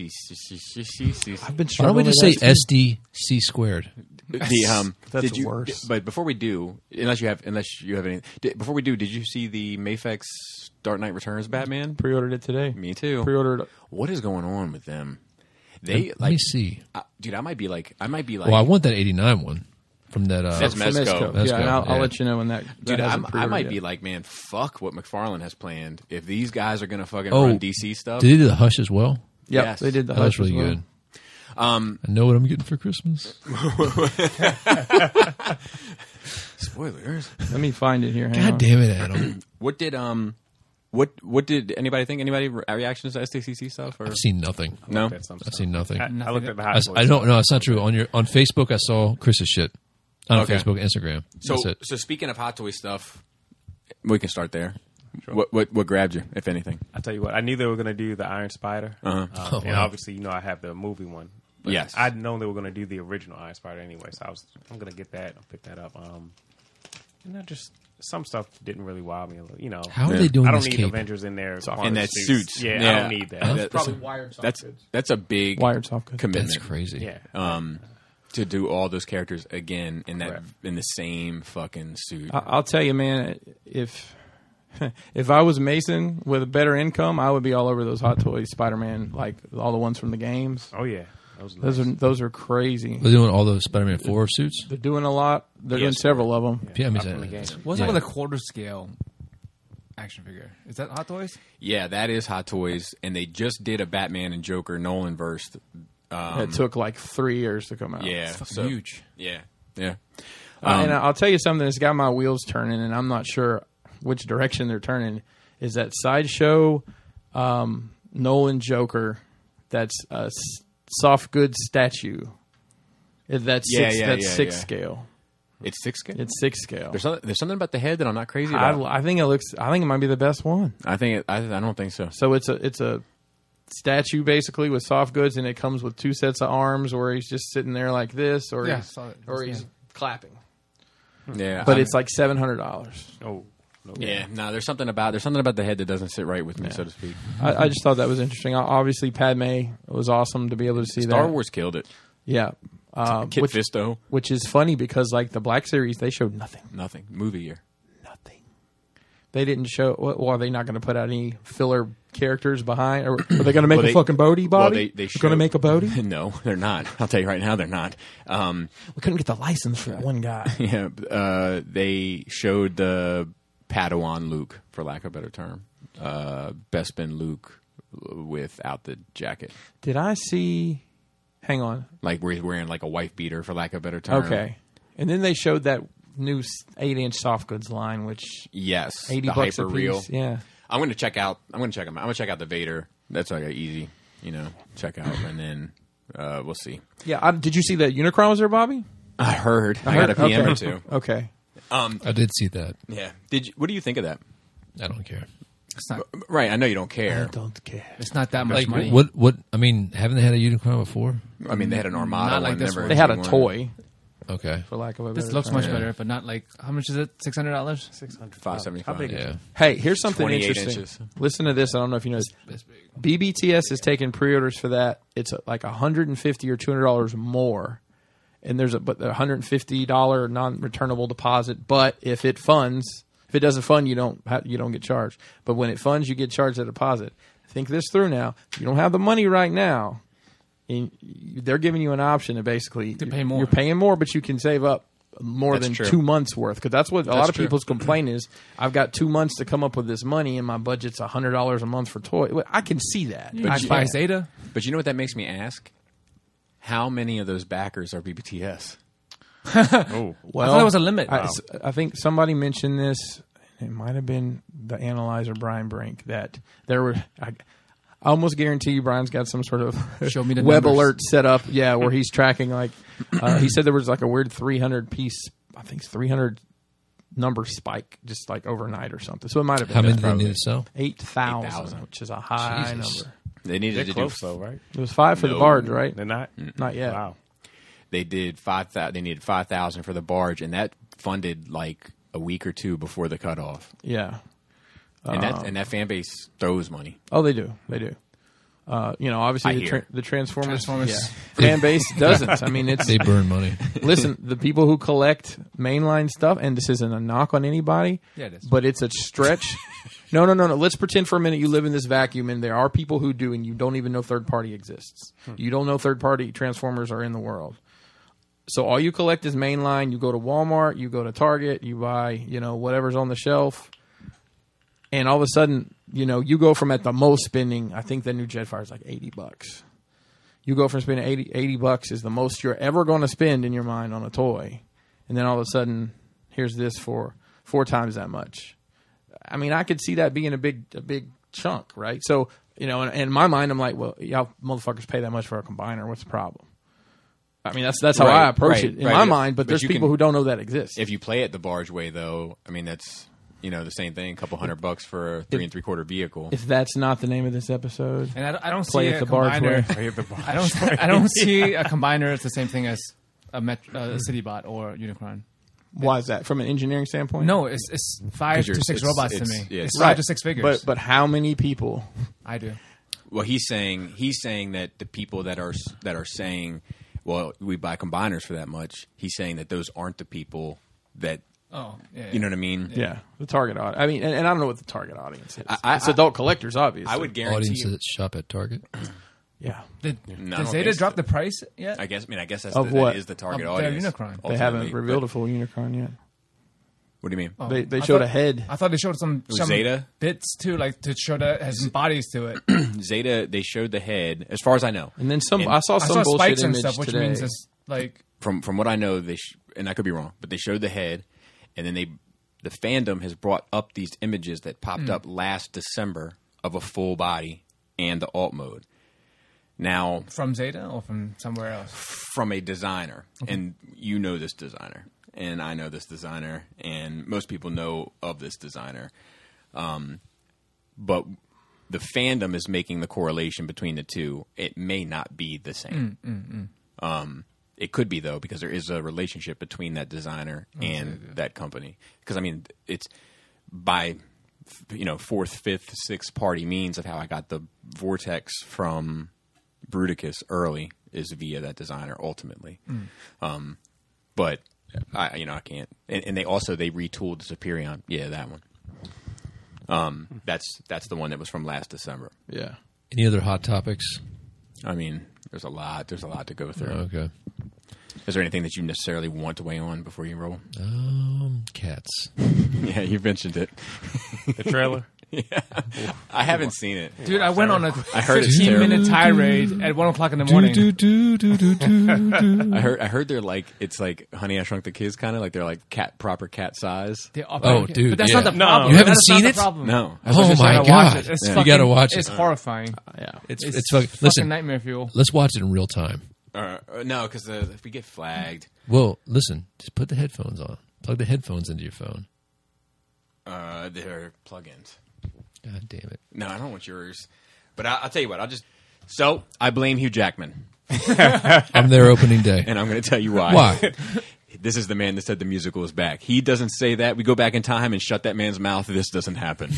I've been. Why don't we struggling just with say that, S D C squared? The um, That's did you, worse. But before we do, unless you have, unless you have any, did, before we do, did you see the Mafex Dark Knight Returns Batman? Pre-ordered it today. Me too. Pre-ordered. What is going on with them? They Let like, me see. uh, dude. I might be like, I might be like, Well, I want that eighty-nine one from that. Uh, That's from Mezco. Yeah, and I'll, I'll yeah. let you know when that. dude. that I'm, hasn't I pre-ordered might yet. be like, man, fuck what McFarlane has planned. If these guys are gonna fucking Oh, run D C stuff, Did they do the Hush as well? Yep, Yes. they did the. That was Hush as really well. good. Um, I know what I'm getting for Christmas. spoilers. Let me find it here. Hang God on. damn it, Adam. What did um, what what did anybody think? Anybody re- reactions to S T C C stuff? Or I've seen nothing. no? That's some I've stuff. seen nothing. I, I looked at the I, hot I don't. No, it's not true. On your on Facebook, I saw Chris's shit. On Okay. Facebook, Instagram. So That's it. so speaking of Hot Toy stuff, we can start there. What what what grabbed you, if anything? I tell you what, I knew they were going to do the Iron Spider, Uh-huh. um, Oh, and wow. obviously, you know, I have the movie one. But Yes. I'd known they were going to do the original Iron Spider anyway, so I was I'm going to get that. I'll pick that up. Um, and I just some stuff didn't really wow me. A little, you know, How are Yeah. they doing I don't this need cape? Avengers in there In that suits. Yeah, I Yeah. don't need that. Huh? It's probably wired soft That's goods. that's a big Wired soft goods. commitment. That's crazy. Yeah, Um, to do all those characters again in that Right. in the same fucking suit. I- I'll tell you, man. If if I was Mason with a better income, I would be all over those Hot Toys Spider-Man, like all the ones from the games. oh yeah, those, Those are those are crazy. They're doing all those Spider-Man four suits. They're doing a lot. They're doing Yes. several of them. Yeah, I mean, Up from the uh, game. What's Yeah. up with a quarter scale action figure? Is that Hot Toys? Yeah, that is Hot Toys, and they just did a Batman and Joker Nolan verse. Um, It took like three years to come out. yeah, Fucking so- huge. Yeah, yeah. Uh, and Um, I'll tell you something that's got my wheels turning, and I'm not sure which direction they're turning. Is that Sideshow um, Nolan Joker? That's a s- soft goods statue. Is that Yeah, six? yeah, that's yeah, six yeah. scale. It's six scale. It's six scale. There's something, there's something about the head that I'm not crazy I, about. I think it looks. I think it might be the best one. I think it, I, I don't think so. So it's a it's a statue basically with soft goods, and it comes with two sets of arms where he's just sitting there like this, or Yeah, he's, saw it. or Yeah. he's clapping. Yeah, But I'm- it's like seven hundred dollars. oh no, yeah. No, there's something about there's something about the head that doesn't sit right with me, so to speak. I, I just thought that was interesting. Obviously, Padme was awesome to be able to see Star that. Wars killed it. Yeah. Uh, Kit which, Fisto, which is funny because like the Black Series, they showed nothing. nothing. Movie year. Nothing. They didn't show. Well, are they not going to put out any filler characters behind? Or are they going to make Well, a they- fucking Bodhi, well, Bobby? they- they They're going showed- to make a Bodhi? No, they're not. I'll tell you right now, they're not. Um, We couldn't get the license for one guy. yeah, uh, they showed the Padawan Luke, for lack of a better term, uh, Bespin Luke without the jacket, Did I see? Hang on. like where he's wearing like a wife beater, for lack of a better term. Okay. And then they showed that new eight-inch soft goods line, which Yes, eighty the bucks a hyper piece. real. Yeah. I'm going to check out. I'm going to check them. I'm going to check out the Vader. That's like a easy, you know, check out, and then uh, we'll see. Yeah. I, did you see that Unicron was there, Bobby? I heard. I, got a P M okay. or two. Okay. Um, I did see that. yeah. Did you, what do you think of that? I don't care. It's not. Right. I know you don't care. Don't care. It's not that much Like money. what? What? I mean, haven't they had a Unicron before? I mean, they had an Armada. Not like one, this never one. They had a one. toy, Okay. for lack of a better This looks term. much Yeah. better, but not like how much is it? Six hundred dollars. six hundred five seventy-five. How big is Yeah. it? Hey, here's something twenty-eight interesting. inches. Listen to this. I don't know if you know this. This big. B B T S is taking pre-orders for that. It's uh, like one hundred fifty or two hundred dollars more, and there's a but a one hundred fifty dollars non-returnable deposit. But if it funds, if it doesn't fund, you don't ha- you don't get charged. But when it funds, you get charged a deposit. Think this through now. If you don't have the money right now, and you- they're giving you an option to basically To pay more. You're paying more, but you can save up more That's than true. two months worth. Because that's what a lot That's of true. people's complaint is. I've got two months to come up with this money, and my budget's a hundred dollars a month for toy. Well, I can see that. You I just buy can. Zeta. But you know what that makes me ask? How many of those backers are B B T S? Oh, Well, I thought there was a limit. I, Wow. I think somebody mentioned this. It might have been the analyzer Brian Brink that there were. I, I almost guarantee you, Brian's got some sort of Show me the web numbers. alert set up. Yeah, where he's tracking. Like uh, he said, there was like a weird three hundred piece. I think it's three hundred number spike just like overnight or something. So it might have been How many that, do they probably. need to sell? eight thousand, eight thousand. which is a high Jesus. number. They needed they're to close do. though, right? It was five for the No. barge, right? They're not. Not yet. Wow. They did five. Th- they needed five thousand for the barge, and that funded like a week or two before the cutoff. Yeah. And Uh, that and that fan base throws money. Oh, they do. They do. Uh, you know, obviously I the, hear. tra- the Transformers, Transformers. yeah. fan base doesn't. I mean, it's They burn money. listen. The people who collect mainline stuff, and this isn't a knock on anybody, Yeah, it is. but it's a stretch. no, no, no, no. Let's pretend for a minute you live in this vacuum, and there are people who do, and you don't even know third party exists. You don't know third party Transformers are in the world. So all you collect is mainline. You go to Walmart, you go to Target, you buy, you know, whatever's on the shelf. And all of a sudden, you know, you go from at the most spending, I think the new Jetfire is like eighty bucks. You go from spending eighty, eighty bucks is the most you're ever going to spend in your mind on a toy, and then all of a sudden, here's this for four times that much. I mean, I could see that being a big, a big chunk, right? So, you know, in, in my mind, I'm like, well, y'all motherfuckers pay that much for a combiner. What's the problem? I mean, that's that's how Right, I approach right, it in right. my mind. But, But there's you people can- who don't know that exists. If you play it the barge way, though, I mean that's you know the same thing. A couple hundred bucks for a three and three quarter vehicle. If that's not the name of this episode, And I, don't- I don't play see it a the barge combiner. way. Play it the barge I don't. way. I don't see a combiner as the same thing as a, met, uh, a Citybot or Unicron. Why is that? From an engineering standpoint? No, it's it's five 'Cause to you're- six it's- robots it's- to me. yeah, it's it's- five Right. to six figures. But but how many people? I do. Well, he's saying he's saying that the people that are that are saying, well, we buy combiners for that much. He's saying that those aren't the people that Oh, yeah. you know what I mean. Yeah, the target audience. I mean, and, and I don't know what the target audience is. I- I- it's adult collectors, obviously. I would guarantee. Audience that shop at Target. Yeah, Did, No, I did don't Zeta think drop so. the price yet? I guess. I mean, I guess that's Of the, what? that is the target Of their audience. Unicron. they haven't ultimately. revealed But a full Unicron yet. What do you mean? Oh, They they I showed thought- a head. I thought they showed some, Was some Zeta? bits too, like to show that it has some bodies to it. Zeta, they showed the head, as far as I know. And then some. And I saw I some saw bullshit spikes and image stuff, which today. means it's like From from what I know, they sh- and I could be wrong, but they showed the head, and then they the fandom has brought up these images that popped Hmm. up last December of a full body and the alt mode. Now, from Zeta or from somewhere else. from a designer, and you know this designer, and I know this designer, and most people know of this designer. Um, but the fandom is making the correlation between the two. It may not be the same. Um, it could be though, because there is a relationship between that designer and that company. Because I mean, it's by you know fourth, fifth, sixth party means of how I got the Vortex from Bruticus early is via that designer ultimately. Um, but I, you know, I can't. And, and they also they retooled the Superion. Yeah, that one. Um, that's that's the one that was from last December. Yeah. Any other hot topics? I mean, there's a lot. There's a lot to go through. Okay. Is there anything that you necessarily want to weigh on before you roll? Um, cats. Yeah, you mentioned it. The trailer. I haven't seen it. Dude, I went on a I heard it's fifteen minute terrible. tirade at one o'clock in the morning. Do, do, do, do, do, do. I heard. I heard they're like it's like Honey I Shrunk the Kids, kind of like they're like cat proper cat size. They are- Oh, dude, but that's yeah. not the No. problem. You haven't That is not seen the it? problem. No, I was Oh just my trying to God. watch it. It's You fucking, gotta watch it. It's horrifying. Yeah. It's It's, it's fucking. fucking Listen, nightmare fuel. let's watch it in real time. uh, no, because if we get flagged, Well, listen, just put the headphones on. Plug the headphones into your phone. uh, they're plugins. God damn it. No, I don't want yours. But I, I'll tell you what. I'll just. So I blame Hugh Jackman, I'm there opening day. and I'm going to tell you why. Why? This is the man that said the musical is back. He doesn't say that. We go back in time and shut that man's mouth. This doesn't happen.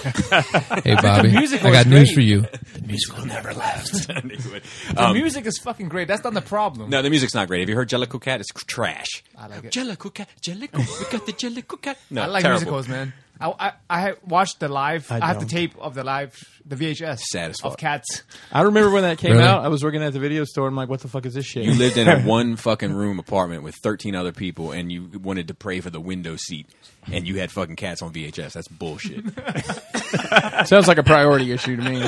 Hey, Bobby, musical I got is news great. for you. The musical never left. Anyway, The um, music is fucking great. That's not the problem. no, the music's not great. Have you heard Jellicle Cat? It's trash. I like it. Jellicle Cat, Jellicle, we got the Jellicle Cat. No, I like terrible. musicals, man. I, I I watched the live. I, I have the don't. tape of the live, the V H S Sad as of fuck. Cats. I remember when that came Really? out. I was working at the video store. and I'm like, what the fuck is this shit? You lived in a one fucking room apartment with thirteen other people, and you wanted to pray for the window seat, and you had fucking cats on V H S. That's bullshit. Sounds like a priority issue to me.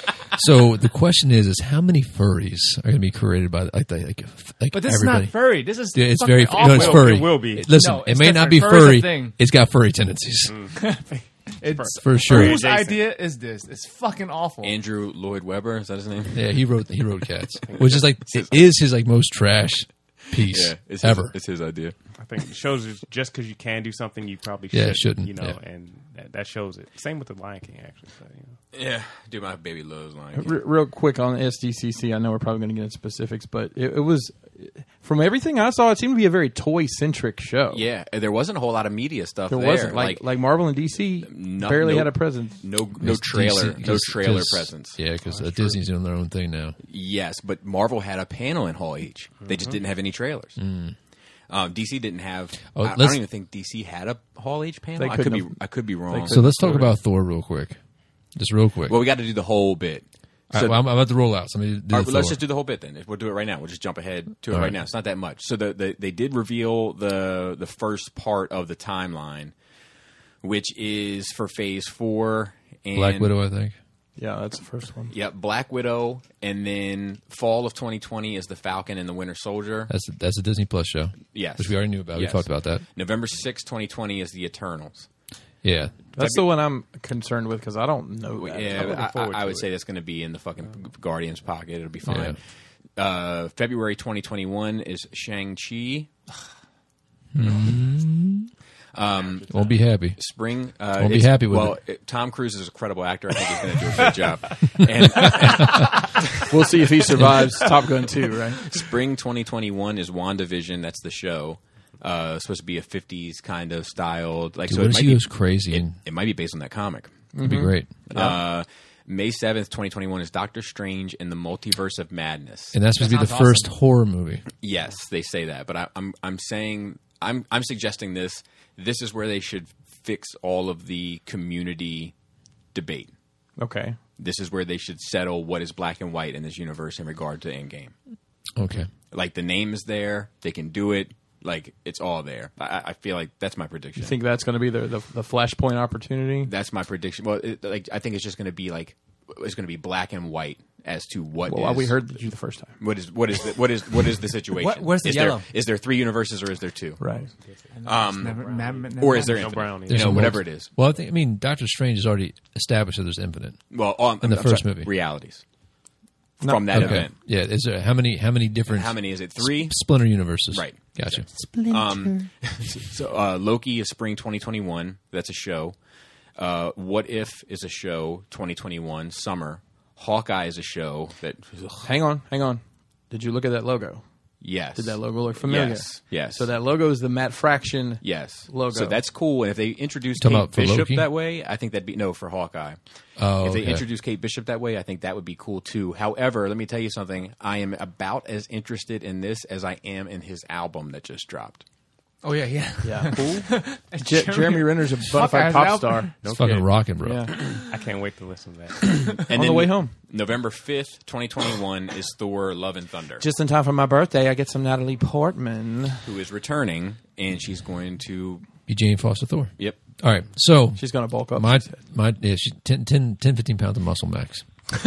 So the question is, is how many furries are going to be created by like the, like like But this everybody? is not furry. This is Yeah, it's fucking very awful. no, it's Will- furry. it will be. Listen, No, it it's may not different. be Furry's a furry. thing. It's got furry tendencies It's for sure. Whose Jason. idea is this? It's fucking awful. Andrew Lloyd Webber, is that his name? Yeah, he wrote he wrote Cats, which is like it is his like most trash piece Yeah, it's his, ever. it's his idea. I think it shows you just because you can do something, you probably Yeah, shouldn't. shouldn't, You know, yeah. and that, that shows it. Same with the Lion King, actually. So, you know. Yeah, dude, my baby loves Lion King. R- real quick on S D C C, I know we're probably going to get into specifics, but it, it was, from everything I saw, it seemed to be a very toy-centric show. Yeah, there wasn't a whole lot of media stuff There there. wasn't. Like, like Marvel and D C No- barely no- had a presence. no no It's trailer, D C no 'cause- trailer 'cause- presence. Yeah, because uh, Disney's doing their own thing now. Yes, but Marvel had a panel in Hall H. They just didn't have any trailers. Um, D C didn't have. Oh, I, I let's- don't even think D C had a Hall H panel. They I could be. couldn't have- I could be wrong. So let's talk about Thor real quick, just real quick. well, we got to do the whole bit. All right, So- well, I'm, I'm about to roll out. So let me do All right, the well, let's Thor. just do the whole bit then. We'll do it right now. We'll just jump ahead to it All right right. now. It's not that much. So the, the they did reveal the the first part of the timeline, which is for Phase Four. And Black Widow, I think. Yeah, that's the first one. Yep, Black Widow, and then fall of twenty twenty is The Falcon and the Winter Soldier. That's that's a Disney Plus show. Yes. Which we already knew about. Yes. We talked about that. November sixth, twenty twenty is The Eternals. Yeah. That's the one I'm concerned with because I don't know that. I'm Yeah, looking I, forward I, I to would it. say that's going to be in the fucking Guardians pocket. It'll be fine. Uh, February twenty twenty-one is Shang-Chi. Um, Won't be happy. Spring. Uh, Won't be it's- happy with well, it. it- Tom Cruise is a credible actor. I think he's going to do a good job. And We'll see if he survives Top Gun two, right? Spring twenty twenty-one is WandaVision. That's the show. Uh, supposed to be a fifties kind of styled. Like Dude, so, what it if might she be, goes crazy? It, and it might be based on that comic. It'd be great. Uh, May seventh, twenty twenty-one is Doctor Strange and the Multiverse of Madness. And that's supposed to be the sounds first awesome. horror movie. Yes, they say that, but I, I'm I'm saying I'm I'm suggesting this. This is where they should fix all of the community debate. Okay. This is where they should settle what is black and white in this universe in regard to Endgame. Okay. Like the name is there, they can do it. Like it's all there. I, I feel like that's my prediction. You think that's going to be the, the the flashpoint opportunity? That's my prediction. Well, it, like I think it's just going to be like it's going to be black and white as to what. Well, is, we heard you the first time. what is what is the, what is what is the situation? What- where's the is yellow? There, is there three universes or is there two? Right. Um, Never, never, never or is there No infinite? brown either. You There's know, some whatever rules. it is. Well, I think I mean Doctor Strange has already established that there's infinite Well, um, in the I'm first sorry, movie. realities No. from that Okay. event. Yeah. Is there how many how many different How many is it? Three. splinter universes? Right. Gotcha. Um, so uh, Loki is spring twenty twenty-one. That's a show. Uh, What If is a show. twenty twenty-one summer. Hawkeye is a show that. Hang on, hang on. Did you look at that logo? Yes. Did that logo look familiar? Yes. Yes. So that logo is the Matt Fraction. Yes. logo. So that's cool. And if they introduce Talking Kate about for Bishop Loki? that way, I think that'd be no for Hawkeye. Oh, If they okay. introduce Kate Bishop that way, I think that would be cool too. However, let me tell you something. I am about as interested in this as I am in his album that just dropped. Oh yeah, yeah. Yeah, cool. Je- Jeremy Renner's a bona fide Hawkeye's pop out. star. It's fucking rocking, bro. Yeah. I can't wait to listen to that. And On the then way home. November fifth, twenty twenty-one is Thor Love and Thunder, Just in time for my birthday, I get some Natalie Portman. who is returning, and she's going to. Be Jane Foster Thor. Yep. All right. So She's going to bulk up. my she said. my yeah, she's ten, ten, ten, fifteen pounds of muscle max.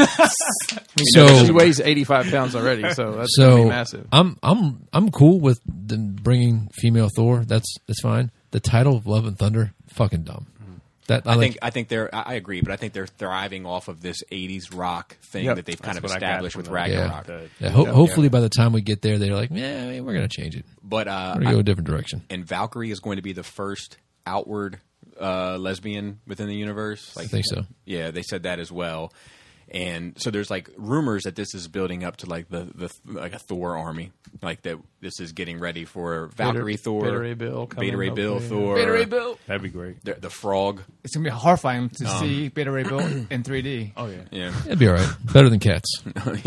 she so weighs eighty-five pounds already, so that's so going to be massive. I'm I'm I'm cool with them bringing female Thor. That's that's fine. The title of Love and Thunder, fucking dumb. That I, I like, think I think they're. I I agree, but I think they're thriving off of this eighties rock thing Yep. that they've kind That's of what I got established from with them. Ragnarok. The- yeah, ho- Yeah. hopefully by the time we get there, they're like, yeah, we're gonna change it. But uh, We're gonna go I- a different direction. and Valkyrie is going to be the first outward uh, lesbian within the universe. Like, I think so. Yeah, they said that as well. And so there's like rumors that this is building up to like the, the like a Thor army, like that this is getting ready for Valkyrie Beta- Thor, Beta Ray Bill coming, Beta Ray Bill hopefully, Thor, Beta Ray Bill. That'd be great. The, the frog. It's gonna be horrifying to Um, see Beta Ray Bill in three D. Oh yeah. Yeah, It'd be all right. Better than cats.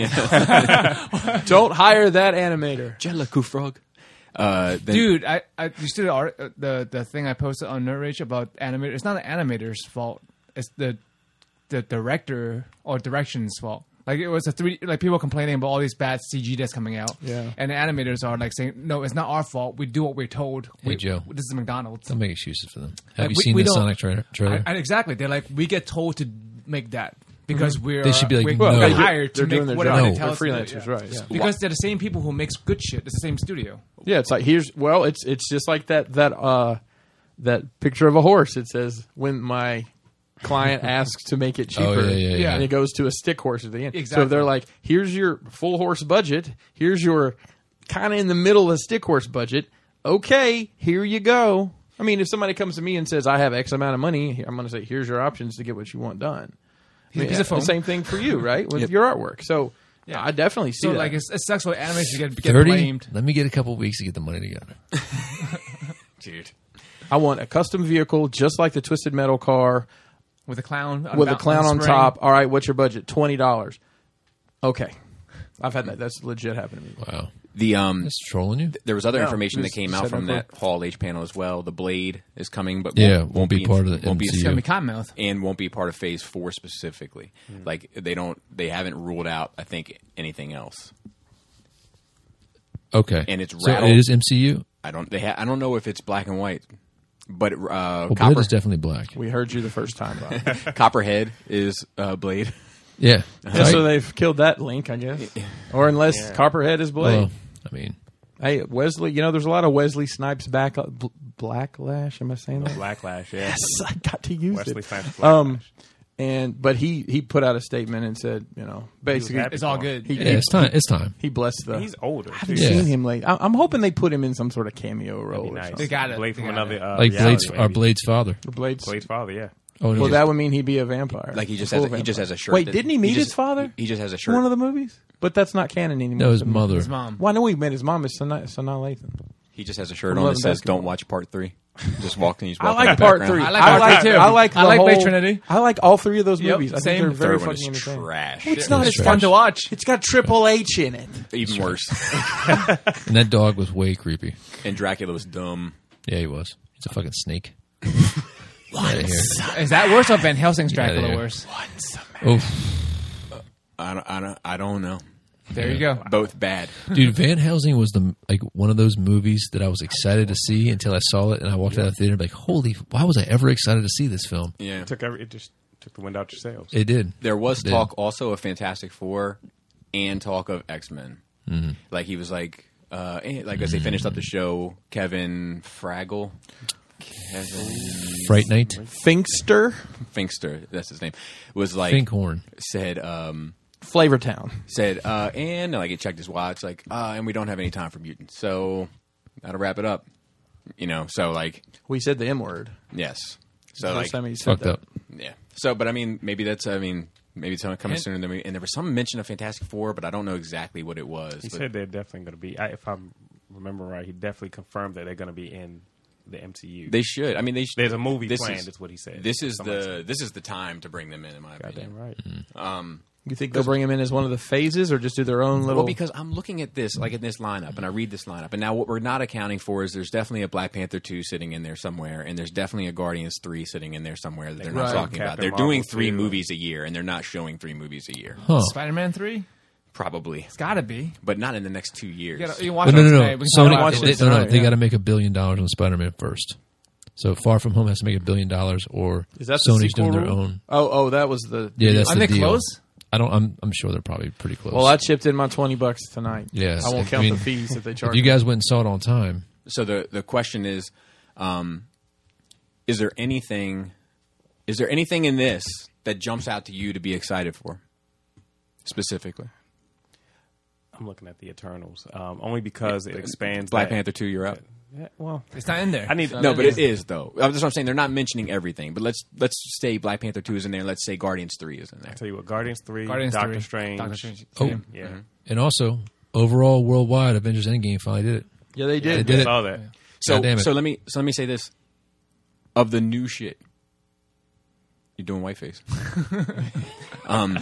Don't hire that animator. Jellicoe frog. Uh, then, Dude, I, I you see the art, uh, the the thing I posted on Nerd Rage about animator. It's not the animator's fault. It's the the director or direction's fault. Like it was a three. Like people complaining about all these bad C G that's coming out. Yeah. And the animators are like saying, "No, it's not our fault. We do what we're told." Hey, we, Joe. this is McDonald's. Don't make excuses for them. Have Like, you we- seen we the don't- Sonic tra- trailer? I, I, exactly. They're like, we get told to make that because we're They should be like, we're, no. we're They're- hired they're to doing make their whatever job. they No. tell They're us to do, freelancers, yeah. right, yeah. Because they're the same people who makes good shit. It's the same studio. Yeah, it's like here's well, it's it's just like that that uh that picture of a horse. It says when my client asks to make it cheaper, Oh, yeah, yeah, yeah. and it goes to a stick horse at the end. So Exactly. they're like, here's your full horse budget. Here's your kind of in the middle of the stick horse budget. Okay, here you go. I mean, if somebody comes to me and says I have X amount of money, I'm going to say here's your options to get what you want done. I mean, Piece of the foam. same thing for you, right? With your artwork. So Yeah. I definitely see So that. like it's, it sucks when animators get, get Thirty. blamed. Let me get a couple weeks to get the money together. dude. I want a custom vehicle just like the Twisted Metal car. With a clown, on with a ba- clown on spring. top. All right, what's your budget? Twenty dollars. Okay, I've had that. That's legit happened to me. Wow. The um, That's trolling you? there was other No, information that just came out said from no that Hall H panel as well. The Blade is coming, but Yeah, won't, won't be in- part of the won't be M C U. It's gonna be Cottonmouth. and won't be part of Phase Four specifically. Like they don't, they haven't ruled out. I think anything else. Okay. And it's so rattled. it is M C U? I don't. They. Ha- I don't know if it's black and white, but uh, Well, Blade Copper, is definitely black. We heard you the first time, Bob. Copperhead is uh, Blade. Yeah. Yeah, so they've killed that link, I guess. Or unless Yeah. Copperhead is Blade. Well, I mean, Hey, Wesley, you know, there's a lot of Wesley Snipes back bl- blacklash. Am I saying that? Blacklash, yeah. Yes, I got to use Wesley it. Snipes Blacklash. Um, and but he he put out a statement and said, you know, basically happy It's all for him. good. he, yeah, it's time. It's time. he blessed the. He's older. I haven't too. Yeah. seen him late. I, I'm hoping they put him in some sort of cameo role. That'd be Or nice. something. They got it. Blade They from got another. it. Uh, Like reality, Blade's our maybe. Blade's father. Or Blade's. Blade's father, yeah. Oh no. Well, that would mean he'd be a vampire. Like he just A has full a, he just vampire. has a shirt. Wait, that- didn't he meet just- his father? He, he just has a in shirt. one of the movies? But that's not canon anymore. No, his mother. His mom. Well, I know he met his mom is Sanaa Sanaa Lathan. He just has a shirt From on Love that and says Basketball. "Don't watch part three." Just walking. He's I walking like in the part background. three. I like part two, too. I like the I like whole, Blade Trinity. I like all three of those Yep, movies. I same. think they're The very third one fucking is entertaining. trash. It's not. It's trash. fun to watch. It's got Triple H in it. Even worse. And that dog was way creepy. And Dracula was dumb. Yeah, he was. He's a fucking snake. Get out of here. Is that worse or Van Helsing's Get outta Dracula here. worse? Oh, I don't. I don't. I don't know. There you go. Both bad. dude, Van Helsing was the like one of those movies that I was excited to see until I saw it, and I walked out of the theater like, holy! Why was I ever excited to see this film? Yeah. It took every, it just took the wind out your sails. It did. There was It did. talk also of Fantastic Four and talk of X Men. Mm-hmm. Like he was like, uh, eh, like as they finished up the show, Kevin Fraggle, Kevin Fright Night, Finkster, Finkster, that's his name, was like Finkhorn. said, um, Flavortown. said, uh, and like he checked his watch, like, uh, and we don't have any time for mutants, so that'll wrap it up. You know, so like, We said the M word. yes, so First like, time he said Fucked that. up. yeah. So, but I mean, maybe that's, I mean, maybe it's coming And- sooner than we. And there was some mention of Fantastic Four, but I don't know exactly what it was. He but said they're definitely going to be. I, if I remember right, he definitely confirmed that they're going to be in the M C U. they should. I mean, they. Should, There's a movie this planned. Is, Is what he said. this is Somebody the said. this is the time to bring them in, in my opinion. Goddamn right. Um, You think they'll bring him in as one of the phases, or just do their own little? well, because I'm looking at this, like in this lineup, and I read this lineup, and now what we're not accounting for is there's definitely a Black Panther two sitting in there somewhere, and there's definitely a Guardians three sitting in there somewhere that they're not Right. talking about. Captain They're Marvel doing three too. movies a year, and they're not showing three movies a year. Huh. Spider-Man three? Probably, It's got to be. but not in the next two years. You, gotta, you watch But no, it no, today. no. We can Sony, talk watch about they, it. no, no, tonight, they yeah. got to make a billion dollars on Spider-Man first. So Far From Home has to make a billion dollars, or Is that the Sony's sequel doing their rule? own. Oh, oh, that was the. Yeah, that's Are the they deal. close? I don't. I'm. I'm sure they're probably pretty close. Well, I chipped in my twenty bucks tonight. Yes, I won't I count mean, the fees that they charge. if you guys went and saw it on time, So the the question is, um, is there anything, is there anything in this that jumps out to you to be excited for, specifically? I'm looking at the Eternals, um, only because it expands. Black that- Panther two, you're up. Yeah, well, It's not in there. I need No, but it is though. That's what I'm saying. They're not mentioning everything, but let's let's say Black Panther two is in there. Let's say Guardians three is in there. I'll tell you what, Guardians three, Guardians Doctor three. Strange. Doctor Strange. Oh. Same. Yeah, and also overall worldwide, Avengers Endgame finally did it. yeah, they They did. did I it. saw that. So God damn it. so let me so let me say this: of the new shit, you're doing whiteface. um,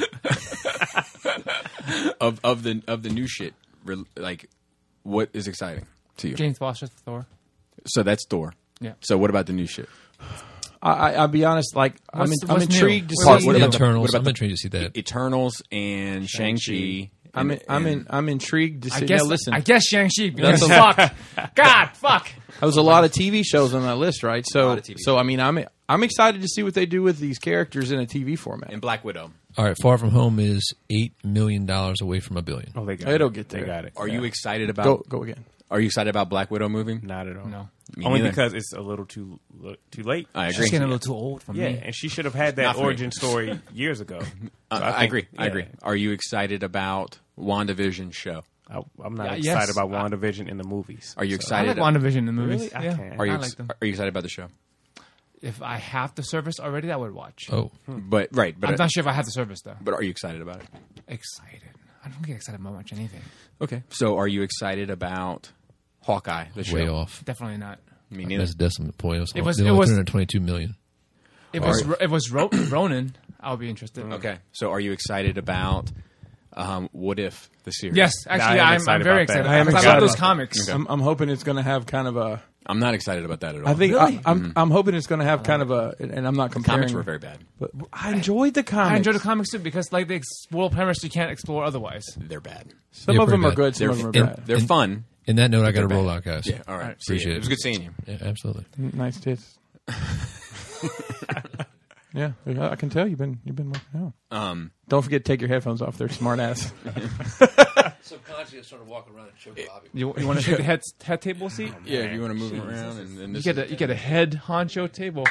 of of the of the new shit, re- like what is exciting to you? James Foster's Thor. So that's Thor. Yeah. So what about the new shit? I, I, I'll be honest. Like, I'm, What's- in, I'm what's new? intrigued to Wait, see. what's What new? about the- Eternals. what about I'm the- intrigued to see that. Eternals and Shang Chi. I'm, in, I'm in. I'm intrigued to see. I guess. now, listen, I guess Shang-Chi. That's Because a- fuck. God, fuck. there was a lot of T V shows on that list, right? So, lot of T V so I mean, I'm I'm excited to see what they do with these characters in a T V format. And Black Widow. All right, Far From Home is eight million dollars away from a billion. Oh, they got It'll it. get They there. got it. Are you excited about? Go go again. Are you excited about Black Widow moving? Not at all. No. Me Only neither. because it's a little too too late. I She's agree. getting a little too old for Yeah, me. and she should have had that Not for me. origin story years ago. Uh, So I, think- agree. I yeah. agree. Are you excited about WandaVision show? I, I'm not Yeah, excited yes. about WandaVision in the movies. Are you I excited? like WandaVision in the movies. Really? I Yeah. can't. Are you I ex- like them. Are you excited about the show? If I have the service already, I would watch. Oh, But right, but I'm not sure if I have the service though. but are you excited about it? Excited. I don't get excited about much anything. Okay. So are you excited about Hawkeye? The show? way off. Definitely not. Me neither. That's a decimal point. It was, It was- they it only was- two hundred twenty-two million. If it was, if it was Ro- Ronan, I would be interested. Okay. So are you excited about um, What If the series? Yes, actually, I am I'm, I'm excited very about that. excited. I am Because I excited love those about comics. I'm, I'm hoping it's going to have kind of a. I'm not excited about that at all. I think Really? I, I'm. I'm hoping it's going to have kind of a. And I'm not comparing. comics were very bad. But I enjoyed the comics. I enjoy the comics too because like they explore premise you can't explore otherwise. They're bad. Some They're of them pretty are bad. good. Some They're of them are they're, bad. they're And- fun. In that note, I got to They're roll bad. out, guys. Yeah. All right. See Appreciate ya. it. It was good seeing you. Yeah, absolutely. Nice tits. Yeah, I can tell you've been you've been working out. Um, Don't forget to take your headphones off. They're smart ass. Subconsciously, I started walking around and choking Bobby. You, you want to take the head, head table seat? yeah, if you want to move them around, and, and You this get is- a you get a head honcho table.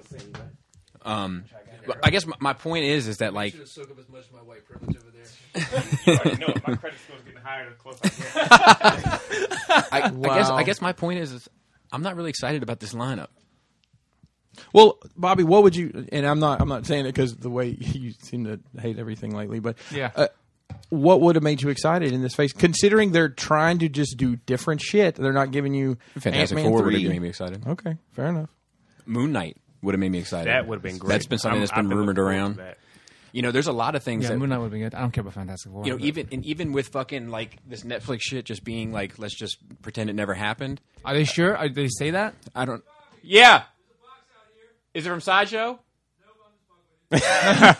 um, but I guess my, my point is, is that like, Should have soaked up as much of my white privilege over there. no, my credit score's getting higher the closer I get. I, I guess Wow. I guess my point is, is I'm not really excited about this lineup. Well, Bobby, what would you? And I'm not I'm not saying it because the way you seem to hate everything lately, but Yeah. uh, what would have made you excited in this phase? Considering they're trying to just do different shit, they're not giving you Fantastic Ant-Man Four would three. have made me excited. Okay, fair enough. Moon Knight would have made me excited. That would have been great. That's been something I'm- that's been I've been rumored looking forward around. to that. You know, there's a lot of things Yeah, that Moon Knight would be good. I don't care about Fantastic Four. you know, but- even and even with fucking like this Netflix shit just being like, let's just pretend it never happened. Are they sure? Are they say that? I don't. Yeah. Is it from Sideshow? Damn.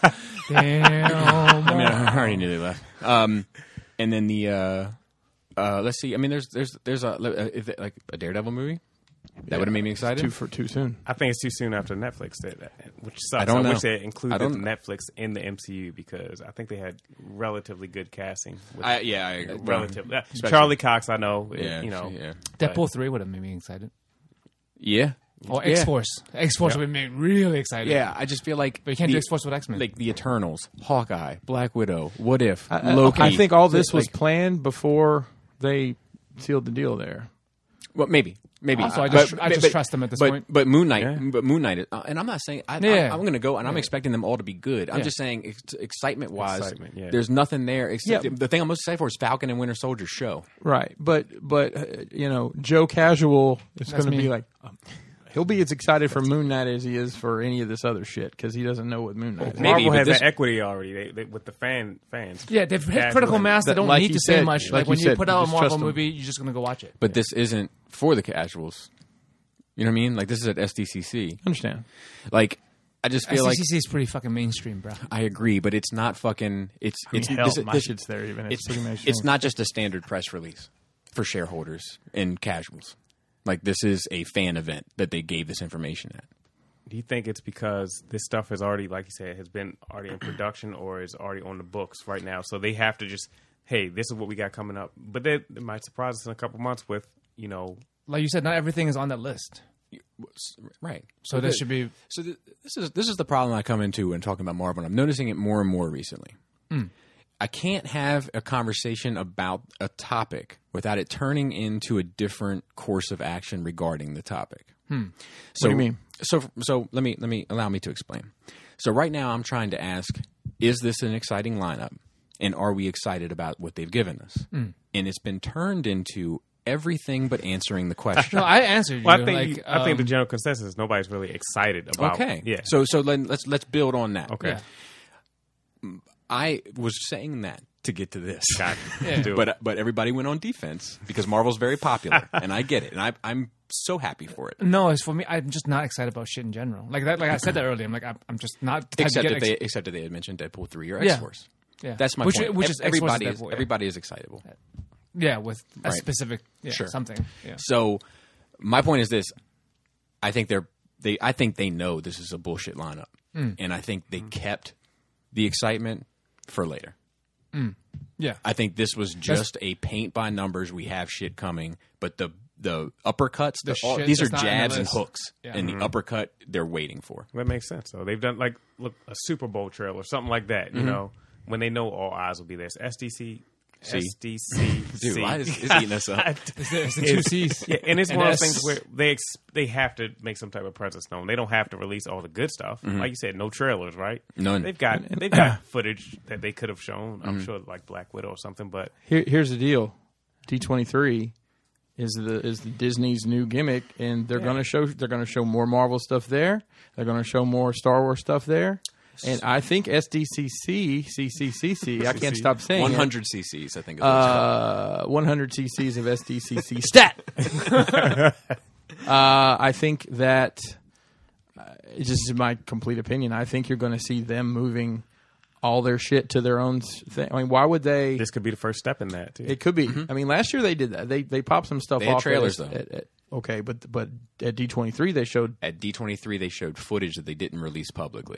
I mean, I already knew they left. Um, and then the uh, uh, let's see. I mean, there's there's there's a uh, if it, like a Daredevil movie that would have made me excited. Too for too soon. I think it's too soon after Netflix did that, which sucks. I don't know. wish they had I included don't- Netflix in the M C U because I think they had relatively good casting. With I, yeah, I agree. relative. Well, uh, especially- Charlie Cox, I know. Yeah, you know. yeah, Deadpool three would have made me excited. yeah. Or Yeah. X Force. X Force would have made me really excited. Yeah, I just feel like But you can't the, do X Force with X Men. like the Eternals, Hawkeye, Black Widow, What If, I, I- Loki. I think all this was like, planned before they sealed the deal there. well, maybe, maybe. Also, I just- I just trust them at this but, point. But Moon Knight, Yeah. but Moon Knight, is- uh, and I'm not saying I, Yeah. I, I'm going to go, and I'm expecting them all to be good. I'm Yeah. just saying, ex- excitement wise, Excitement, yeah. there's nothing there. Except Yeah. the thing I'm most excited for is Falcon and Winter Soldier show. Right, but but uh, you know, Joe Casual is That's going to me. be like, um, he'll be as excited for Moon Knight as he is for any of this other shit because he doesn't know what Moon Knight is. Maybe, Marvel but has this- that equity already they, they, with the fan fans. yeah, they've hit Casual. critical mass. They That- don't like need you to say said, much. like Like, when you you said, put you out a just Marvel trust them. movie, you're just going to go watch it. But this isn't for the casuals. You know what I mean? Like this is at S D C C. Understand? Like I just feel like S D C C is pretty fucking mainstream, bro. I agree, but it's not fucking. It's I mean, it's hell, this, my this- shit's there even. It's, it's pretty much it's not just a standard press release for shareholders and casuals. Like this is a fan event that they gave this information at. Do you think it's because this stuff is already, like you said, has been already in production or is already on the books right now? So they have to just, hey, this is what we got coming up. But they, they might surprise us in a couple months with, you know, Like you said, not everything is on that list. Right. So this should be. So th- this is this is the problem I come into when talking about Marvel. And I'm noticing it more and more recently. I can't have a conversation about a topic without it turning into a different course of action regarding the topic. So, What do you mean? So, so let me let me allow me to explain. So, right now, I'm trying to ask: is this an exciting lineup, and are we excited about what they've given us? And it's been turned into everything but answering the question. No, I answered you. well, I think like, you, I think the um, general consensus is nobody's really excited about. Okay. Yeah. So so let, let's let's build on that. okay. yeah. I was saying that to get to this. Got it. Yeah. Do it. But but everybody went on defense because Marvel's very popular, and I get it, and I, I'm so happy for it. No, it's for me. I'm just not excited about shit in general. Like that. Like I said that earlier. I'm like I'm, I'm just not. the type to Except get that ex- they except that they had mentioned Deadpool three or Yeah. X Force. Yeah. That's my which, point. Which is X-Force everybody is is Deadpool, yeah. everybody is excitable. Yeah, with a Right. specific yeah, Sure. something. Yeah. So my point is this: I think they're they I think they know this is a bullshit lineup, and I think they kept the excitement for later. Yeah. I think this was just a paint by numbers. We have shit coming, but the the uppercuts, the, The all, shit these are that's not in the jabs and list. hooks, Yeah. and the uppercut they're waiting for. That makes sense. So they've done like look a Super Bowl trailer, something like that. You know, when they know all eyes will be there. It's S D C, C. S D C, Dude, C. why is it's eating us up? It's the, it's the two C's. Yeah, and it's And one of those S. things where they ex- they have to make some type of presence known. They don't have to release all the good stuff. Like you said, no trailers, right? None. They've got they've got footage that they could have shown. I'm sure, like Black Widow or something. But Here, here's the deal: D twenty-three is the is the Disney's new gimmick, and they're gonna show they're gonna show more Marvel stuff there. They're gonna show more Star Wars stuff there, and I think S D C C, C C C C, I can't stop saying one it. hundred cc's, I think. Is what it's called. Uh, one hundred cc's of S D C C stat. uh, I think that uh, it's just my complete opinion. I think you're going to see them moving all their shit to their own thing. I mean, why would they? this could be the first step in that. Too. It could be. I mean, last year they did that. They they popped some stuff They had off. trailers, at- though. at- at- okay, but but at D twenty-three they showed. At D twenty-three, they showed footage that they didn't release publicly.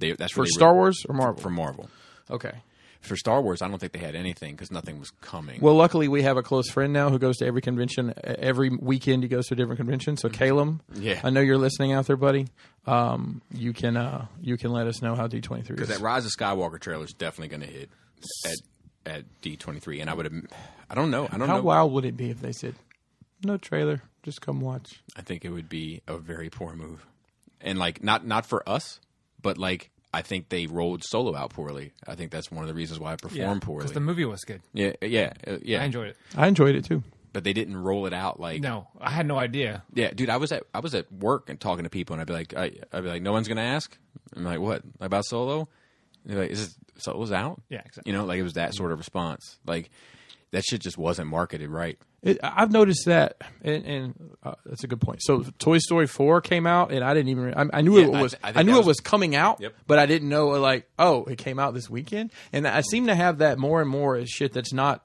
They, that's For where they Star were- Wars or Marvel? For Marvel. Okay. For Star Wars, I don't think they had anything because nothing was coming. Well, luckily we have a close friend now who goes to every convention. Every weekend he goes to a different convention. So, Calum, Yeah. I know you're listening out there, buddy. Um, you can uh, you can let us know how D twenty-three Because is. that Rise of Skywalker trailer is definitely going to hit at at D twenty-three, and I would have. I don't know. I don't How know. wild would it be if they said, no trailer, just come watch? I think it would be a very poor move, and like not not for us, but like I think they rolled Solo out poorly. I think that's one of the reasons why it performed poorly. Because the movie was good. yeah, yeah, uh, yeah. I enjoyed it. I enjoyed it too. But they didn't roll it out like. No, I had no idea. Yeah, dude, I was at I was at work and talking to people, and I'd be like, I, I'd be like, no one's gonna ask. I'm like, what about Solo? And they're like, is it Solo's out? Yeah, exactly. You know, like it was that sort of response. Like that shit just wasn't marketed right. It, I've noticed that, and, and uh, that's a good point. So, Toy Story four came out, and I didn't even. I, I knew Yeah, it I was. th- I, I think knew that it was- was coming out, Yep. but I didn't know like, oh, it came out this weekend. And I seem to have that more and more as shit that's not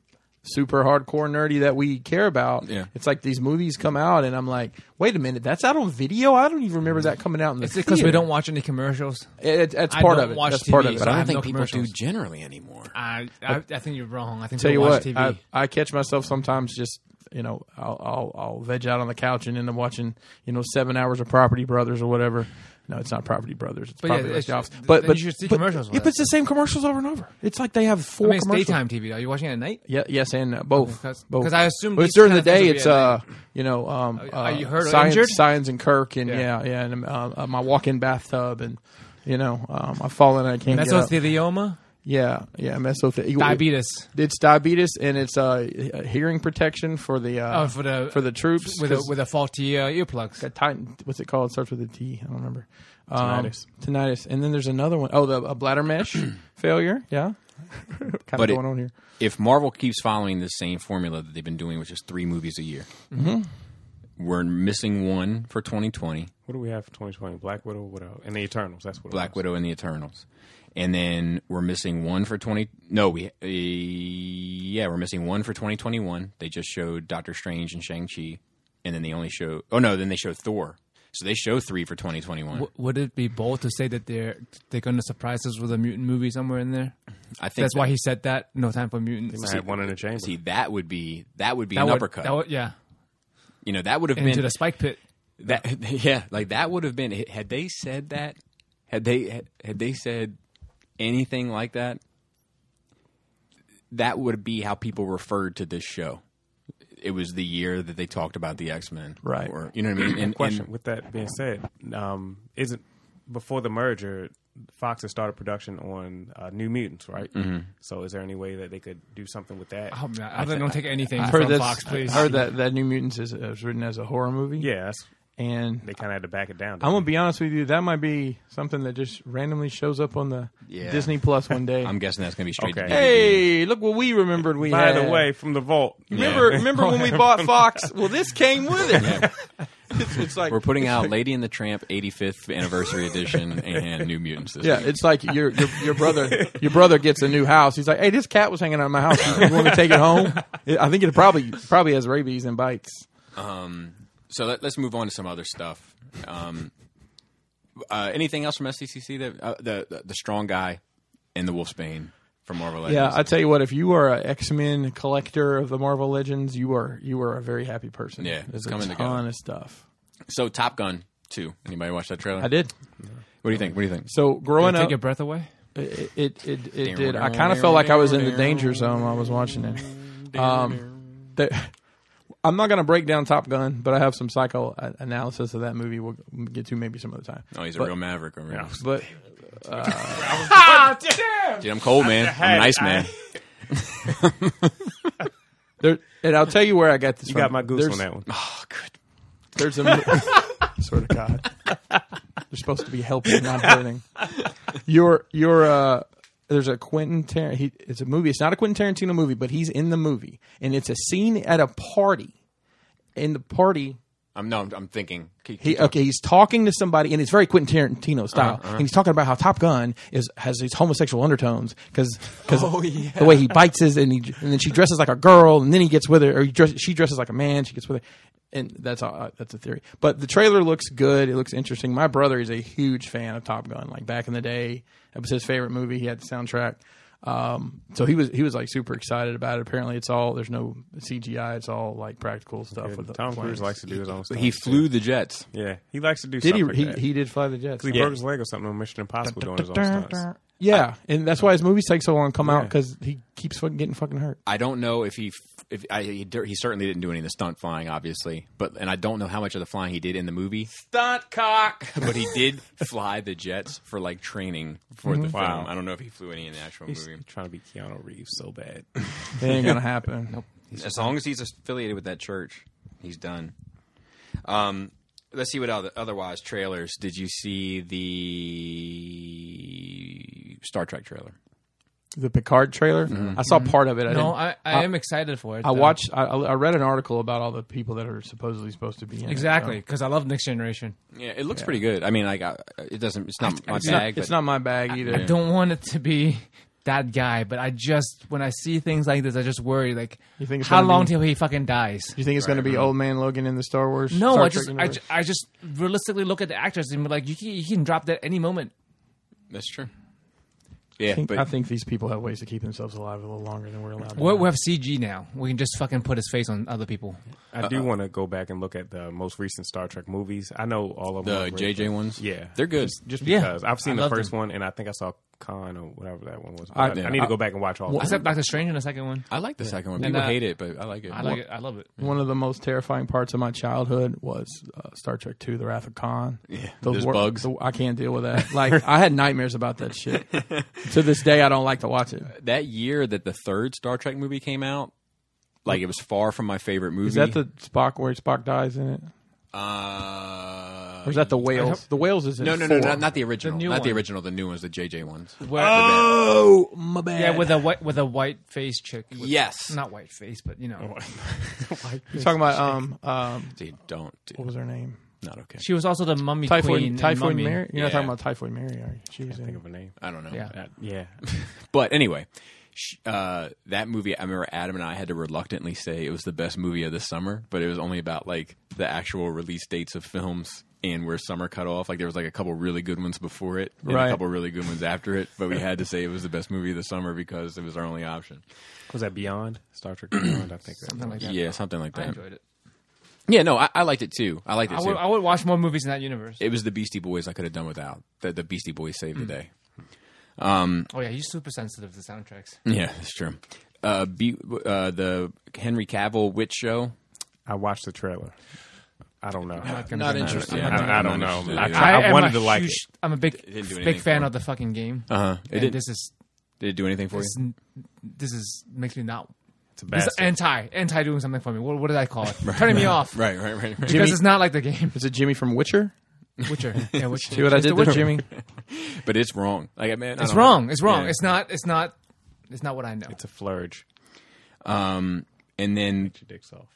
super hardcore nerdy that we care about. Yeah. It's like these movies come out, and I'm like, wait a minute, that's out on video. I don't even remember that coming out in the It's because we theater. don't watch any commercials. It, that's I part don't of it. watch That's T V, part of it. But I I don't have think no people do commercials. generally anymore. I, I I think you're wrong. I think Tell you people watch what, T V. I, I catch myself sometimes just, you know, I'll, I'll I'll veg out on the couch and end up watching, you know, seven hours of Property Brothers or whatever. No, it's not Property Brothers. It's But yeah, Property it's Brothers. just- But then but you should see but- commercials for Yeah, that. but it's the same commercials over and over. It's like they have I four mean, it's commercials. daytime T V. Are you watching it at night? Yeah, yes, and uh, both. Because- both. 'cause I assume But it's these during the kind of day. things It's will be at uh, night. you know, um, Are- uh, are you hurt or Science, injured? Science and Kirk, and Yeah. yeah, yeah, and uh, uh, my walk-in bathtub, and you know, um, I've fallen and I can't get up. Mesothelioma, Yeah, yeah, mesothelioma. diabetes. It's diabetes, and it's uh, hearing protection for the uh, Oh, for the for the troops with a, 'cause with a faulty uh, earplugs. got titan, what's it called? It starts with a T. I don't remember. Um, Tinnitus. Tinnitus, and then there's another one. Oh, the a bladder mesh failure. Yeah, kind of But it- going on here. If Marvel keeps following the same formula that they've been doing, which is three movies a year, Mm-hmm. we're missing one for twenty twenty, What do we have for twenty twenty? Black Widow, what else? And the Eternals. That's what. Black it was. Widow and the Eternals, and then we're missing one for twenty. No, we uh, yeah, we're missing one for twenty twenty-one. They just showed Doctor Strange and Shang-Chi, and then they only show. Oh no, then they showed Thor. So they show three for twenty twenty-one. W- would it be bold to say that they're they're going to surprise us with a mutant movie somewhere in there? I think That's why he said that. No time for mutants. They might have one in the chamber. See, that would be that would be That an would, uppercut. that would, yeah, you know, that would have into been the spike pit. that. Yeah, like that would have been. Had they said that, had they had, had they said anything like that, that would be how people referred to this show. It was the year that they talked about the X-Men, Right. Or you know what I mean? And, Question. and With that being said, um, isn't before the merger, Fox had started production on uh, New Mutants, right? Mm-hmm. So, is there any way that they could do something with that? Oh, man, I don't take anything I heard from that. Fox, please. I heard that that New Mutants is, is written as a horror movie. Yeah, that's, and they kind of had to back it down. I'm gonna be honest with you. That might be something that just randomly shows up on the Yeah. Disney Plus one day. I'm guessing that's going to be straight. Okay. to D V D. Hey, look what we remembered we By had. the way, from the vault. remember Yeah. remember when we bought Fox? Well, this came with it. it's, it's like We're putting out Lady and the Tramp eighty-fifth anniversary edition and New Mutants. This yeah, week. it's like your, your your brother your brother gets a new house. He's like, hey, this cat was hanging out in my house. You want me to take it home? It, I think it probably probably has rabies and bites. So let, let's move on to some other stuff. Um, uh, anything else from S D C C? That uh, the, the the strong guy and the Wolfsbane from Marvel Legends. Yeah, I tell you what, if you are an X-Men collector of the Marvel Legends, you are you are a very happy person. Yeah, There's it's a coming ton together. of stuff. So Top Gun two. Anybody watch that trailer? I did. What do you think? What do you think? So growing Take up, your breath away. it it, it, it did. I kind of felt like I was in the danger zone while I was watching it. Um, the, I'm not going to break down Top Gun, but I have some psycho uh, analysis of that movie. We'll get to maybe some other time. Oh, he's a But- real maverick over here. But Dude, I'm cold, man. I'm a nice man. there, and I'll tell you where I got this You from. got my goose There's- on that one. Oh, good. There's a mo- sort of God. You're supposed to be helping, not hurting. You're you're uh. There's a Quentin Tar- he, It's a movie. It's not a Quentin Tarantino movie, but he's in the movie, and it's a scene at a party. In the party, I'm no, I'm, I'm thinking. Keep, keep He talking. okay. He's talking to somebody, and it's very Quentin Tarantino style. Uh-huh, uh-huh. And he's talking about how Top Gun is has these homosexual undertones because Oh, yeah. the way he bites his, and he and then she dresses like a girl, and then he gets with her, or he dress, she dresses like a man, she gets with her, and that's all, uh, that's a theory. But the trailer looks good. It looks interesting. My brother is a huge fan of Top Gun. Like back in the day, that was his favorite movie. He had the soundtrack. Um, so he was he was like super excited about it. Apparently, it's all there's no C G I. It's all like practical stuff. Yeah, with the Tom planes. Cruise likes to do his own stuff. He too. flew the jets. Yeah, he likes to do. Did stuff he? like he that. he did fly the jets. 'Cause he Yeah. broke his leg or something on Mission Impossible doing his own stunts. Yeah, and that's why his movies take so long to come out Yeah. because he keeps fucking getting fucking hurt. I don't know if he if I, he, he certainly didn't do any of the stunt flying, obviously, but and I don't know how much of the flying he did in the movie. Stunt cock, but he did fly the jets for like training for the film. Wow. I don't know if he flew any in the actual He's movie. trying to be Keanu Reeves so bad. It ain't gonna happen. Nope. As long as he's affiliated with that church, he's done. Um, let's see what other otherwise trailers. Did you see the Star Trek trailer? The Picard trailer. I saw part of it. I No, didn't- I, I am excited for it. I though. watched. I, I read an article about all the people that are supposedly supposed to be in exactly it. because I love Next Generation. Yeah, it looks pretty good. I mean, like I, it doesn't. It's not my It's bag. not, it's but not my bag either. I don't want it to be that guy, but I just when I see things like this, I just worry like You think it's how gonna long be- till he fucking dies. You think it's going to be Old Man Logan in the Star Wars? No, Star I Trek just I, universe? ju- I just realistically look at the actors and be like, you can, you can drop that any moment. That's true. Yeah, I think, but I think these people have ways to keep themselves alive a little longer than we're allowed. to. We we have C G now. We can just fucking put his face on other people. I do want to go back and look at the most recent Star Trek movies. I know all of them. the are great, J J but- ones, Yeah, they're good. Just, just Yeah. because I've seen I the love first them. one, and I think I saw Khan or whatever that one was. I- I, I, yeah, need to I- go back and watch all. of them. Except Doctor Strange in the second one. I like the second one. And, People uh, hate it, but I like it. I like it. I love it. One of the most terrifying parts of my childhood was uh, Star Trek two: The Wrath of Khan. Yeah, Those there's wor- bugs. the- I can't deal with that. Like I had nightmares about that shit. To this day, I don't like to watch it. That year that the third Star Trek movie came out, like it was far from my favorite movie. Is that the Spock where Spock dies in it? Uh, Or is that the whales? The whales is in no, no, no, four. not, not the original. new not the one. original. The new ones, the J J ones. Where- Oh, my bad. yeah, with a white with a white face chick. With- Yes. not white face, but you know, You're talking about um um Dude, don't. Dude, what was her name? not okay. she was also the mummy Typhoid queen. in Typhoid Mummy. Mary. You're Yeah. not talking about Typhoid Mary, are you? She was Think in. of a name. I don't know. Yeah. Uh, yeah, But anyway, sh- uh, that movie, I remember Adam and I had to reluctantly say it was the best movie of the summer, but it was only about like the actual release dates of films and where summer cut off. Like there was like a couple really good ones before it and Right. a couple really good ones after it, but we had to say it was the best movie of the summer because it was our only option. was that Beyond Star Trek Beyond? I think that Something like that. Yeah, something like I that. enjoyed it. Yeah, no, I, I liked it too. I liked it I too. would, I would watch more movies in that universe. It was the Beastie Boys I could have done without. The, the Beastie Boys saved the day. Oh yeah, you're super sensitive to soundtracks. Yeah, that's true. Uh, be, uh, the Henry Cavill Witch Show. I watched the trailer. I don't know. not gonna Not do that. interested. I, I, I don't Not know. interested I, either. I, I am wanted a to like huge, it. I'm a big didn't do anything big fan for of the fucking game. Uh huh. It And did. this is Did it do anything for you? this, this is makes me not. It's a This is bastard. anti anti doing something for me. What, what did I call it? Turning me off Right, right, right, right. because Jimmy- it's not like the game. Is it Jimmy from Witcher? Witcher. Yeah, Witcher. See what I It's the did there, Witcher. Jimmy? But it's wrong. Like, man, I It's don't- wrong. It's wrong. Yeah. It's not. It's not. It's not what I know. It's a flurge. Um, and then Your dick's off.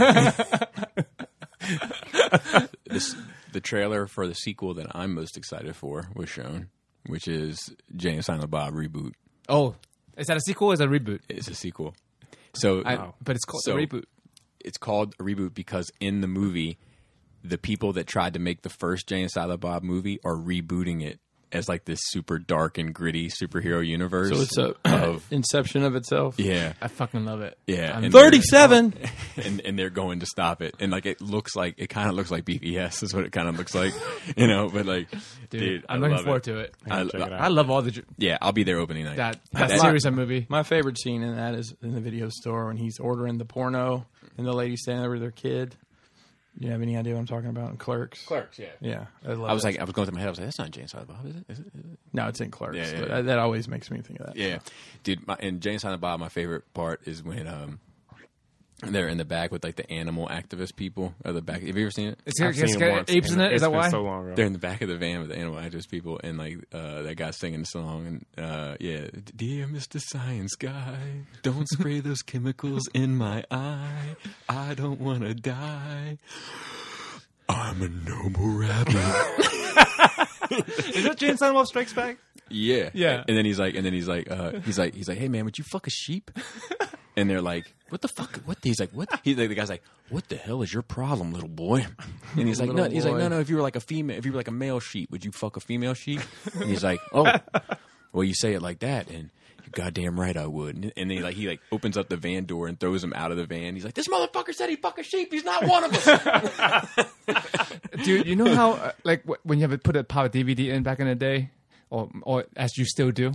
this, the trailer for the sequel that I'm most excited for was shown, which is Jay and Silent Bob reboot. Oh, is that a sequel or is that a reboot? It's a sequel. So I, but it's called So- a reboot. it's called a reboot because in the movie, the people that tried to make the first Jay and Silent Bob movie are rebooting it as like this super dark and gritty superhero universe. So it's a of Inception of itself. yeah, I fucking love it. yeah, I'm and Thirty-seven. and and they're going to stop it. And like it looks like it kind of looks like B V S is what it kind of looks like, you know. But like, Dude, dude, I'm I looking love forward it. to it. I, Check it out. I love all the yeah, I'll be there opening night. that that That- series of movie. My favorite scene in that is in the video store when he's ordering the porno and the lady standing there with her kid. You have any idea what I'm talking about? In Clerks. Clerks, yeah. Yeah, I, love I was that. like, I was going through my head. I was like, that's not Jay and Silent Bob, is it? Is it? Is it? no, it's in Clerks. Yeah, yeah, but yeah. That, that always makes me think of that. Yeah, dude. My, and Jay and Silent Bob, my favorite part is when um they're in the back with like the animal activist people. Or the back. Have you ever seen it? It's, I've it's seen got it once, apes in and it. Is it's that been why? so long ago. They're in the back of the van with the animal activist people, and like uh, that guy singing the song, and uh, yeah, dear Mister Science Guy, don't spray those chemicals in my eye. I don't want to die. I'm a noble rabbit. Is that Jane Silent Bob Strikes Back? Yeah, Yeah. And then he's like, and then he's like, uh, he's like, he's like, hey man, would you fuck a sheep? And they're like, what the fuck? What? He's like, what? He's like, the guy's like, what the hell is your problem, little boy? And he's like, no. Little He's like, boy. no, no. If you were like a female, if you were like a male sheep, would you fuck a female sheep? And he's like, oh, well, you say it like that, and you're goddamn right, I would. And then he like, he like opens up the van door and throws him out of the van. He's like, this motherfucker said he fuck a sheep. He's not one of us. Dude, you know how uh, like wh- when you have to put a power D V D in back in the day, or or as you still do.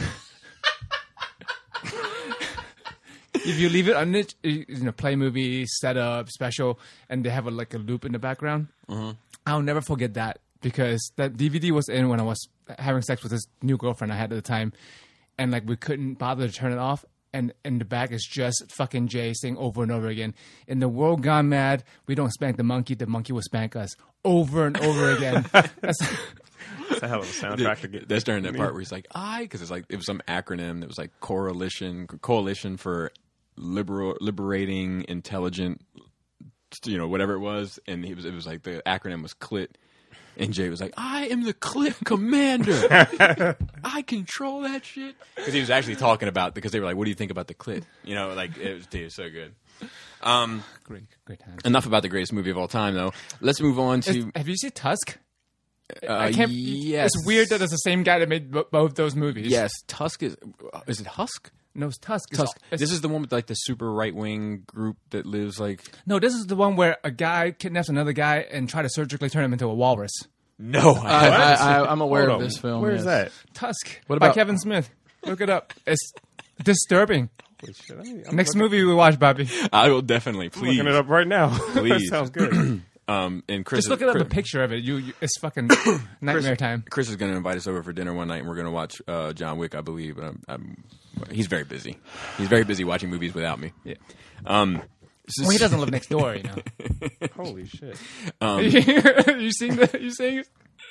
If you leave it on it, you know, play movie, setup, special, and they have a, like a loop in the background. Mm-hmm. I'll never forget that because that D V D was in when I was having sex with this new girlfriend I had at the time, and like we couldn't bother to turn it off. And in the back is just fucking Jay saying over and over again, "In the world gone mad, we don't spank the monkey; the monkey will spank us." Over and over again. That's It's a hell of a soundtrack to get. That's during that part where he's like, I, because it's like, it was some acronym that was like Coalition, Coalition for Liberal, Liberating Intelligent, you know, whatever it was. And he was, it was like, the acronym was CLIT. And Jay was like, I am the CLIT commander. I control that shit. Because he was actually talking about, because they were like, what do you think about the CLIT? You know, like, it was, dude, so good. Um, great, great times. Enough about the greatest movie of all time, though. Let's move on to. Is- have you seen Tusk? Uh, I can't. yes. It's weird that it's the same guy that made b- both those movies. Yes, Tusk is. Is it Husk? No, it's Tusk. It's Tusk. all- it's- This is the one with like the super right wing group that lives like. no, this is the one where a guy kidnaps another guy and try to surgically turn him into a walrus. No, I, I, I, I'm aware Hold of on. this film. Where's yes. that? Tusk. What by about- Kevin Smith? Look it up. It's disturbing. Holy shit, I mean, I'm Next looking, movie we watch, Bobby. I will definitely. I'm Please, looking it up right now. that Please. sounds good. Um, and Chris, Just look is, at up Chris, a picture of it. You, you it's fucking nightmare time. Chris is going to invite us over for dinner one night, and we're going to watch uh, John Wick, I believe. But I'm, I'm, he's very busy. He's very busy watching movies without me. Yeah. Um, this is- Well, he doesn't live next door, you know. Holy shit. you seen the? You seen?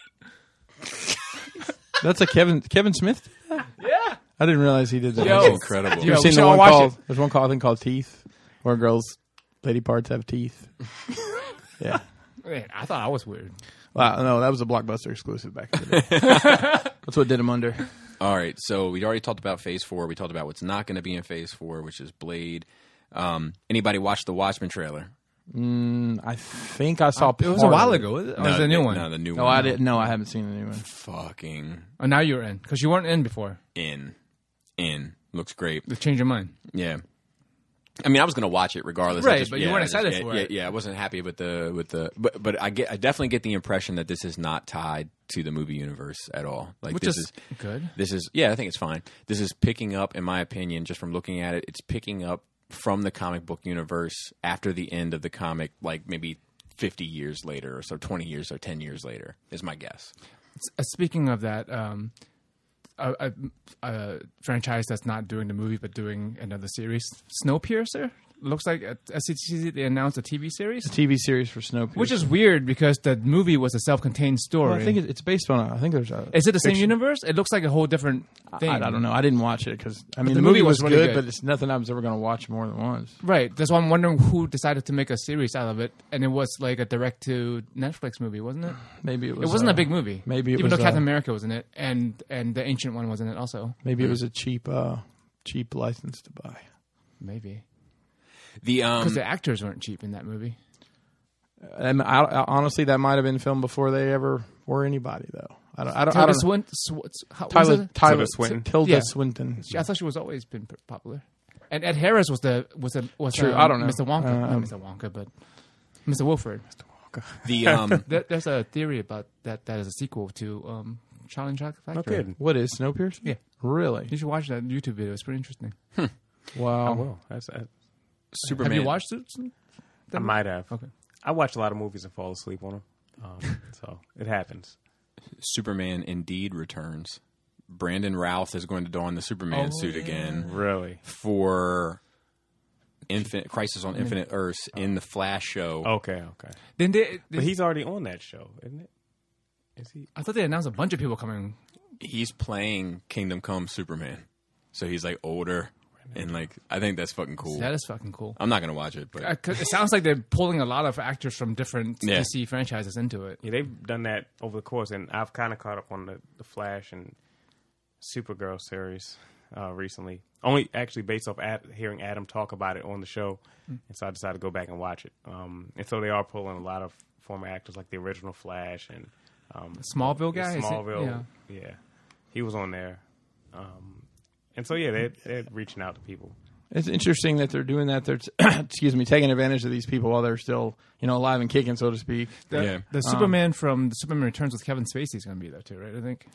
That's a Kevin Kevin Smith? Yeah. I didn't realize he did that. Yo. That's incredible. You Yo, ever we seen should the all one watch called? it. There's one called I think called Teeth, where girls' lady parts have teeth. Yeah. Man, I thought I was weird. Wow, no, that was a Blockbuster exclusive back in the day. That's what did him under. All right, so we already talked about Phase Four. We talked about what's not going to be in Phase Four, which is Blade. Um, anybody watch the Watchmen trailer? Mm, I think I saw. It was a part while of it. ago. Or was it a new the, one? No, the new No, one. I didn't. No, I haven't seen the new one. Fucking Oh, now you're in because you weren't in before. in, in looks great. You changed your mind. Yeah. I mean, I was going to watch it regardless. I Right, just- but you yeah, weren't I just- excited yeah, for yeah, it. Yeah, I wasn't happy with the with the, but but I get I definitely get the impression that this is not tied to the movie universe at all. Like Which this is is good. This is yeah, I think it's fine. This is picking up, in my opinion, just from looking at it, it's picking up from the comic book universe after the end of the comic, like maybe fifty years later, or so twenty years or ten years later, is my guess. Uh, speaking of that, um, a, a, a franchise that's not doing the movie but doing another series, Snowpiercer. Looks like at S C T C they announced a T V series, T V series for Snowpiercer, which is weird because the movie was a self-contained story. Well, I think it- it's based on. A, I think there's a. Is it the same fiction- universe? It looks like a whole different thing. I, I don't know. I didn't watch it because I mean the the, movie movie was was, really good, good. but it's nothing I was ever going to watch more than once. Right. That's why I'm wondering who decided to make a series out of it, and it was like a direct to Netflix movie, wasn't it? Maybe it was. It wasn't uh, a big movie. maybe it even was, though Captain uh, America was in it, and and the Ancient One was in it also. Maybe it was a cheap, uh, cheap license to buy. Maybe The um, because the actors weren't cheap in that movie. And I, I, honestly, that might have been filmed before they ever were anybody, though. I don't. I don't. I Tilda don't know. Swinton. Sw- how, was Tyler, it? Tyler Tilda Swinton. Tilda Yeah. Swinton. I thought she was always been p- popular. And Ed Harris was the was the was True, um, I don't know. Mister Wonka, Um, not Mister Wonka, but Mister Wilford. the um, There, there's a theory about that that is a sequel to um, Charlie and Chocolate No Factory. kidding. What is Snowpiercer? Yeah. Really? You should watch that YouTube video. It's pretty interesting. Wow. I will. That's, that, Superman. Have you watched it? I might have. Okay. I watch a lot of movies and fall asleep on them. Um, so it happens. Superman indeed returns. Brandon Routh is going to don the Superman Oh, suit yeah. again Really? for Infinite Crisis on Infinite Earths in the Flash show. Okay, okay. Then they, But he's already on that show, isn't it? Is he? I thought they announced a bunch of people coming. He's playing Kingdom Come Superman, so he's like older and like I think that's fucking cool. That is fucking cool. I'm not gonna watch it, but Uh, 'cause it sounds like they're pulling a lot of actors from different Yeah. D C franchises into it. Yeah, they've done that over the course, and I've kind of caught up on the, the Flash and Supergirl series uh, recently. Only actually based off ad, hearing Adam talk about it on the show, Mm. and so I decided to go back and watch it. Um, and so they are pulling a lot of former actors, like the original Flash and um, Smallville guy? the Is it- Smallville, yeah, he was on there. Um, and so yeah, they're, they're reaching out to people. It's interesting that they're doing that. They're excuse me, taking advantage of these people while they're still, you know, alive and kicking, so to speak. The, Yeah. the Superman from the Superman Returns with Kevin Spacey is going to be there too, right? I think.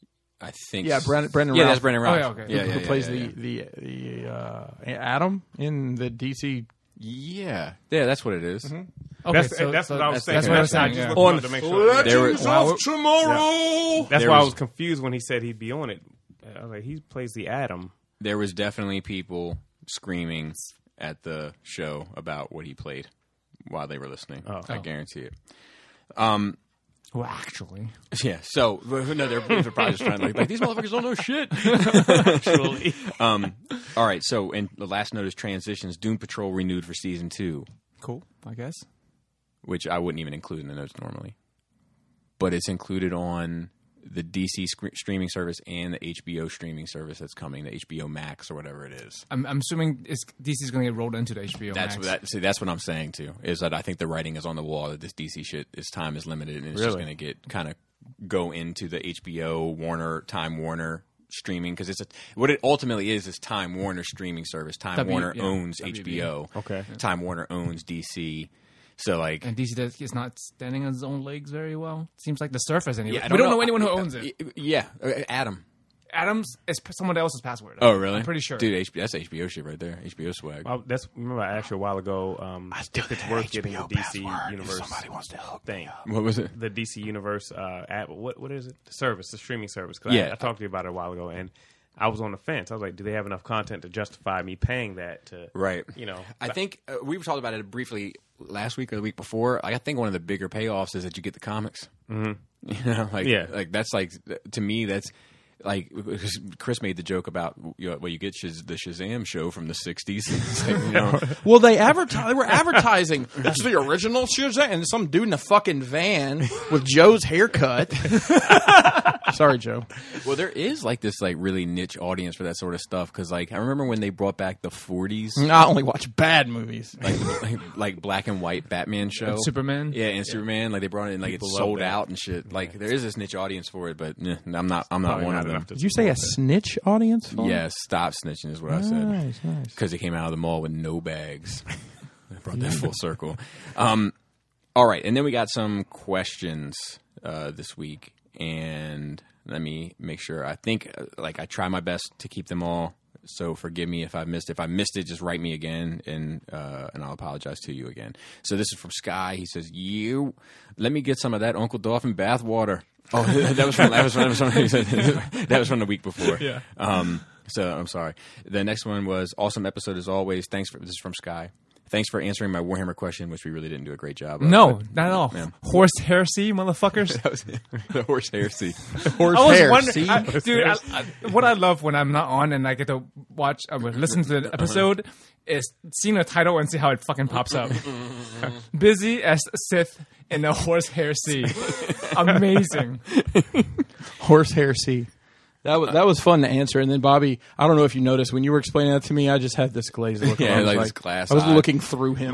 I think Yeah, Brendan, Brendan yeah, Routh, that's Brendan Routh. Oh, yeah, okay. yeah, who, yeah, who yeah, plays yeah, yeah. the the the uh, Atom in the D C. Yeah, yeah, that's what it is. Okay, That's, so- that's so what I was that's- saying. that's what I was I saying, just yeah. looked On up to make sure. There were- Wow. tomorrow. That's There why I was- was confused when he said he'd be on it. I was like, he plays the Atom. There was definitely people screaming at the show about what he played while they were listening. Oh. I Oh. guarantee it. Um, Well, actually, yeah. So no, they're, they're probably just trying to like, like these motherfuckers don't know shit. Actually, um, all right. So, and the last note is transitions. Doom Patrol renewed for season two, cool. I guess. which I wouldn't even include in the notes normally, but it's included on the D C sc- streaming service and the H B O streaming service that's coming, the H B O Max or whatever it is. I'm, I'm assuming it's, D C's going to get rolled into the H B O That's Max. what that, see. That's what I'm saying too. Is that I think the writing is on the wall that this D C shit, its time is limited, and it's just Really? going to get kind of go into the H B O Warner Time Warner streaming because it's a, what it ultimately is is Time Warner streaming service. Time W- Warner yeah, owns W B. H B O. Okay. Time Warner owns D C. So like, And D C does, is not standing on its own legs very well. Seems like the surface anyway. yeah, I we don't know, know anyone who owns it. Yeah, uh, Adam. Adams is p- someone else's password. Oh, really? I'm pretty sure. Dude, H B O, that's H B O shit right there. H B O swag. well, that's remember I asked you a while ago um, if it's worth getting the D C Universe thing. What was it? The D C Universe uh, app. What what is it? The service, the streaming service. 'Cause Yeah. I, I talked to you about it a while ago, and I was on the fence. I was like, do they have enough content to justify me paying that? To Right. You know, I think uh, we were talking about it briefly last week or the week before. Like, I think one of the bigger payoffs is that you get the comics. Mm-hmm. You know, like, Yeah. like that's like to me that's like Chris made the joke about you know, well, you get Shaz- the Shazam show from the sixties. It's like, you know, Well, they advertise. They were advertising. It's the original Shazam, and some dude in a fucking van with Joe's haircut. Sorry, Joe. well, there is like this like really niche audience for that sort of stuff because like I remember when they brought back the forties. I only watch bad movies. like, like like black and white Batman show, And Superman? yeah, and Superman. Like they brought it in, like People it's love sold that. out and shit. Like there is this niche audience for it, but eh, I'm not. I'm not probably one not of them. enough to Did you say a support snitch audience? Phil? Yeah, stop snitching is what I said. Nice, nice. Because they came out of the mall with no bags. I brought that full circle. Um, all right, and then we got some questions uh, this week, and let me make sure. I think, uh, like, I try my best to keep them all. So forgive me if I missed. If I missed it, just write me again, and uh, and I'll apologize to you again. So this is from Sky. He says, "You let me get some of that Uncle Dolphin bathwater." Oh, that was from that was from, that was from, that was from the week before. Yeah. Um, so I'm sorry. The next one was awesome episode as always. Thanks for this is from Sky. Thanks for answering my Warhammer question, which we really didn't do a great job of. No, but- not at all. Yeah. Horse heresy, motherfuckers. That was the horse heresy. Horse I was hair. wondering, See? I, dude. I, I, what I love when I'm not on and I get to watch, uh, listen to the episode, is seeing the title and see how it fucking pops up. Busy as Sith in the horse heresy. Amazing. Horse hair C. That was that was fun to answer. And then Bobby, I don't know if you noticed when you were explaining that to me, I just had this glazed look. Yeah, I was like this glass I was eye. looking through him.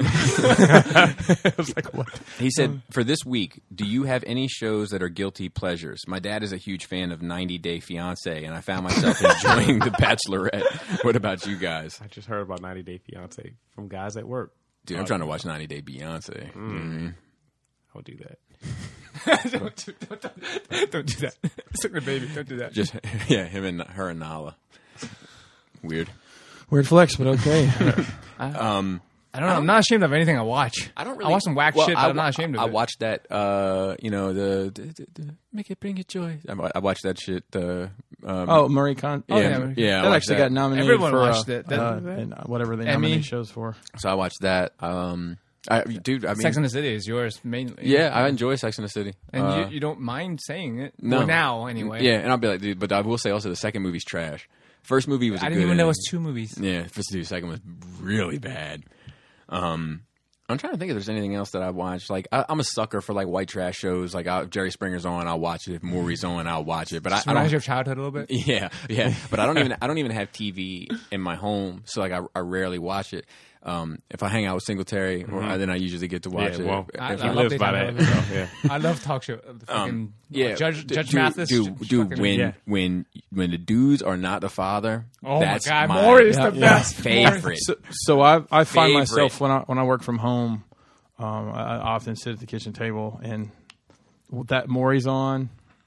I was like, what? He said, for this week, do you have any shows that are guilty pleasures? My dad is a huge fan of ninety day fiancé, and I found myself enjoying The Bachelorette. What about you guys? I just heard about ninety day fiance from guys at work. Dude, I'm trying to watch ninety day Beyonce. Mm. I'll do that. don't, do, don't, don't, don't do that. Suck the baby. Don't do that. Just, yeah, him and her and Nala. Weird. Weird flex, but okay. Um, I don't know. I'm not ashamed of anything I watch. I don't really. I watch some whack well, shit, but I, I'm not ashamed of I it. watched that. Uh, you know the, the, the, the make it bring it joy. I, I watched that shit. Uh, um, Oh, Murray Con. yeah, yeah, yeah. Murray- yeah I that watched actually that. got nominated Everyone for watched uh, it. That- uh, and whatever they Emmy? nominate shows for. So I watched that. Um, I, dude, I mean, Sex and the City is yours mainly. yeah, I enjoy Sex and the City. And Uh, you, you don't mind saying it. no. Well, now, anyway. Yeah, and I'll be like, dude, but I will say also the second movie's trash. First movie was. I a didn't good even know it ending. was two movies. Yeah, first the second was really bad. Um, I'm trying to think if there's anything else that I watched. Like I, I'm a sucker for like white trash shows. Like I, if Jerry Springer's on, I'll watch it. If Maury's on, I'll watch it. But I, Just I don't. reminds you of childhood a little bit. Yeah, yeah. But I don't even. I don't even have T V in my home, so like I, I rarely watch it. Um, if I hang out with Singletary, or, Mhm. then I usually get to watch Yeah, it. well, I, If I I- love lives by daytime that. television. So, yeah. I love talk show. The fucking, Um, yeah, Judge d- Judge dude, Mathis. dude, j- dude, fucking- when Yeah. when when the dudes are not the father, Oh that's my god, my Maury is the Yeah. best. favorite. So, so I I find Favorite. myself when I when I work from home, um, I, I often sit at the kitchen table and that Maury's on,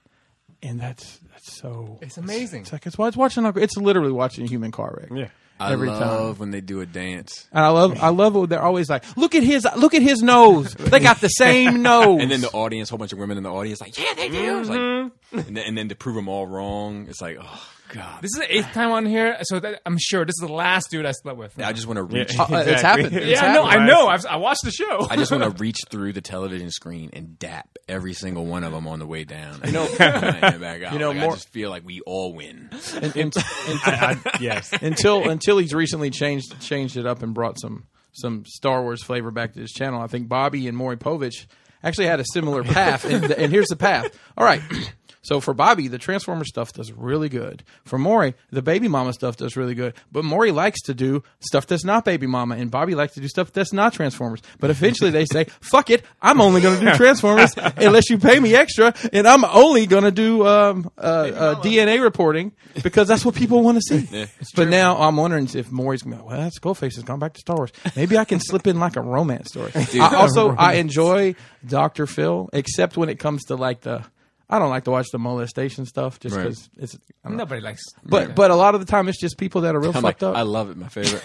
and that's that's so It's amazing. It's like it's, it's watching. a- It's literally watching a human car wreck. Yeah. I every love time. when they do a dance, And I love I love it. They're always like, look at his look at his nose. They got the same nose. and then the audience, whole bunch of women in the audience, like, yeah, they do. It's Mm-hmm. like, and then, and then to prove them all wrong, it's like, oh god. This is the eighth time on here, so that, I'm sure this is the last dude I slept with. I just want to reach. Yeah. Uh, it's happened. It's yeah, I know. I happened. know. I've, I watched the show. I just want to reach through the television screen and dap every single one of them on the way down. You know, back out. You know, Like, more- I just feel like we all win. And- and- and- I, I, yes. until until he's recently changed changed it up and brought some some Star Wars flavor back to his channel. I think Bobby and Maury Povich actually had a similar path, and, and here's the path. All right. So for Bobby, the Transformer stuff does really good. For Maury, the Baby Mama stuff does really good. But Maury likes to do stuff that's not Baby Mama, and Bobby likes to do stuff that's not Transformers. But eventually they say, fuck it, I'm only going to do Transformers unless you pay me extra, and I'm only going to do um, uh, uh, D N A reporting because that's what people want to see. Yeah. But now I'm wondering if Maury's going to go, well, that's Skullface has gone back to Star Wars. Maybe I can slip in like a romance story. I also, I enjoy Doctor Phil, except when it comes to like the, I don't like to watch the molestation stuff just Right. because it's, I don't know. Nobody likes. But but a lot of the time it's just people that are real I'm fucked like, up. I love it. My favorite.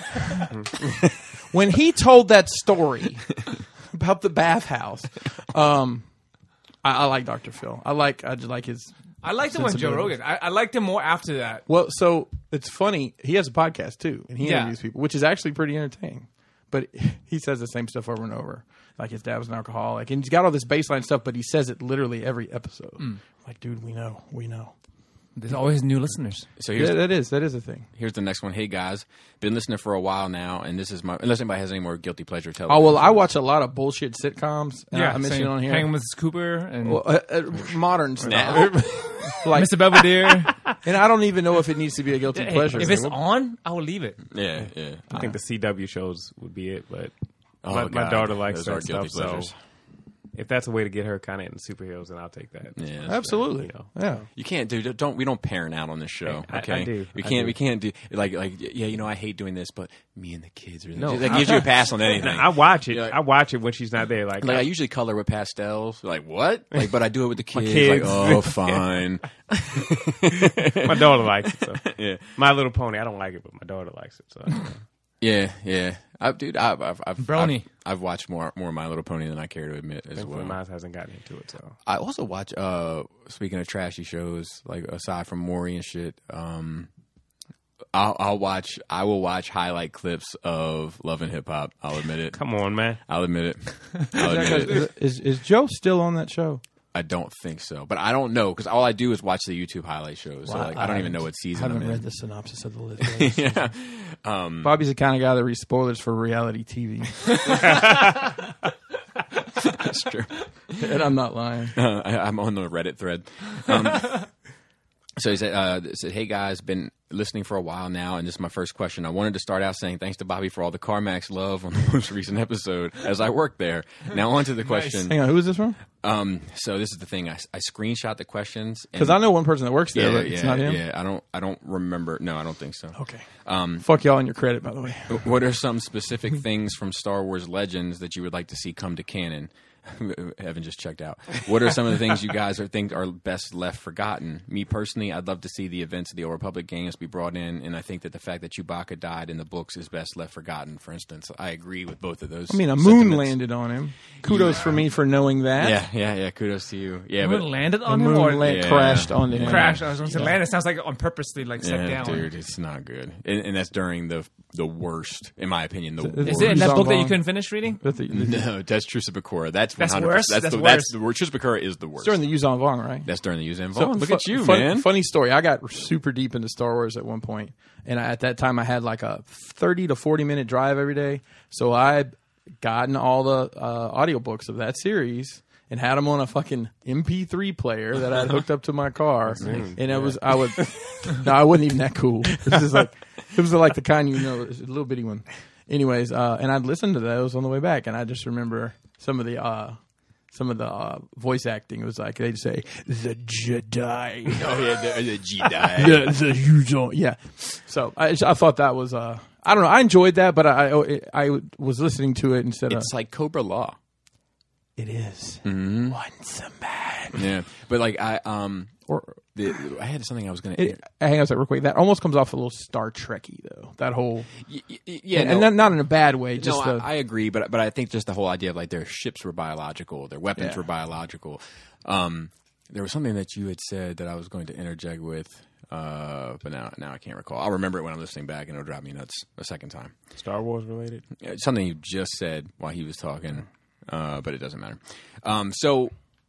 When he told that story about the bathhouse, um, I, I like Doctor Phil. I like I just like his. I liked him on Joe sensibilities. Rogan. I, I liked him more after that. Well, so it's funny. He has a podcast too, and he Yeah. interviews people, which is actually pretty entertaining. But he says the same stuff over and over. Like his dad was an alcoholic, and he's got all this baseline stuff, but he says it literally every episode. Mm. Like, dude, we know, we know. There's always new listeners. So here's Yeah, that is that is a thing. here's the next one. Hey guys, been listening for a while now, and this is my unless anybody has any more guilty pleasure television. Oh well, I watch a lot of bullshit sitcoms. And I mentioned same. it on here. Hanging with Cooper and Well, uh, uh, modern stuff, Now? like, Mister Belvedere. and I don't even know if it needs to be a guilty Hey, pleasure. if it's on, I will leave it. yeah, yeah. I think the C W shows would be it, but Oh, my, my God. daughter likes Those are that guilty stuff. So pleasures. if that's a way to get her kind of into superheroes, then I'll take that. Yeah, that's Absolutely, You know. yeah. You can't do don't we don't parent out on this show. I- I Okay, do. We I can't do. we can't do like like yeah. You know I hate doing this, but me and the kids are. No, that gives you a pass on anything. I watch it. You're like- I watch it when she's not there. Like, Like I I, usually color with pastels. Like what? Like, but I do it with the kids. kids. Like oh, fine. my daughter likes it. So Yeah, My Little Pony, I don't like it, but my daughter likes it. So yeah, yeah. I, dude, I've I've I've, Brony. I've, I've watched more more My Little Pony than I care to admit as thankfully, well. mine hasn't gotten into it. So I also watch. Uh, speaking of trashy shows, like aside from Maury and shit, um, I'll, I'll watch. I will watch highlight clips of Love and Hip Hop. I'll admit it. come on, man. I'll admit it. I'll admit it. Is is Joe still on that show? I don't think so, but I don't know because all I do is watch the YouTube highlight shows. So Wow, like, I don't I even know haven't- what I season haven't I'm read in. the synopsis of the list. yeah, um, Bobby's the kind of guy that reads spoilers for reality T V, that's true. and I'm not lying. Uh, I, I'm on the Reddit thread. Um, so he said, uh, said, "Hey guys, been listening for a while now, and this is my first question. I wanted to start out saying thanks to Bobby for all the CarMax love on the most recent episode as I worked there. Now on to the question. Hang on, who is this from? Um, so this is the thing. I, I screenshot the questions Because I know one person that works there, yeah, but yeah, it's not him. yeah. I don't. I don't remember. No, I don't think so. Okay. Um, Fuck y'all and your credit, by the way. what are some specific things from Star Wars Legends that you would like to see come to canon? Evan just checked out. What are some of the things you guys are think are best left forgotten? Me personally, I'd love to see the events of the Old Republic games be brought in, and I think that the fact that Chewbacca died in the books is best left forgotten. For instance, I agree with both of those. I mean, a moon sentiments. landed on him. Kudos for me for knowing that. Yeah, yeah, yeah. Kudos to you. Yeah, Moon but landed The on him moon or land Yeah. crashed onto him. crashed. I was going to say land. It sounds like on purposely like set yeah, down. dude, it's not good, and, and that's during the the worst, in my opinion. The Is worst. Is it in that book that you Zong-Bong. couldn't finish reading? But the- the- No, that's Truce of Bakura. That's that's That's one hundred worse? percent. That's, That's the, worse. that's the word. Chuzbakura is the worst. It's during the Yuzhan Vong, right? That's during the Yuzhan So, Vong. Look fu- at you, fun- man. Funny story. I got super deep into Star Wars at one point, and I, at that time I had like a thirty to forty minute drive every day. So I gotten all the uh, audiobooks of that series and had them on a fucking M P three player that I had hooked up to my car. And it was I would no, I wasn't even that cool. It was just like it was like the kind you know, it was a little bitty one. Anyways, uh, and I'd listen to those on the way back, and I just remember some of the. Uh, Some of the uh, voice acting, it was like they'd say the Jedi. Oh yeah, the, the Jedi. the, the Yuzhan. Yeah. So I, I thought that was uh, I don't know. I enjoyed that, but I I, I was listening to it instead It's of like Cobra Law. it is Mm-hmm. once a man. Yeah, but like I um, Or the, I had something I was gonna. it, hang on a second, real quick. That almost comes off a little Star Trekky though. That whole Y- y- yeah, and, no, and not in a bad way. Just no, the, I, I agree, but but I think just the whole idea of like their ships were biological, their weapons Yeah. were biological. Um, there was something that you had said that I was going to interject with, uh, but now now I can't recall. I'll remember it when I'm listening back, and it'll drive me nuts a second time. Star Wars related. Uh, Something you just said while he was talking, uh, but it doesn't matter. Um, so.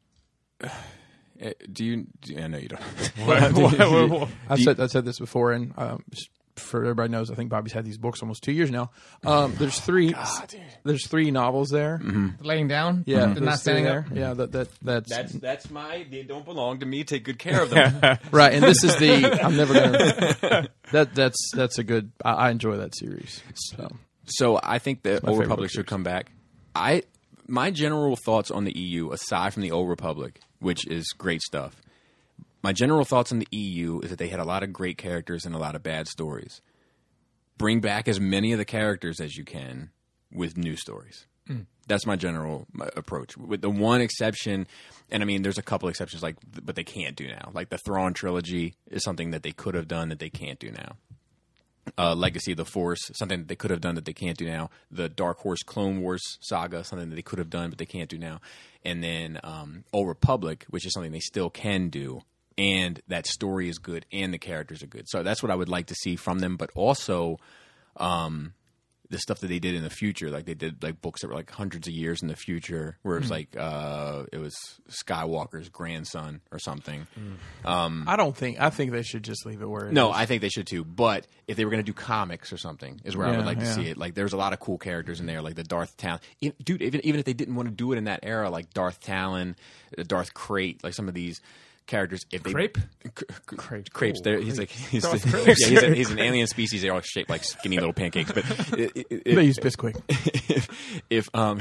Uh, do you? Do, I know you don't. I've said I said this before, and um, just for everybody knows, I think Bobby's had these books almost two years now. Um, there's three. There's three novels there. Laying down. Yeah, Not there's three standing there. up. Yeah, that that that's, That's that's my. They don't belong to me. Take good care of them. right. And this is the. I'm never gonna. That that's that's a good. I, I enjoy that series. So So I think the my Old favorite Republic book should come back. I my general thoughts on the E U, aside from the Old Republic, which is great stuff. My general thoughts on the E U is that they had a lot of great characters and a lot of bad stories. Bring back as many of the characters as you can with new stories. Mm. That's my general my approach. With the one exception, and I mean, there's a couple exceptions, like, but they can't do now. Like the Thrawn trilogy is something that they could have done that they can't do now. Uh, Legacy of the Force, something that they could have done that they can't do now. The Dark Horse Clone Wars saga, something that they could have done but they can't do now. And then um, Old Republic, which is something they still can do. And that story is good and the characters are good. So that's what I would like to see from them. But also um, the stuff that they did in the future. Like they did like books that were like hundreds of years in the future where it was like uh, it was Skywalker's grandson or something. Um, I don't think. I think they should just leave it where it no, is. I think they should too. But if they were going to do comics or something, is where I Yeah, would like to yeah. see it. Like, there's a lot of cool characters in there, like the Darth Talon. If, dude, even even if they didn't want to do it in that era, like Darth Talon, uh, Darth Crate, like some of these characters. If they Crepe? C- c- crepes. There, he's like he's, Darth yeah, Crepes. he's, a, he's an alien species. They're all shaped like skinny little pancakes. But it, it, it, They use Bisquick. if, if um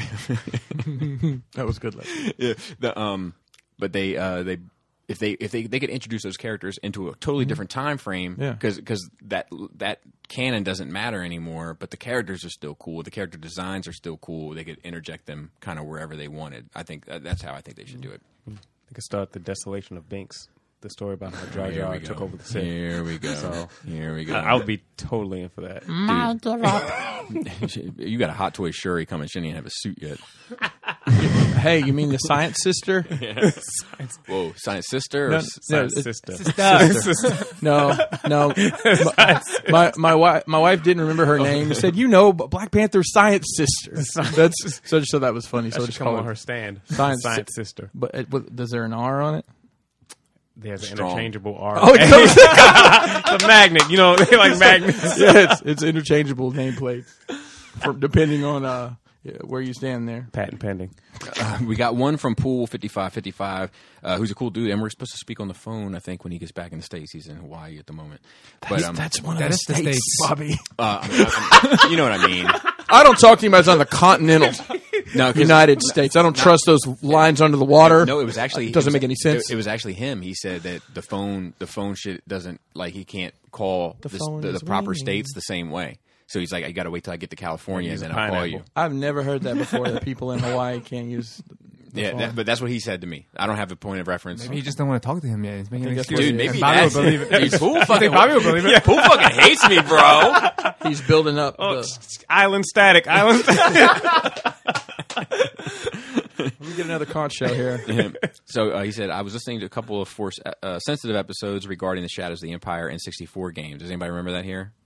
That was good. Leslie. yeah, the um, but they uh they if they if they they could introduce those characters into a totally different time frame, Yeah. because because that that canon doesn't matter anymore, but the characters are still cool. The character designs are still cool. They could interject them kind of wherever they wanted. I think uh, that's how I think they should do it. They could start the desolation of Binks, the story about how Jar Here Jar we took go. over the city. Here we go. So Here we go. I, I would be totally in for that. You got a Hot Toy Shuri coming. She didn't even have a suit yet. Hey, you mean the Science Sister? Whoa, Science Sister? Or No, s- no, Science it's- sister. No, no. My, my my wife my wife didn't remember her name. She said, "You know, Black Panther's Science Sister." That's so. So that was funny. So So I just just come call on her. her stand. Science- Science sister. But it, what, does there an R on it? There's an Strong. interchangeable R. Oh, it comes, It's a magnet. You know, they like magnets. yeah, it's, it's interchangeable nameplates, for, depending on uh, yeah, where you stand there. Patent pending. we got one from Pool fifty-five fifty-five, uh, who's a cool dude, and we're supposed to speak on the phone, I think, when he gets back in the States. He's in Hawaii at the moment. But um, That's one of that the is the states, States. Bobby. uh, I mean, I- I- you know what I mean. I don't talk to you about on the continental No, 'cause- United States. I don't trust those lines under the water. No, it was actually It doesn't was- make any sense. It, it was actually him. He said that the phone, the phone shit doesn't like he can't call The the, phone the, is the proper ringing. states the same way. So he's like, I got to wait till I get to California and Use then a I'll call pineapple. you. I've never heard that before. That people in Hawaii can't use. The Yeah, phone. that, but that's what he said to me. I don't have a point of reference. Maybe you just don't want to talk to him yet. He's making an that's excuse. Dude, maybe And Bobby that's will believe it. Dude, Pool I fucking, think Bobby will believe it. yeah, Pool fucking hates me, bro. He's building up. Oh, the, island static. Island static. let me get another conch shell here. So uh, he said, I was listening to a couple of Force uh, sensitive episodes regarding the Shadows of the Empire N sixty-four games. Does anybody remember that here?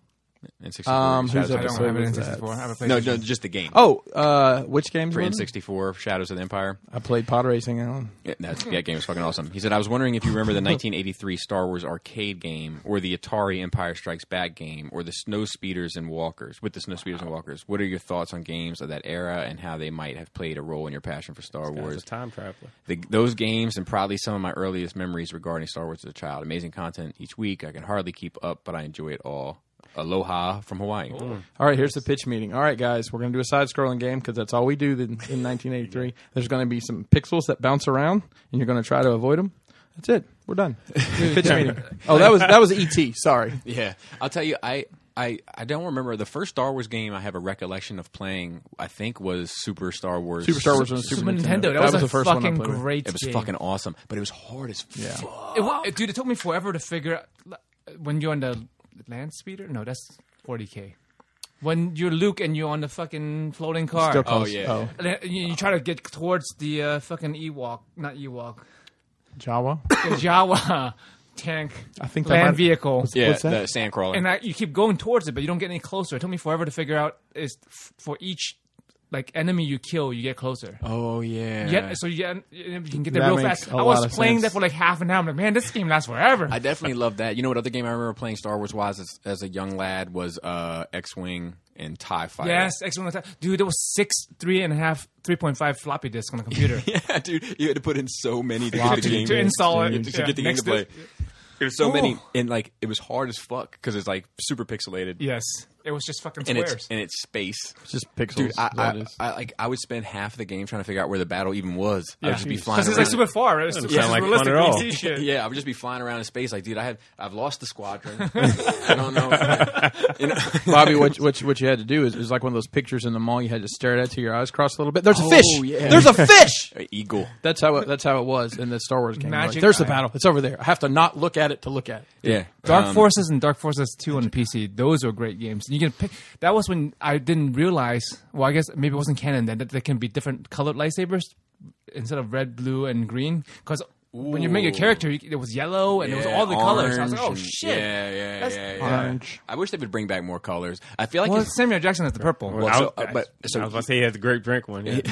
N sixty-four. Um, Shadows who's of I the don't episode have an was N that? sixty-four. I have a No, PlayStation. no, just the game. Oh, uh, which games? For were N they? sixty-four, Shadows of the Empire. I played pod racing. On. Yeah, that's, that game was fucking awesome. He said, I was wondering if you remember the nineteen eighty-three Star Wars arcade game or the Atari Empire Strikes Back game or the Snow Speeders and Walkers, with the Snow Speeders and Walkers. What are your thoughts on games of that era and how they might have played a role in your passion for Star Guy's Wars? a time traveler. The, those games and probably some of my earliest memories regarding Star Wars as a child. Amazing content each week. I can hardly keep up, but I enjoy it all. Aloha from Hawaii. All right, here's the pitch meeting. All right, guys, we're going to do a side-scrolling game because that's all we do in, in nineteen eighty-three. There's going to be some pixels that bounce around, and you're going to try to avoid them. That's it. We're done. Pitch meeting. Oh, that was that was E T. Sorry. Yeah, I'll tell you, I, I, I don't remember the first Star Wars game I have a recollection of playing. I think was Super Star Wars. Super Star Wars on Super, Super Nintendo. Nintendo. That, was, the a first one I fucking played with. great It was game. fucking awesome, but it was hard as Yeah. fuck. It, wa- dude, it took me forever to figure out when you're on the land speeder. No, that's forty K. When you're Luke and you're on the fucking floating car, Still Oh, close. yeah. Oh, and then you, you try to get towards the uh, fucking Ewok, not Ewok, Jawa. the Jawa tank I think that land might- vehicle. Yeah, What's that? the Sandcrawler. And I, you keep going towards it, but you don't get any closer. It took me forever to figure out is f- for each like enemy you kill, you get closer. oh yeah. Yeah, so you, get, you can get there That real makes fast. a I was lot of playing sense. that for like half an hour. I'm like, man, this game lasts forever. I definitely love that. You know what other game I remember playing Star Wars wise as, as a young lad was uh, X-Wing and TIE Fighter. Yes, excellent. Dude, there was six, three and a half, three point five floppy disks on the computer. Yeah, dude, you had to put in so many to Floppy get the game to install it. to, to Yeah, get the game next to play. to- There was so Ooh. many, and like it was hard as fuck because it's like super pixelated, Yes, it was just fucking and squares. it's and it's space. It's just pixels. Dude, I, that I, is. I like I would spend half the game trying to figure out where the battle even was. I yeah, would just be flying because it's around. like super far. Right? It's, Doesn't it's sound like fun realistic. at all. You see shit. Yeah, I would just be flying around in space. Like, dude, I have I've lost the squadron. I don't know. You know? Bobby, what, what, you- what you had to do is, is like one of those pictures in the mall you had to stare at till your eyes crossed a little bit. There's a Oh, fish! yeah. There's a fish! An eagle. That's how it, that's how it was in the Star Wars game. Magic Like, There's the eye. battle. It's over there. I have to not look at it to look at it. Yeah, Dark Um, Forces and Dark Forces two on the P C. Those were great games. You can pick. That was when I didn't realize. Well, I guess maybe it wasn't canon then that there can be different colored lightsabers instead of red, blue, and green. Because when you make a Ooh. character, you, it was yellow and it was Yeah, all the colors. I was like, oh orange and- shit. Yeah, yeah, That's yeah, yeah. orange. I wish they would bring back more colors. I feel like Well, it's, Samuel Jackson has the purple. Well, I so, was, uh, but so I was about to say he has the grape drink one. Yeah.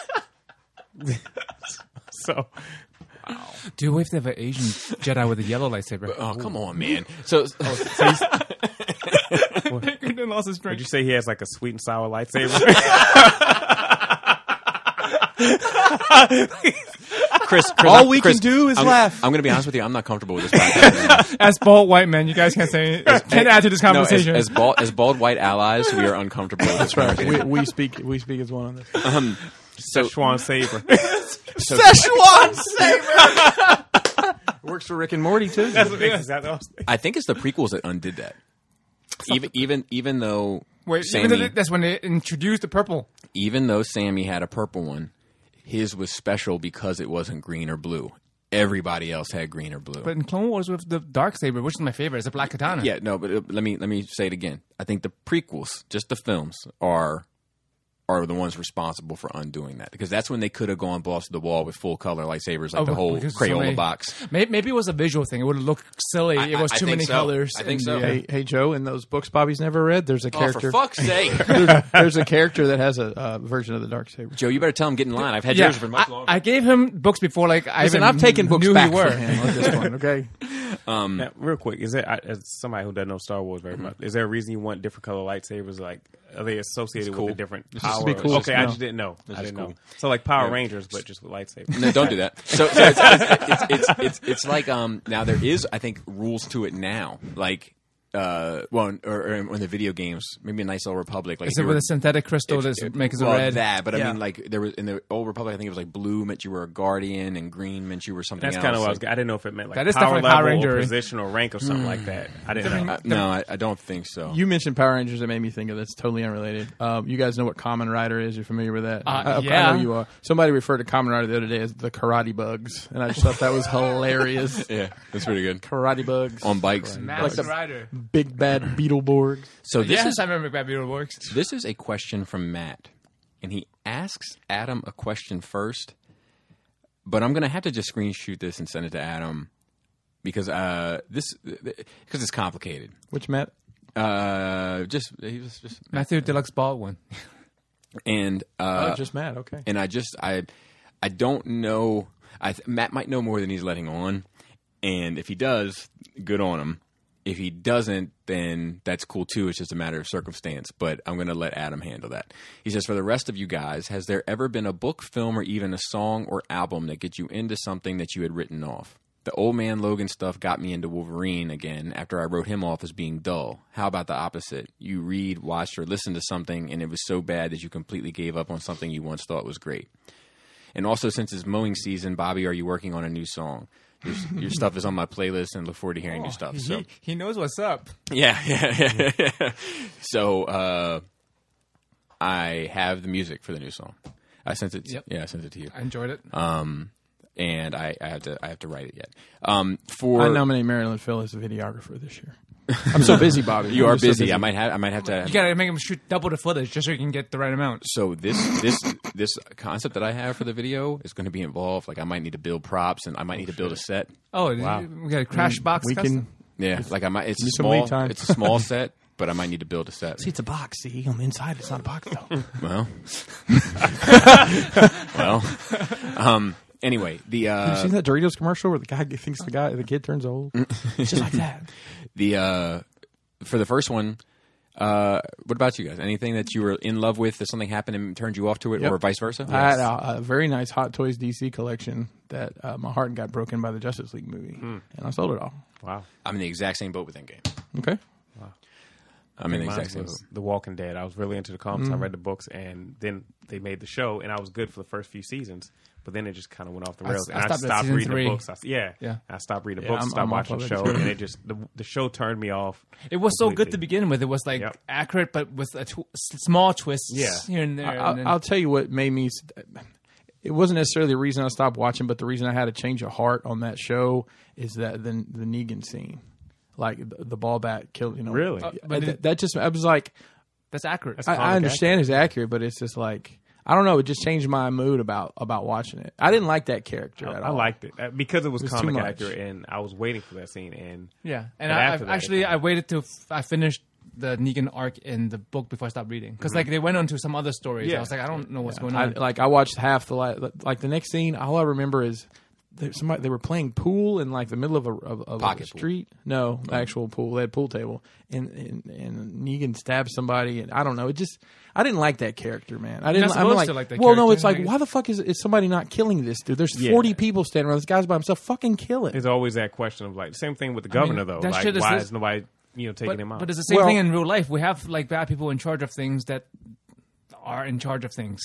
so Dude, what if they have an Asian Jedi with a yellow lightsaber? oh come on, man. So Then lost his would drink. you say he has like a sweet and sour lightsaber? Chris, Chris All I'm- we Chris, can do is I'm, laugh. I'm going to be honest with you. I'm not comfortable with this podcast. As bald white men, you guys can't say can't add to this No, as, conversation. as bald as bald white allies, we are uncomfortable with this Right. conversation. we, we speak we speak as one on this. Um, so Szechuan saber. Szechuan saber! Works for Rick and Morty, too. That's what makes that else. I think it's the prequels that undid that. Even even even though Wait, Sammy, even though that's when they introduced the purple. even though Sammy had a purple one, his was special because it wasn't green or blue. Everybody else had green or blue. But in Clone Wars with the dark saber, which is my favorite, is the black katana. Yeah, no, but uh, let me let me say it again. I think the prequels, just the films, are are the ones responsible for undoing that because that's when they could have gone balls to the wall with full color lightsabers, like Oh, the whole because so Crayola many- box. Maybe, maybe it was a visual thing. It would look silly. I- it was I- I too think many so. colors. I think and, so. yeah. Hey, hey, Joe, in those books Bobby's never read, there's a Oh, character. for fuck's sake, there's, there's a character that has a uh, version of the dark saber. Joe! You better tell him get in line. I've had Yeah, yours for much I, longer. I gave him books before, like I Listen, even I've taken books knew back you were. from him on this one. Okay, Now, real quick, is there I- as somebody who doesn't know Star Wars very much? Is there a reason you want different color lightsabers? Like, are they associated It's cool. with a different It's power? just be cool. Okay, I No. just didn't know. It's I just didn't cool. know. So like Power Yeah. Rangers, but just with lightsabers. No, don't do that. So, so it's, it's, it's, it's, it's like um now there is I think rules to it now. Like uh well or, or in the video games, maybe in Nice Old Republic. Like Is if it you with were- a synthetic crystal if- that if- makes it well, red? that, but I Yeah. mean like there was in the Old Republic I think it was like blue meant you were a guardian and green meant you were something That's else. kind of what I was. like- I didn't know if it meant like That is power definitely level Power or Ranger. position or rank or something like that. I didn't know. Uh, no, I, I don't think so. you mentioned Power Rangers. That made me think of this. Totally unrelated. Um, you guys know what Kamen Rider is? You're familiar with that? Uh, I, I yeah. know you are. Somebody referred to Kamen Rider the other day as the Karate Bugs, and I just thought that was hilarious. yeah, that's pretty good. Karate Bugs On bikes. Max Like the- Rider. big bad Beetleborgs. So this Yes, is I remember Bad Beetle works. This is a question from Matt, and he asks Adam a question first. But I'm going to have to just screen shoot this and send it to Adam because uh, this because it's complicated. Which Matt? Uh, just he was just Matthew Deluxe Baldwin. and uh, oh, just Matt. Okay. and I just I I don't know. I th- Matt might know more than he's letting on, and if he does, good on him. If he doesn't, then that's cool too. It's just a matter of circumstance. But I'm going to let Adam handle that. He says, for the rest of you guys, has there ever been a book, film, or even a song or album that gets you into something that you had written off? The Old Man Logan stuff got me into Wolverine again after I wrote him off as being dull. How about the opposite? You read, watched, or listened to something, and it was so bad that you completely gave up on something you once thought was great. And also, since it's mowing season, Bobby, are you working on a new song? Your, your stuff is on my playlist, and look forward to hearing Oh, your stuff. He, So he knows what's up. yeah, yeah, yeah. So uh, I have the music for the new song. I sent it. Yep. Yeah, I sent it to you. I enjoyed it. Um, and I, I have to I have to write it yet. Um, for I nominate Marilyn Phil as the videographer this year. I'm so busy, Bobby. you I'm are just so busy. I might have I might have to. You gotta make him shoot double the footage just so you can get the right amount. So this this this concept that I have for the video is going to be involved. Like I might need to build props, and I might need to build a set. Oh, Wow. we got a crash box. We custom? can. Yeah, like I might. It's a Need some small. lead time. It's a small set, but I might need to build a set. See, it's a box. See, on the inside, it's not a box though. Well, well. Um. Anyway, the Have you uh, seen that Doritos commercial where the guy thinks the guy the kid turns old? It's just like that. the uh, for the first one. Uh, what about you guys? Anything that you were in love with, that something happened and turned you off to it, Yep. or vice versa? I had a, a very nice Hot Toys D C collection that uh, my heart got broken by the Justice League movie, and I sold it all. Wow. I'm in the exact same boat with Endgame. Okay. I'm in the Mine exact same was boat. The Walking Dead. I was really into the comics. Mm. I read the books, and then they made the show, and I was good for the first few seasons. But then it just kind of went off the I- rails, I and I stopped at stopped season reading three. the books. I, yeah, Yeah. I stopped reading the Yeah, books, I'm- stopped I'm off watching the of it show, too. and it just the the show turned me off. It was so good completely. to begin with. It was like Yep. accurate, but with a tw- small twists Yeah. here and there. I'll, and then, I'll tell you what made me. It wasn't necessarily the reason I stopped watching, but the reason I had a change of heart on that show is that the the Negan scene, like the, the ball bat killed. You know, Really? Uh, but that, it- that just I was like, that's accurate. That's I, I comic understand it's accurate, but it's just like I don't know. It just changed my mood about about watching it. I didn't like that character I, at I all. liked it uh, because it was, was too comic much. accurate, and I was waiting for that scene. And Yeah, and But I, after I that, actually it I waited till f- I finished the Negan arc in the book before I stopped reading because like they went on to some other stories. Yeah. I was like, I don't know what's going I, on. like I watched half the li- like the next scene. All I remember is there, somebody they were playing pool in like the middle of a, of, of Pocket a pool. street. No, actual pool. They had a pool table, and, and and Negan stabbed somebody, and I don't know. It just I didn't like that character, man. I didn't. not I'm supposed like, to like that well, no, character. it's like Like- why the fuck is is somebody not killing this dude? There's Yeah. forty people standing around. This guy's by himself. Fucking kill him. there's always that question of like same thing with the I mean, governor though. that Like shit is why this- is nobody you know taking but, him out? but it's the same Well- thing in real life. We have like bad people in charge of things that are in charge of things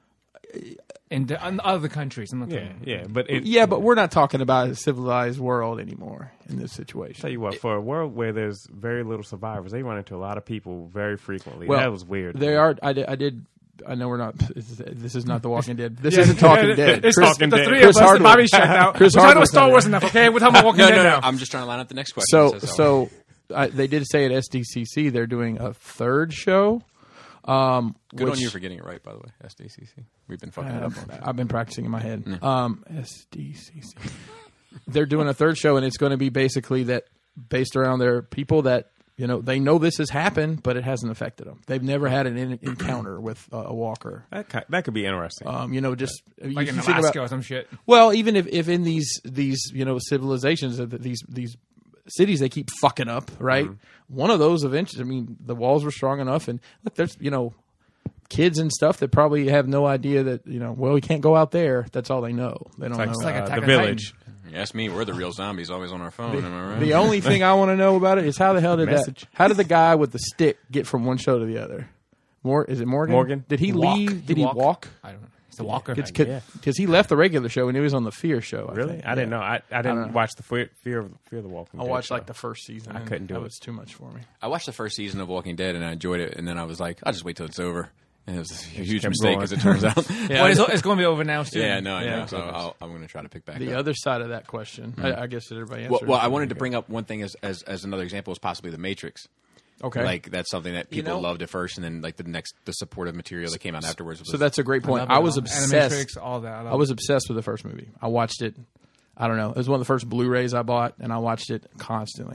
in, the, in other countries. I'm not yeah, talking- yeah. But it, Yeah, but we're not talking about a civilized world anymore in this situation. Tell you what, for a world where there's very little survivors, they run into a lot of people very frequently. Well, that was weird. They are. I did. I did I know we're not. This is, this is not The Walking Dead. This Yeah, isn't Talking Dead. It's Chris- Talking the Dead. three Chris of us. Hardwick. Bobby's checked out. Chris We're talking about Hardwick's Star not Wars there. enough, okay? We're talking about Walking No, Dead no, no. now. I'm just trying to line up the next question. So That's all. so I, they did say at S D C C they're doing a third show. Um, good which, on you for getting it right, by the way. S D C C. We've been fucking it Uh, up. I've been practicing in my head. Um, S D C C. They're doing a third show, and it's going to be basically that based around their people that you know they know this has happened, but it hasn't affected them. They've never had an in- encounter with uh, a walker. that ki- that could be interesting. Um, you know, just Like you in think Alaska about- or some shit. Well, even if, if in these these you know civilizations, uh, these these cities, they keep fucking up, right? One of those eventually, I mean, the walls were strong enough, and look, there's you know kids and stuff that probably have no idea that you know. Well, we can't go out there. That's all they know. They don't like, know. It's like uh, Attack the on village. You ask me, we're the real zombies, always on our phone. Am I right? The only thing I want to know about it is how the hell did Message. that? How did the guy with the stick get from one show to the other? More is it Morgan? Morgan. Did he Walk. leave? Did he Walk. walk? I don't know. It's a walker. Because Yeah. he left the regular show and he was on the Fear show. I Really? think. I didn't Yeah. know. I, I didn't don't know. watch the Fear, Fear of Fear of the Walking I Dead watched show. like the first season. I and couldn't do that it. was too much for me. I watched the first season of Walking Dead and I enjoyed it, and then I was like, I'll just wait till it's over. And it was a huge kept mistake, going. as it turns out. Well, it's, it's going to be over now soon. yeah, no, I Yeah. know. So I'll, I'm going to try to pick back The up. other side of that question, I, I guess did everybody answer? well, well, I it? wanted to bring up one thing as, as as another example is possibly The Matrix. Okay. Like that's something that people know- loved at first, and then like the next the supportive material that came out afterwards. Was, so that's a great point. love I, it was all. obsessed. Animatrix, all that. I was obsessed with the first movie. I watched it. I don't know. It was one of the first Blu-rays I bought, and I watched it constantly.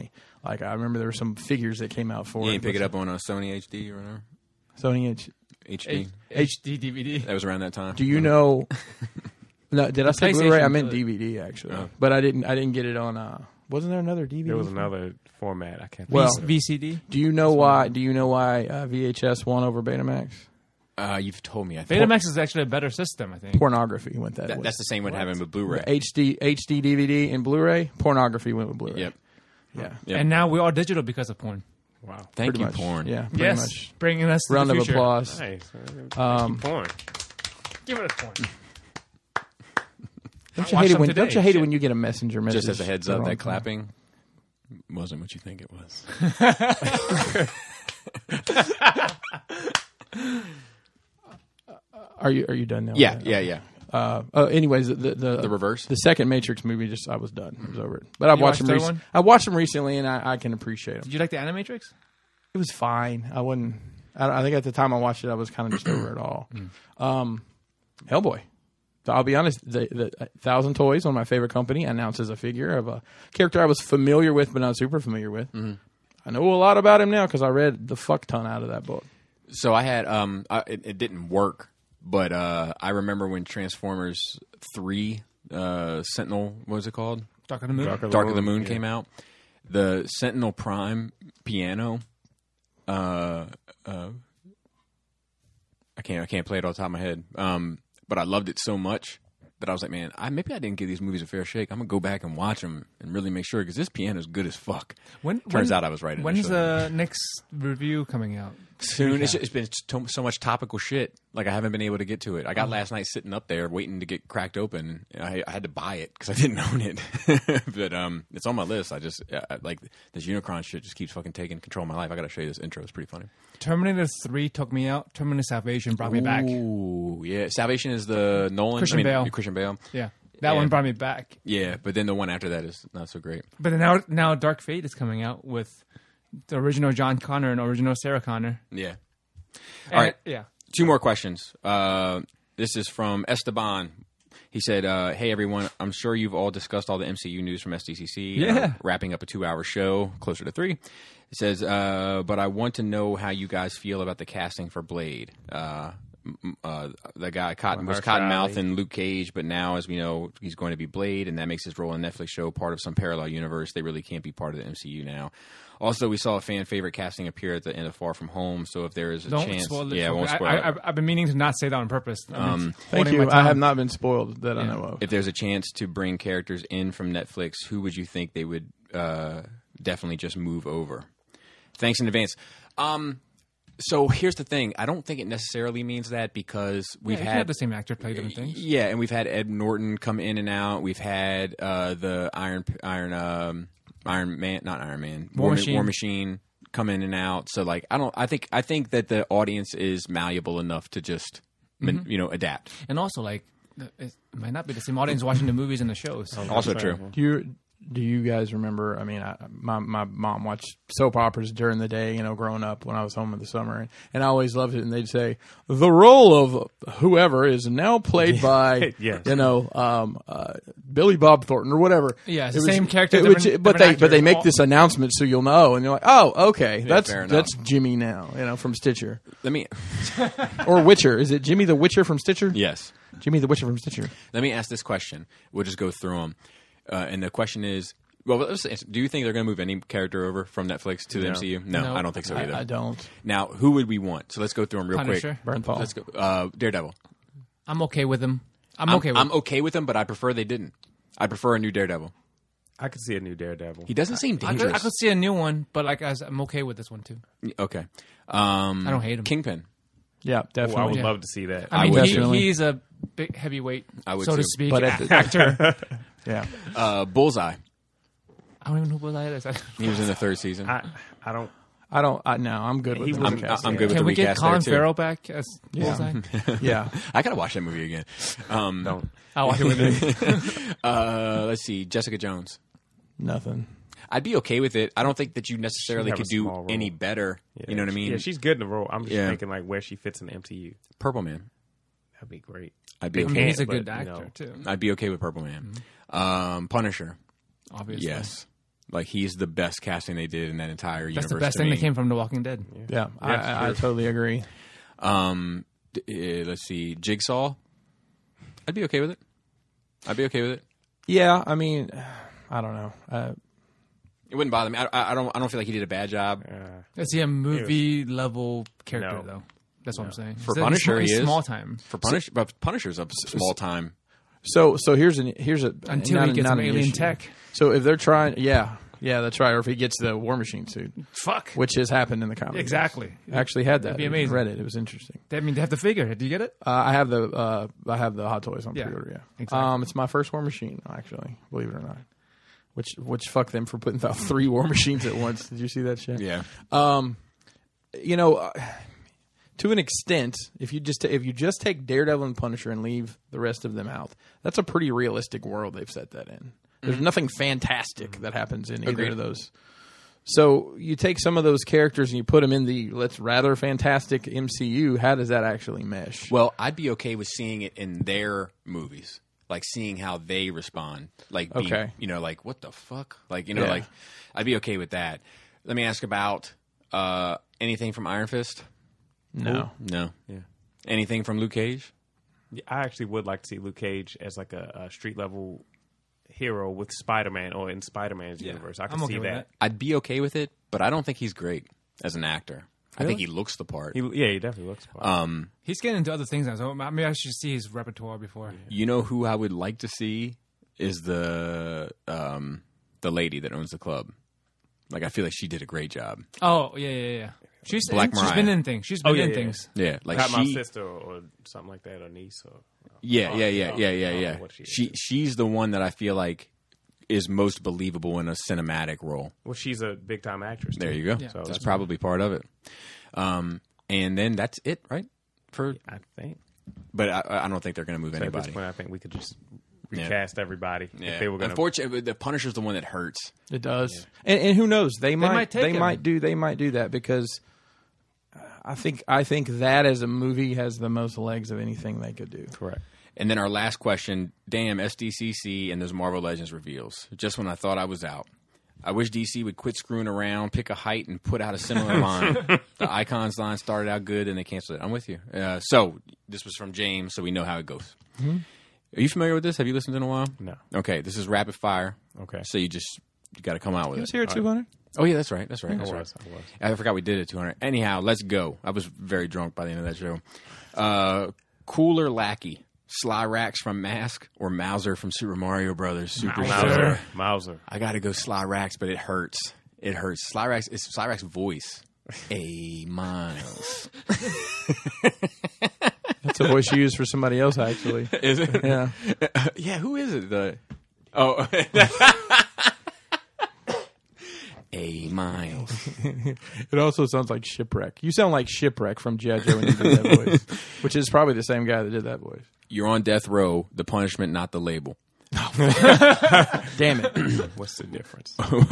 Like I remember there were some figures that came out for You it. didn't pick it up on a Sony H D or whatever? Sony H. H D. H D D V D. That was around that time. Do you know? No, did I say Blu-ray? I meant PlayStation D V D actually, Oh. but I didn't. I didn't get it on. Uh, wasn't there another D V D? There was form? another format. I can't. Well, think of it. V C D. Do you know why? Do you know why uh, V H S won over Betamax? Uh, you've told me. I think. Betamax is actually a better system, I think. Pornography went that. That, way. that's the same what happened with Blu-ray. The H D H D D V D and Blu-ray. Pornography went with Blu-ray. Yep. Yeah. Yep. And now we're all digital because of porn. Wow. Thank Pretty you, much. porn. Yeah. Pretty Yes, much. bringing us to Round the of future. applause. Nice. Um, Porn. Give it a porn. Don't you Watch hate it them when? today. Don't you hate it Shit. when you get a messenger message? Just as a heads the up, wrong that time? clapping wasn't what you think it was. Are you Are you done now? Yeah, yeah, yeah. Uh, uh, anyways, the, the the The reverse? the second Matrix movie, just I was done. I was over it. But I've You watched watched them. the third Rec- one? I watched them recently, and I, I can appreciate them. Did you like the Animatrix? It was fine. I wouldn't. I, I think at the time I watched it, I was kind of just over it all. Um, Hellboy. So I'll be honest. The, the Thousand Toys, one of my favorite company, announces a figure of a character I was familiar with, but not super familiar with. I know a lot about him now because I read the fuck ton out of that book. So I had um, I, it, it didn't work, but uh, I remember when Transformers three, uh, Sentinel, what was it called? Dark of the Moon. Dark of the Dark of the Moon, Moon yeah. came out. The Sentinel Prime piano. Uh, uh, I can't I can't play it off the top of my head. Um, but I loved it so much that I was like, man, I maybe I didn't give these movies a fair shake. I'm gonna go back and watch them and really make sure because this piano is good as fuck. When, Turns when- out I was right. When's initially. the next review coming out? Soon. It's, it's been so, so much topical shit. Like I haven't been able to get to it. I got last night sitting up there waiting to get cracked open. I, I had to buy it because I didn't own it. But um, it's on my list. I just I, like this Unicron shit just keeps fucking taking control of my life. I got to show you this intro. It's pretty funny. Terminator three took me out. Terminator Salvation brought me back. Ooh, yeah. Salvation is the Nolan. Christian I mean, Bale. Christian Bale. Yeah, that Yeah. one brought me back. Yeah, but then the one after that is not so great. But then now, now Dark Fate is coming out with the original John Connor and original Sarah Connor. Yeah. And All right. it- yeah. Two more questions. Uh, this is from Esteban. He said, uh, hey, everyone, I'm sure you've all discussed all the M C U news from S D C C. Yeah. Uh, wrapping up a two-hour show, closer to three. It says, uh, but I want to know how you guys feel about the casting for Blade. Uh, m- uh, the guy Cotton was Mahershala Cottonmouth Ali. and Luke Cage, but now, as we know, he's going to be Blade, and that makes his role in the Netflix show part of some parallel universe. They really can't be part of the M C U now. Also, we saw a fan favorite casting appear at the end of Far From Home, so if there is a Don't chance, spoil it. yeah, I for won't me. spoil I, it. I, I've been meaning to not say that on purpose. Um, Thank you. I have not been spoiled that I Yeah. know of. If there's a chance to bring characters in from Netflix, who would you think they would uh, definitely just move over? Thanks in advance. Um, so here's the thing. I don't think it necessarily means that because we've yeah, you can had have the same actor play different things. yeah, and we've had Ed Norton come in and out. We've had uh, the Iron Iron um, Iron Man, not Iron Man, War Ma- Machine. War Machine come in and out. So like, I don't. I think I think that the audience is malleable enough to just man- Mm-hmm. you know adapt. And also, like, it might not be the same audience watching the movies and the shows. Also true. Do you do you guys remember? I mean, I, my my mom watched soap operas during the day. You know, growing up when I was home in the summer, and, and I always loved it. And they'd say the role of whoever is now played by Yes. you know um, uh, Billy Bob Thornton or whatever. Yeah, it's It the was- same character, it was- different- but they different but they actors. make All- this announcement so you'll know, and you're like, oh, okay, that's fair enough. that's Jimmy now. You know, from Stitcher Let me or Witcher. Is it Jimmy the Witcher from Stitcher? yes. Jimmy the Witcher from Stitcher. Let me ask this question. We'll just go through them. Uh, and the question is, well, let's answer, do you think they're going to move any character over from Netflix to the No. M C U? No, No. I don't think so either. I, I don't. Now, who would we want? So let's go through them real Punisher. quick. Bernthal. Let's go. Uh, Daredevil. I'm okay with them. I'm, I'm okay with I'm okay with them, but I prefer they didn't. I prefer a new Daredevil. I could see a new Daredevil. He doesn't seem I could, dangerous. I could see a new one, but like as I'm okay with this one too. Okay. Um, I don't hate him. Kingpin. Yeah, Oh, definitely. I would Yeah. love to see that. I mean, would he, definitely. he's a big heavyweight, I would so too. to speak, But at the- actor. Yeah. Uh, Bullseye. I don't even know who that is. He was in the third season. I, I don't. I don't. I, no, I'm good with He the was- I'm, recast. I'm good with Can the we get recast Colin there, too. Farrell back as Bullseye? Yeah. I gotta watch that movie again. Um, Don't. I'll watch it with him. uh, let's see, Jessica Jones. Nothing. I'd be okay with it. I don't think that you necessarily have could a do small role. any better. Yeah, You know what I mean? Yeah, she's good in the role. I'm just Yeah. thinking like where she fits in the M C U. Purple Man. That'd be great. I'd be They I okay. mean, he's a but, good you actor know. too. I'd be okay with Purple Man. Um, Punisher. Obviously, Yes. Like he's the best casting they did in that entire That's universe. the best to thing me. that came from The Walking Dead. Yeah, I, I, I totally agree. Um, d- uh, let's see, Jigsaw. I'd be okay with it. I'd be okay with it. Yeah, I mean, I don't know. Uh, It wouldn't bother me. I, I, I don't. I don't feel like he did a bad job. Is he a movie level character No. though? That's what I'm saying. For He's- Punisher, he's he is. small time. For Punish, but Punisher's a small time. so, so here's an here's a Until not, he gets not some an alien issue. tech. So if they're trying, yeah, yeah, that's right. Or if he gets the War Machine suit, Fuck. which has happened in the comics, Exactly. I actually had that. That'd be I amazing. read it. It was interesting. I mean, they have to figure it. Do you get it? Uh, I have the uh, I have the Hot Toys on Yeah, pre-order. Yeah, exactly. um, it's my first War Machine, actually. Believe it or not. Which which fuck them for putting out three War Machines at once. Did you see that shit? Yeah. Um, you know, uh, to an extent, if you just if you just take Daredevil and Punisher and leave the rest of them out, that's a pretty realistic world they've set that in. There's nothing fantastic that happens in either Agreed. of those. So you take some of those characters and you put them in the let's rather fantastic M C U. How does that actually mesh? Well, I'd be okay with seeing it in their movies, like seeing how they respond. Like, being, Okay. you know, like what the fuck, like you know, Yeah. like I'd be okay with that. Let me ask about uh, anything from Iron Fist. No. No. Yeah. Anything from Luke Cage? Yeah, I actually would like to see Luke Cage as like a, a street level hero with Spider-Man or in Spider-Man's universe. I can I'm okay see with that. that. I'd be okay with it, but I don't think he's great as an actor. I think he looks the part. He, yeah, he definitely looks. Fine. Um, He's getting into other things now, so maybe I should see his repertoire before. you know who I would like to see is the um, the lady that owns the club. Like, I feel like she did a great job. Oh yeah, yeah, yeah. She's Black she's Mariah. been in things. She's been Oh, yeah, in yeah. things. Yeah, like Got she. my sister or, or something like that, or niece. Or, Yeah, Oh, yeah, yeah, oh, yeah, I yeah, don't yeah. know what she is. She she's the one that I feel like is most believable in a cinematic role. well, she's a big time actress. There too. you go. Yeah. So that's that's- probably part of it. Um, and then that's it, right? For I think. but I, I don't think they're going to move So at this anybody. point, I think we could just Yeah. recast everybody Yeah. if they were going to. Unfortunately, the Punisher's the one that hurts. It does, and, and who knows? They might. might take they him. might do. They might do that because I think. I think that as a movie has the most legs of anything they could do. Correct. And then our last question: damn, S D C C and those Marvel Legends reveals. Just when I thought I was out. I wish D C would quit screwing around, pick a height, and put out a similar line. The Icons line started out good, and they canceled it. I'm with you. Uh, so this was from James, so we know how it goes. Mm-hmm. Are you familiar with this? Have you listened in a while? No. Okay, this is rapid fire. Okay. So you just you got to come out with He was it. here at two hundred. Oh yeah, that's right. That's right. That's I right. was. I was. I forgot we did it two hundred. Anyhow, let's go. I was very drunk by the end of that show. Uh, Cooler Lackey, Slyrax from Mask, or Mauser from Super Mario Brothers. Super Mauser. Sure. Mauser. I got to go Slyrax, but it hurts. It hurts. Slyrax is Slyrax's voice. A Miles. That's a voice you use for somebody else, actually. Is it? Yeah. Yeah. Who is it? The oh. A Miles. It also sounds like Shipwreck. You sound like Shipwreck from G I. Joe when you did that voice, which is probably the same guy that did that voice. You're on death row. The punishment, not the label. Damn it. What's the difference?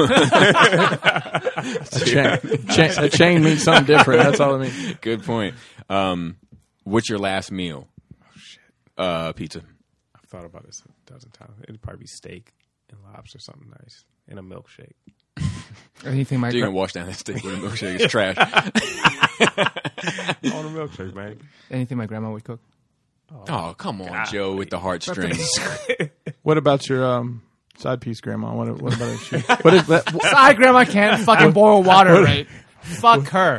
A chain. chain. A chain means something different. That's all it means. Good point. Um, what's your last meal? Oh shit! Uh, pizza. I've thought about this a dozen times. It'd probably be steak and lobster, something nice, and a milkshake. Anything my So you're gra- gonna wash down that steak with a milkshake. It's trash. On a milkshake, man. anything my grandma would cook. Oh, come on, Joe, with the heartstrings. What about your um, side piece, Grandma? What, what about she? What is that? Sorry, grandma can't fucking boil water right. Fuck her.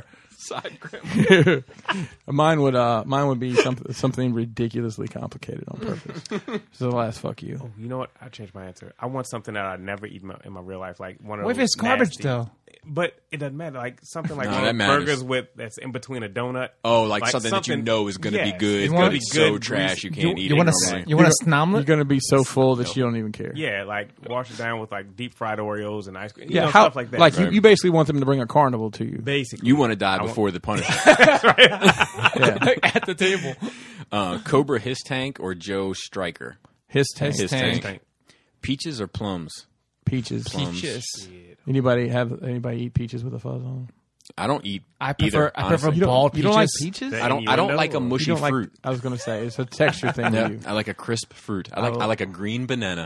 Mine would uh, mine would be something something ridiculously complicated on purpose. So the last fuck you. Oh, you know what? I changed my answer. I want something that I never eat in my, in my real life, like one of What if those it's garbage, nasty- though? But it doesn't matter. Like something like No, one that of matters. burgers with that's in between a donut. Oh, like, something, that you know is gonna yes. be good. It's You gonna want- be Be so good, trash you greasy. can't You, eat you it want normally. a you want a You're snomlet? gonna be so full that you don't even care. Yeah, like wash it down with like deep fried Oreos and ice cream. You Yeah, know, how, stuff like that. Like you, Right. you basically want them to bring a carnival to you. basically, You want to die want- before the punishment. Yeah. At the table. Uh, Cobra His Tank or Joe Striker? His tank. His Tank. Tank. Peaches or plums? Peaches. Plums. Peaches. Anybody have anybody eat peaches with a fuzz on? I don't eat. I prefer- Either, I prefer honestly. You don't, Bald you don't like peaches? peaches? That- I don't. I don't innuendo like a or- mushy You don't like, fruit. I was gonna say it's a texture thing Yeah, with you. I like a crisp fruit. I like. Oh. I like a green banana.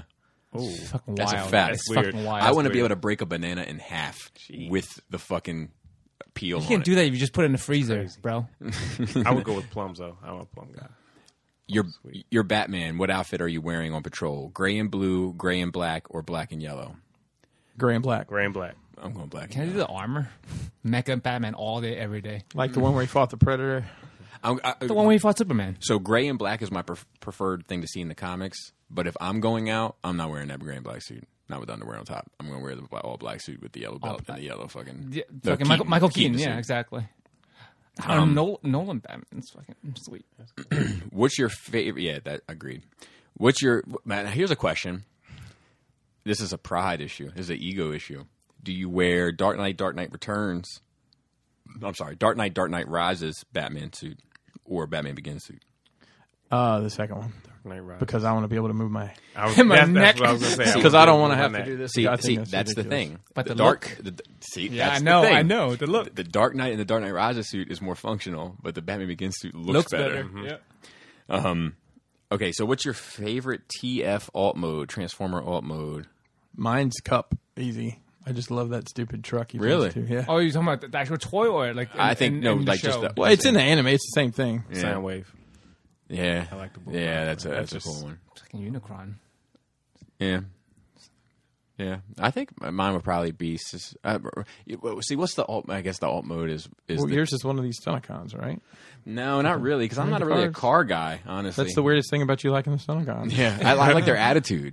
Oh, Fucking That's wild. a fact. It's That's fucking weird. wild. I want to weird. be able to break a banana in half Jeez. with the fucking peel. You on can't it. do that if you just put it in the freezer, crazy. bro. I would go with plums though. I'm a plum guy. Your your Batman. What outfit are you wearing on patrol? Gray and blue, gray and black, or black and yellow? Gray and black. Gray and black. I'm going black. Can I and do yellow. the armor? Mecha Batman all day, every day. Like the one where he fought the Predator. I'm, I, The one where he fought Superman. So gray and black is my pref- preferred thing to see in the comics. But if I'm going out, I'm not wearing that gray and black suit. Not with underwear on top. I'm going to wear the all black suit with the yellow belt and black. the yellow fucking. Yeah, the fucking Michael, Michael Keaton. suit. Yeah, exactly. I don't Um, know, Nolan Batman's fucking sweet. What's your favorite? Yeah, that agreed. What's your man? Here's a question. This is a pride issue. This is an ego issue. Do you wear Dark Knight, Dark Knight Returns? I'm sorry, Dark Knight, Dark Knight Rises Batman suit or Batman Begins suit? Uh, the second one. Knight Rises. Because I want to be able to move my... I was, My that's, neck. that's what I was going to say. Because I don't want to have to do this. See, I think see, that's, that's the ridiculous. thing. But the dark, the, the- see, Yeah, that's I know, the thing. I know. The look. The, the Dark Knight and the Dark Knight Rises suit is more functional, but the Batman Begins suit looks, Looks better. better. Yeah. Okay, so what's your favorite T F alt mode, Transformer alt mode? Mine's Cup. Easy. I just love that stupid truck. He Really? drives To. Yeah. Oh, you're talking about the actual toy or like? In, I think in, no, in the like just show? the, Well, it's in the anime. It's the same thing. Yeah. Soundwave. Yeah, I like the blue yeah, one. that's a that's, That's a just- cool one. Fucking Unicron. Yeah, yeah. I think mine would probably be. sus- Uh, see, what's the alt? I guess the alt mode is is Well, the, yours is one of these Stunticons, right? no, not really, because I'm not the really a cars? car guy, honestly. That's the weirdest thing about you liking the Stunticons. Yeah, I, I like their attitude.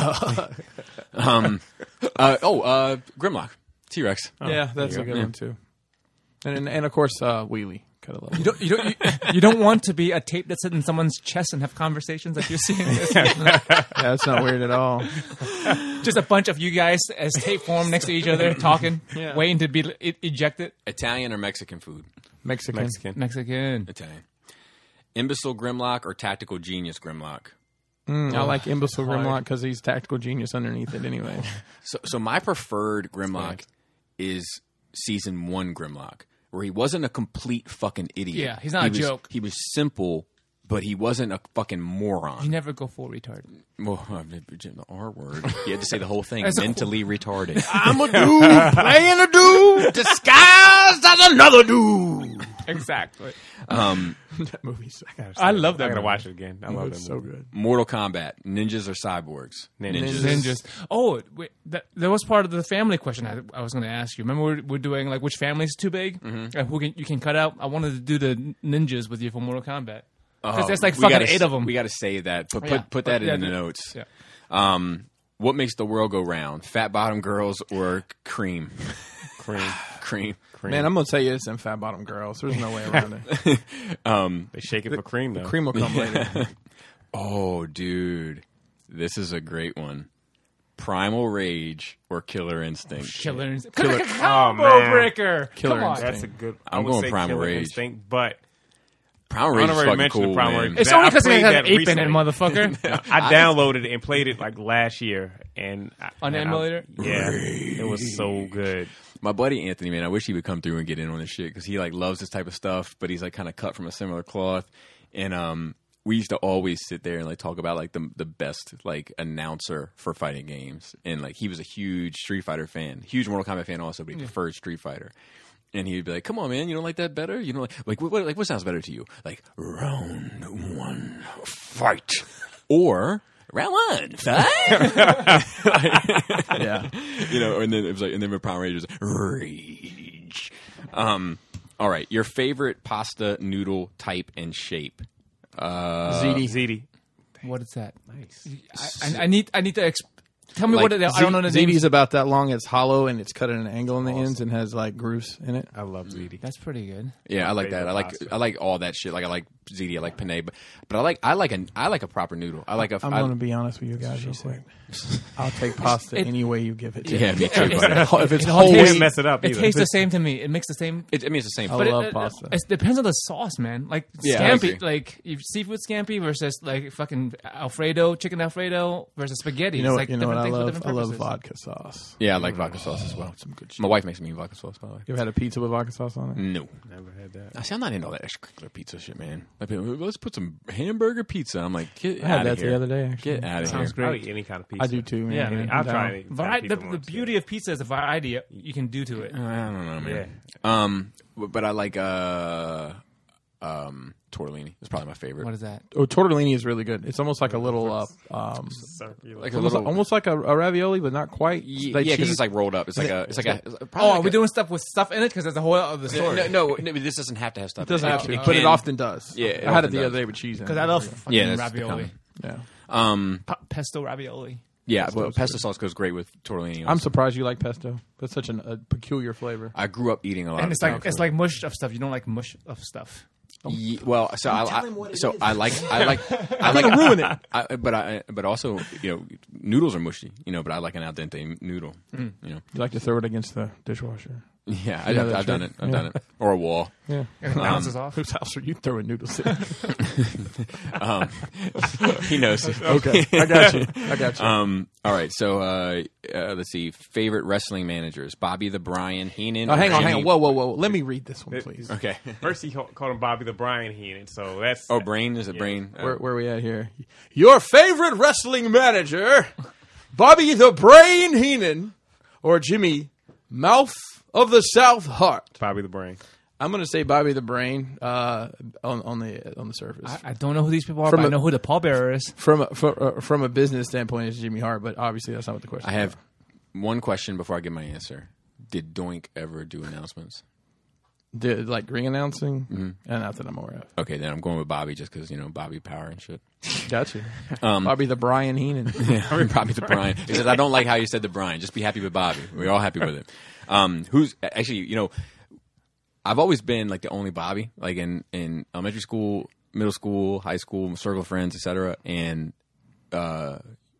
um, uh, oh, uh, Grimlock, T Rex. Yeah, that's there a you good go. one too. And and, and of course, uh, Wheelie. Gotta love You him. don't, you don't, you, you don't want to be a tape that's in someone's chest and have conversations that you're seeing. Yeah, that's not weird at all. Just a bunch of you guys as tape form next to each other, talking, Yeah. waiting to be e- ejected. Italian or Mexican food? Mexican. Mexican. Mexican. Italian. Imbecile Grimlock or Tactical Genius Grimlock? Mm, I like Imbecile Grimlock because he's tactical genius underneath it anyway. So, so my preferred Grimlock is season one Grimlock, where he wasn't a complete fucking idiot. Yeah, he's not he a was, joke. He was simple, but he wasn't a fucking moron. You never go full retard. Well, uh, the R word. You had to say the whole thing. That's a- Mentally retarded. I'm a dude playing a dude disguised as another dude. Exactly. That movie's I love that I gotta movie. watch it again. I love that so movie. good. Mortal Kombat. Ninjas or cyborgs? Ninjas. Ninjas. Oh, wait, that, that was part of the family question I, I was going to ask you. Remember, we're, we're doing like which family is too big, Mm-hmm. and who can, you can cut out. I wanted to do the ninjas with you for Mortal Kombat because Oh, there's like we fucking gotta eight s- of them. We got to save that. Put put, Yeah, put but- that yeah, in the the- notes. yeah. Um, what makes the world go round? Fat bottom girls or cream? Cream. Cream. Cream. Man, I'm gonna tell you it's them fat bottom girls. There's no way around it. They shake it for cream though. Cream will come later. Oh, dude, this is a great one. Primal Rage or Killer Instinct? Killer, Instinct. Killer- combo Oh, man. breaker. Killer Come on. Instinct. That's a good. I I'm would going say Primal Killer Rage. Instinct, but Primal I Rage is already fucking mentioned cool, the Primal man. Rage. It's I only because it played has that an ape in it, recently. motherfucker. I downloaded it and played it like last year, and I, On the and I- emulator? yeah, it was so good. My buddy Anthony, man, I wish he would come through and get in on this shit because he like loves this type of stuff, but he's like kind of cut from a similar cloth. And um, we used to always sit there and like talk about like the the best like announcer for fighting games. And like he was a huge Street Fighter fan, huge Mortal Kombat fan also, but he preferred Street Fighter. And he'd be like, "Come on, man, you don't like that better? You know, like like what, what like what sounds better to you? Like round one, fight, or." Round one, fight. Yeah. You know, and then it was like, and then the Power Rangers rage. Um, all right, your favorite pasta noodle type and shape? Uh, Ziti. Ziti. What is that? Nice. I, I, I need. I need to. Exp- tell me Like what it is. I don't know the Ziti's names. about that long. It's hollow and it's cut at an angle on the ends and has like grooves in it. I love Ziti. That's pretty good. Yeah, I like that. I like Favorite I like all that shit. Like I like ziti, I like penne, but but I like I like a I like a proper noodle. I like a. I'm I- going to be honest with you guys real quick. I'll take pasta It- any way you give it to yeah, me. me too. It's- buddy. If it's It whole, tastes- Didn't mess it up It either. tastes the same to me. It makes the same. It, I mean, it's the same. I But love it, pasta. It depends on the sauce, man. Like Yeah, I agree. scampi, like if seafood scampi versus like fucking Alfredo, chicken Alfredo versus spaghetti. you know, it's like you know what different things for love different I love purposes. vodka sauce. Yeah, I like vodka sauce as well. Some good shit. My wife makes me vodka sauce, by the way. You ever had a pizza with vodka sauce on it? No. Never had that. I see, I'm not into all that extracurricular pizza shit, man. Like, people, let's put some hamburger pizza. I'm like, get I had out that of here. the other day. Actually, Get out of Sounds here. I'll great. eat any kind of pizza. I do too. Man. Yeah, man. I'll I'm try down. any kind of Vari- pizza the, the once, beauty of pizza is the variety you can do to it. I don't know, man. Yeah. Um, but I like uh, um, tortellini. It's probably my favorite. What is that? Oh, tortellini is really good. It's almost like a little, uh, um, Circular. Like a almost, little, like, almost like a, a ravioli, but not quite. yeah, Like because cheese- it's like rolled up. It's like a, it's like a. It's Oh, probably are like we a- doing stuff with stuff in it? Because there's a whole other story. No, no, no, but this doesn't have to have stuff. It doesn't in have to, It but it can- often does. Yeah, it I had it often the does. other day with cheese. in it. Because I love fucking Yeah, that's the ravioli. Yeah, Um, Pa- pesto ravioli. yeah, well, pesto sauce goes great with tortellini. I'm also. surprised you like pesto. That's such an, a peculiar flavor. I grew up eating a lot. And of it's like pesto. it's like mush of stuff. You don't like mush of stuff. Ye- well, so I, I so I like I like I like gonna ruin it. I, but I but also you know noodles are mushy, you know, but I like an al dente noodle. You know, You like to throw it against the dishwasher. yeah, I, You know I've, that I've done trick? it. I've Yeah. done it, or a wall. Yeah. And it bounces off. Whose house are you throwing noodles in? Um, he knows. Okay, I got you. I got you. Um, all right, so uh, uh, let's see. Favorite wrestling managers: Bobby the Brian Heenan. oh, or hang on, hang Jimmy- on. Whoa, whoa, whoa. Let me read this one, please. Okay. First, he ca- called him Bobby the Brian Heenan, so that's Oh, Brain is it Yeah. Brain? Uh, Where, where are we at here? Your favorite wrestling manager, Bobby the Brain Heenan, or Jimmy Mouth of the South Heart? Bobby the Brain. I'm going to say Bobby the Brain uh, on, on the on the surface. I, I don't know who these people are, From but I a- know who the pallbearer is. From a, from, uh, from a business standpoint, it's Jimmy Hart, but obviously that's not what the question I is. have one question before I give my answer. Did Doink ever do announcements? Did, like ring announcing? Mm-hmm. And not that I'm aware of. Okay, then I'm going with Bobby just because you know Bobby Power and shit. Gotcha. Um, Bobby the Brian Heenan. Yeah, Bobby the Brian. He says, I don't like how you said the Brian. Just be happy with Bobby. We're all happy with it. Um, who's actually, you know, I've always been like the only Bobby, like in, in elementary school, middle school, high school, circle of friends, et cetera. And uh,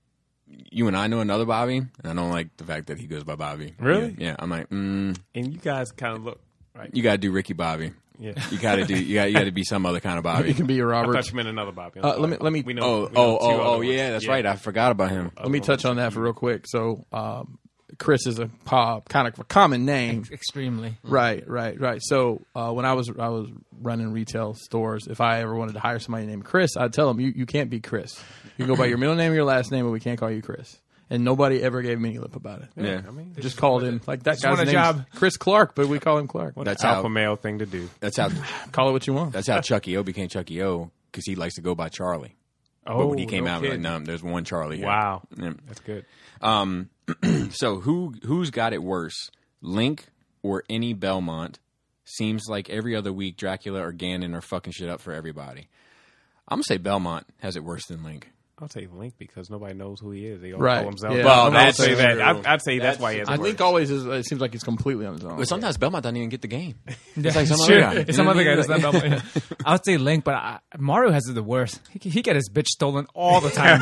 you and I know another Bobby, and I don't like the fact that he goes by Bobby. Really? Yeah. yeah I'm like, mm, And you guys kind of look right. you got to do Ricky Bobby. Yeah. You got to do. You got. You got to be some other kind of Bobby. You can be your I Robert. thought you meant another Bobby. I'm Uh, sorry. let me- let me- We know, Oh, we know oh, two oh, other oh, ones. yeah, that's right. I forgot about him. Let me touch on that for real quick. So, um, Chris is a pop, kind of a common name. Extremely. Right, right, right. So uh, when I was I was running retail stores, if I ever wanted to hire somebody named Chris, I'd tell them you, you can't be Chris. You can go by your middle name or your last name, but we can't call you Chris. And nobody ever gave me any lip about it. Yeah. I mean, Just called him like that just guy's want a name's job. Chris Clark, but we call him Clark. That's alpha how. male thing to do. That's how. Call it what you want. That's how Chucky O became Chucky O because he likes to go by Charlie. Oh, But when he came no out, we're like, kidding. no, there's one Charlie here. Wow, Yeah. that's good. Um, so who who's got it worse, Link or any Belmont? Seems like every other week Dracula or Ganon are fucking shit up for everybody. I'm gonna say Belmont has it worse than Link. I'll say Link because nobody knows who he is. They all Right. call him Zelda. Yeah. Well, I'd that's say that. true. I'd, I'd say that's, That's why he has I it think worse. always is. It seems like he's completely on his own. But sometimes Belmont doesn't even get the game. Yeah, like some sure. other guy. It's some You know other what I guy mean? that's not Belmont. I would say Link, but I, Mario has it the worst. He, he get his bitch stolen all the time,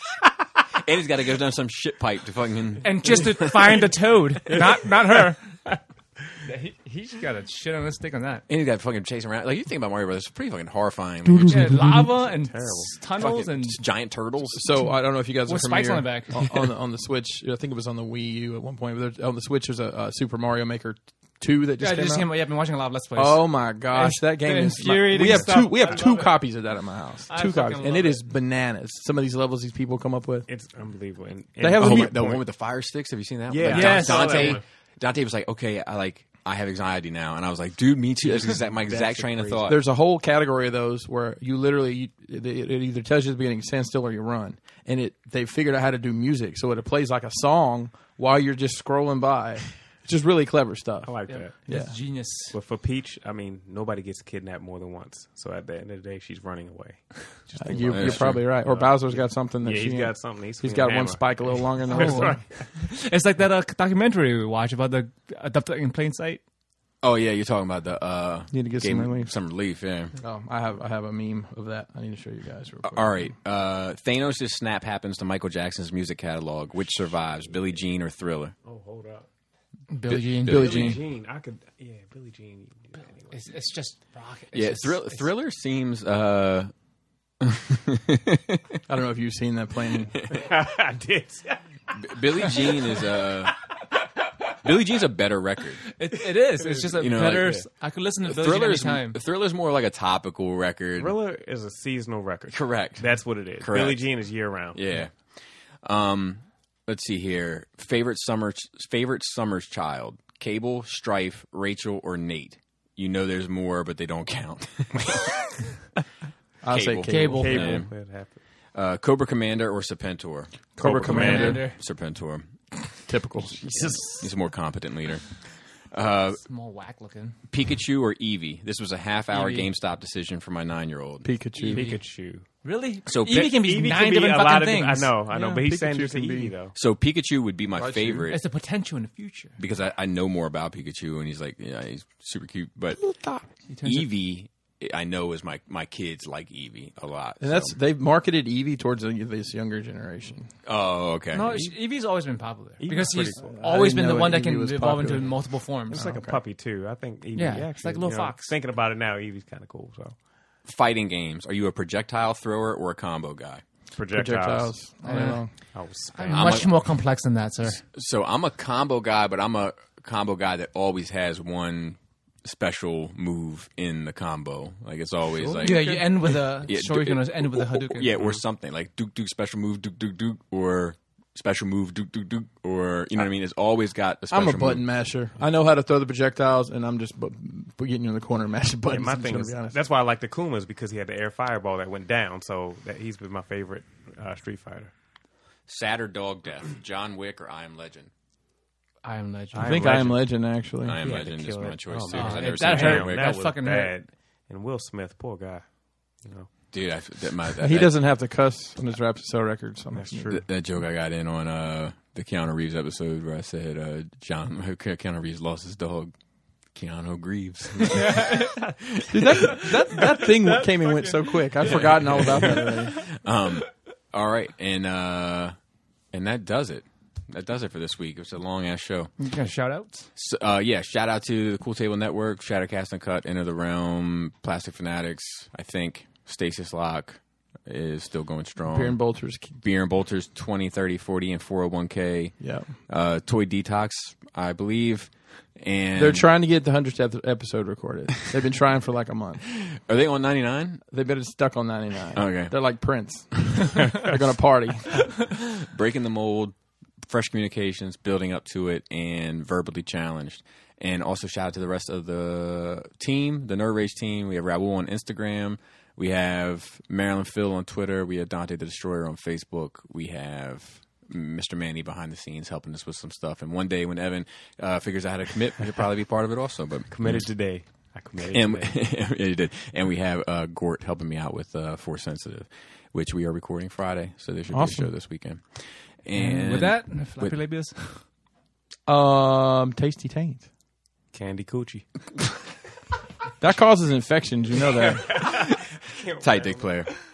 And he's got to go down some shit pipe to fucking. and just to find the toad, not not her. Yeah, he, he's got a shit on his stick on that. And he's got to fucking chase around. Like you think about Mario Brothers, it's pretty fucking horrifying. Like, you're just Yeah, lava and s- tunnels fucking and giant turtles. So I don't know if you guys are With familiar spikes on the back. on, on the on the Switch. I think it was on the Wii U at one point. But there- on the Switch, there's a, a Super Mario Maker two that yeah, just I came just out. came. Yeah, I've been watching a lot of Let's Plays. Oh my gosh, It's that game been is infuriating We have stuff. two. We have I two love it. copies of that at my house. I Two fucking copies, and love it it. is bananas. Some of these levels these people come up with. It's unbelievable. And, They have Oh, a my- mute the point. one with the fire sticks. Have you seen that? Yeah. Like, Yes. I saw that Dante. one. Dante was like, okay, I like. I have anxiety now, and I was like, dude, me too. That's exact, my exact train of thought. There's a whole category of those where you literally you, it, it either tells you at the beginning stand still or you run, and it they figured out how to do music so it plays like a song while you're just scrolling by. It's just really clever stuff. I like that. Yeah. It's genius. But for Peach, I mean, nobody gets kidnapped more than once. So at the end of the day, she's running away. Just think You, about you're that. probably right. Or Bowser's got something that Yeah, she he's got something. He's, He's swinging got a one hammer. spike a little longer than the That's other. right. It's like that uh, documentary we watch about the adopted in plain sight. Oh yeah, you're talking about the uh, Need to get some game- relief. Some relief, yeah. Oh, I have I have a meme of that. I need to show you guys real quick. All right, uh, Thanos' snap happens to Michael Jackson's music catalog. Which survives, Billie Jean or Thriller? Oh, hold up. Billie Jean. Billie Billie Jean. Jean. I could, yeah, Billie Jean. You can do that anyway. It's, it's just rock. It's Yeah, just- Thrill- it's- Thriller seems. Uh, I don't know if you've seen that playing. I did. B- Billie Jean is a Billie Jean's a better record. It, it is. It's just a You know, better. like, I could listen to Billie Jean Thriller's anytime. Thriller's more like a topical record. Thriller is a seasonal record. Correct. That's what it is. Correct. Billie Jean is year round. Yeah. Um. Let's see here. Favorite summer. Favorite summer's child. Cable, Strife, Rachel, or Nate. You know there's more, but they don't count. I'll say Cable. Cable. Cable. Yeah. That happened. Uh, Cobra Commander or Serpentor? Cobra Commander. Commander. Serpentor. Typical. He's a more competent leader. Uh, Small whack looking. Pikachu or Eevee? This was a half-hour Eevee. GameStop decision for my nine-year-old. Pikachu. Pikachu. Really? So Eevee can be Eevee nine could be different a fucking lot of things. different- I know, I know, Yeah, but he's saying Pikachu just can Eevee be- though. So Pikachu would be my Pikachu. favorite It's the potential in the future. because I, I know more about Pikachu, and he's like, yeah, he's super cute. But He turns it- Eevee, I know is my my kids like Eevee a lot. And that's so- they've marketed Eevee towards the- this younger generation. oh okay. No, Eevee's always been popular Eevee's because pretty he's cool. I always didn't been the know one that Eevee can was evolve popular. into multiple forms. It's like a puppy too. I think Eevee. Yeah, actually, it's like a little you know, fox. Thinking about it now, Eevee's kind of cool. So Fighting games. Are you a projectile thrower or a combo guy? projectiles. Projectiles. I don't know. I was I'm I'm much a- more complex than that, sir. So I'm a combo guy, but I'm a combo guy that always has one special move in the combo. Like it's always like Yeah, you end with a. Yeah, sure, you're do- going to end with a Hadouken. yeah, or something like Duke Duke special move Duke Duke Duke or special move Duke Duke Duke or you know what I mean. It's always got a special I'm a button move. masher. I know how to throw the projectiles, and I'm just bu- bu- getting you in the corner and mashing Yeah, buttons. my I'm just thing gonna is be honest. that's why I like the Kumas because he had the air fireball that went down. So that he's been my favorite uh, Street Fighter. Sad or dog death? John Wick or I Am Legend? I am legend. I I think Am I am Legend. legend actually. I Am He had to Legend is kill my it. choice Oh, too. 'cause man. I've never That seen hurt. John Wick. That was fucking hurt. bad. And Will Smith, poor guy. You know, Dude, I, that, my, that, He that- doesn't have to cuss on his rap to sell records. So That's much. true. That, that joke I got in on uh, the Keanu Reeves episode where I said uh, John Keanu Reeves lost his dog. Keanu Greaves. Dude, that, that that thing came and went so quick. I've forgotten all about that already. um, all right, and uh, and that does it. That does it for this week. It's a long ass show. You got shout outs? So, uh, yeah, shout out to the Cool Table Network, Shattercast and Cut, Enter the Realm, Plastic Fanatics. I think Stasis Lock is still going strong. Beer and Bolters. Beer and Bolters, twenty, thirty, forty, and four oh one k. Yeah. Uh, Toy Detox, I believe. And They're trying to get the hundredth episode recorded. They've been trying for like a month. Are they on ninety-nine? They've been stuck on ninety-nine. Okay. They're like Prince. They're going to party. Breaking the mold, fresh communications, building up to it, and verbally challenged. And also shout out to the rest of the team, the Nerd Rage team. We have Raul on Instagram. We have Marilyn Phil on Twitter. We have Dante the Destroyer on Facebook. We have Mister Manny behind the scenes helping us with some stuff. And one day when Evan uh, figures out how to commit, he'll probably be part of it also. But committed today. I committed and today. yeah, you did. And we have uh, Gort helping me out with uh, Force Sensitive, which we are recording Friday. So there should Awesome. be a show this weekend. And With that, Flappy with- Labias. Um, Tasty Taint. Candy Coochie. That causes infections. You know that. tight dick player.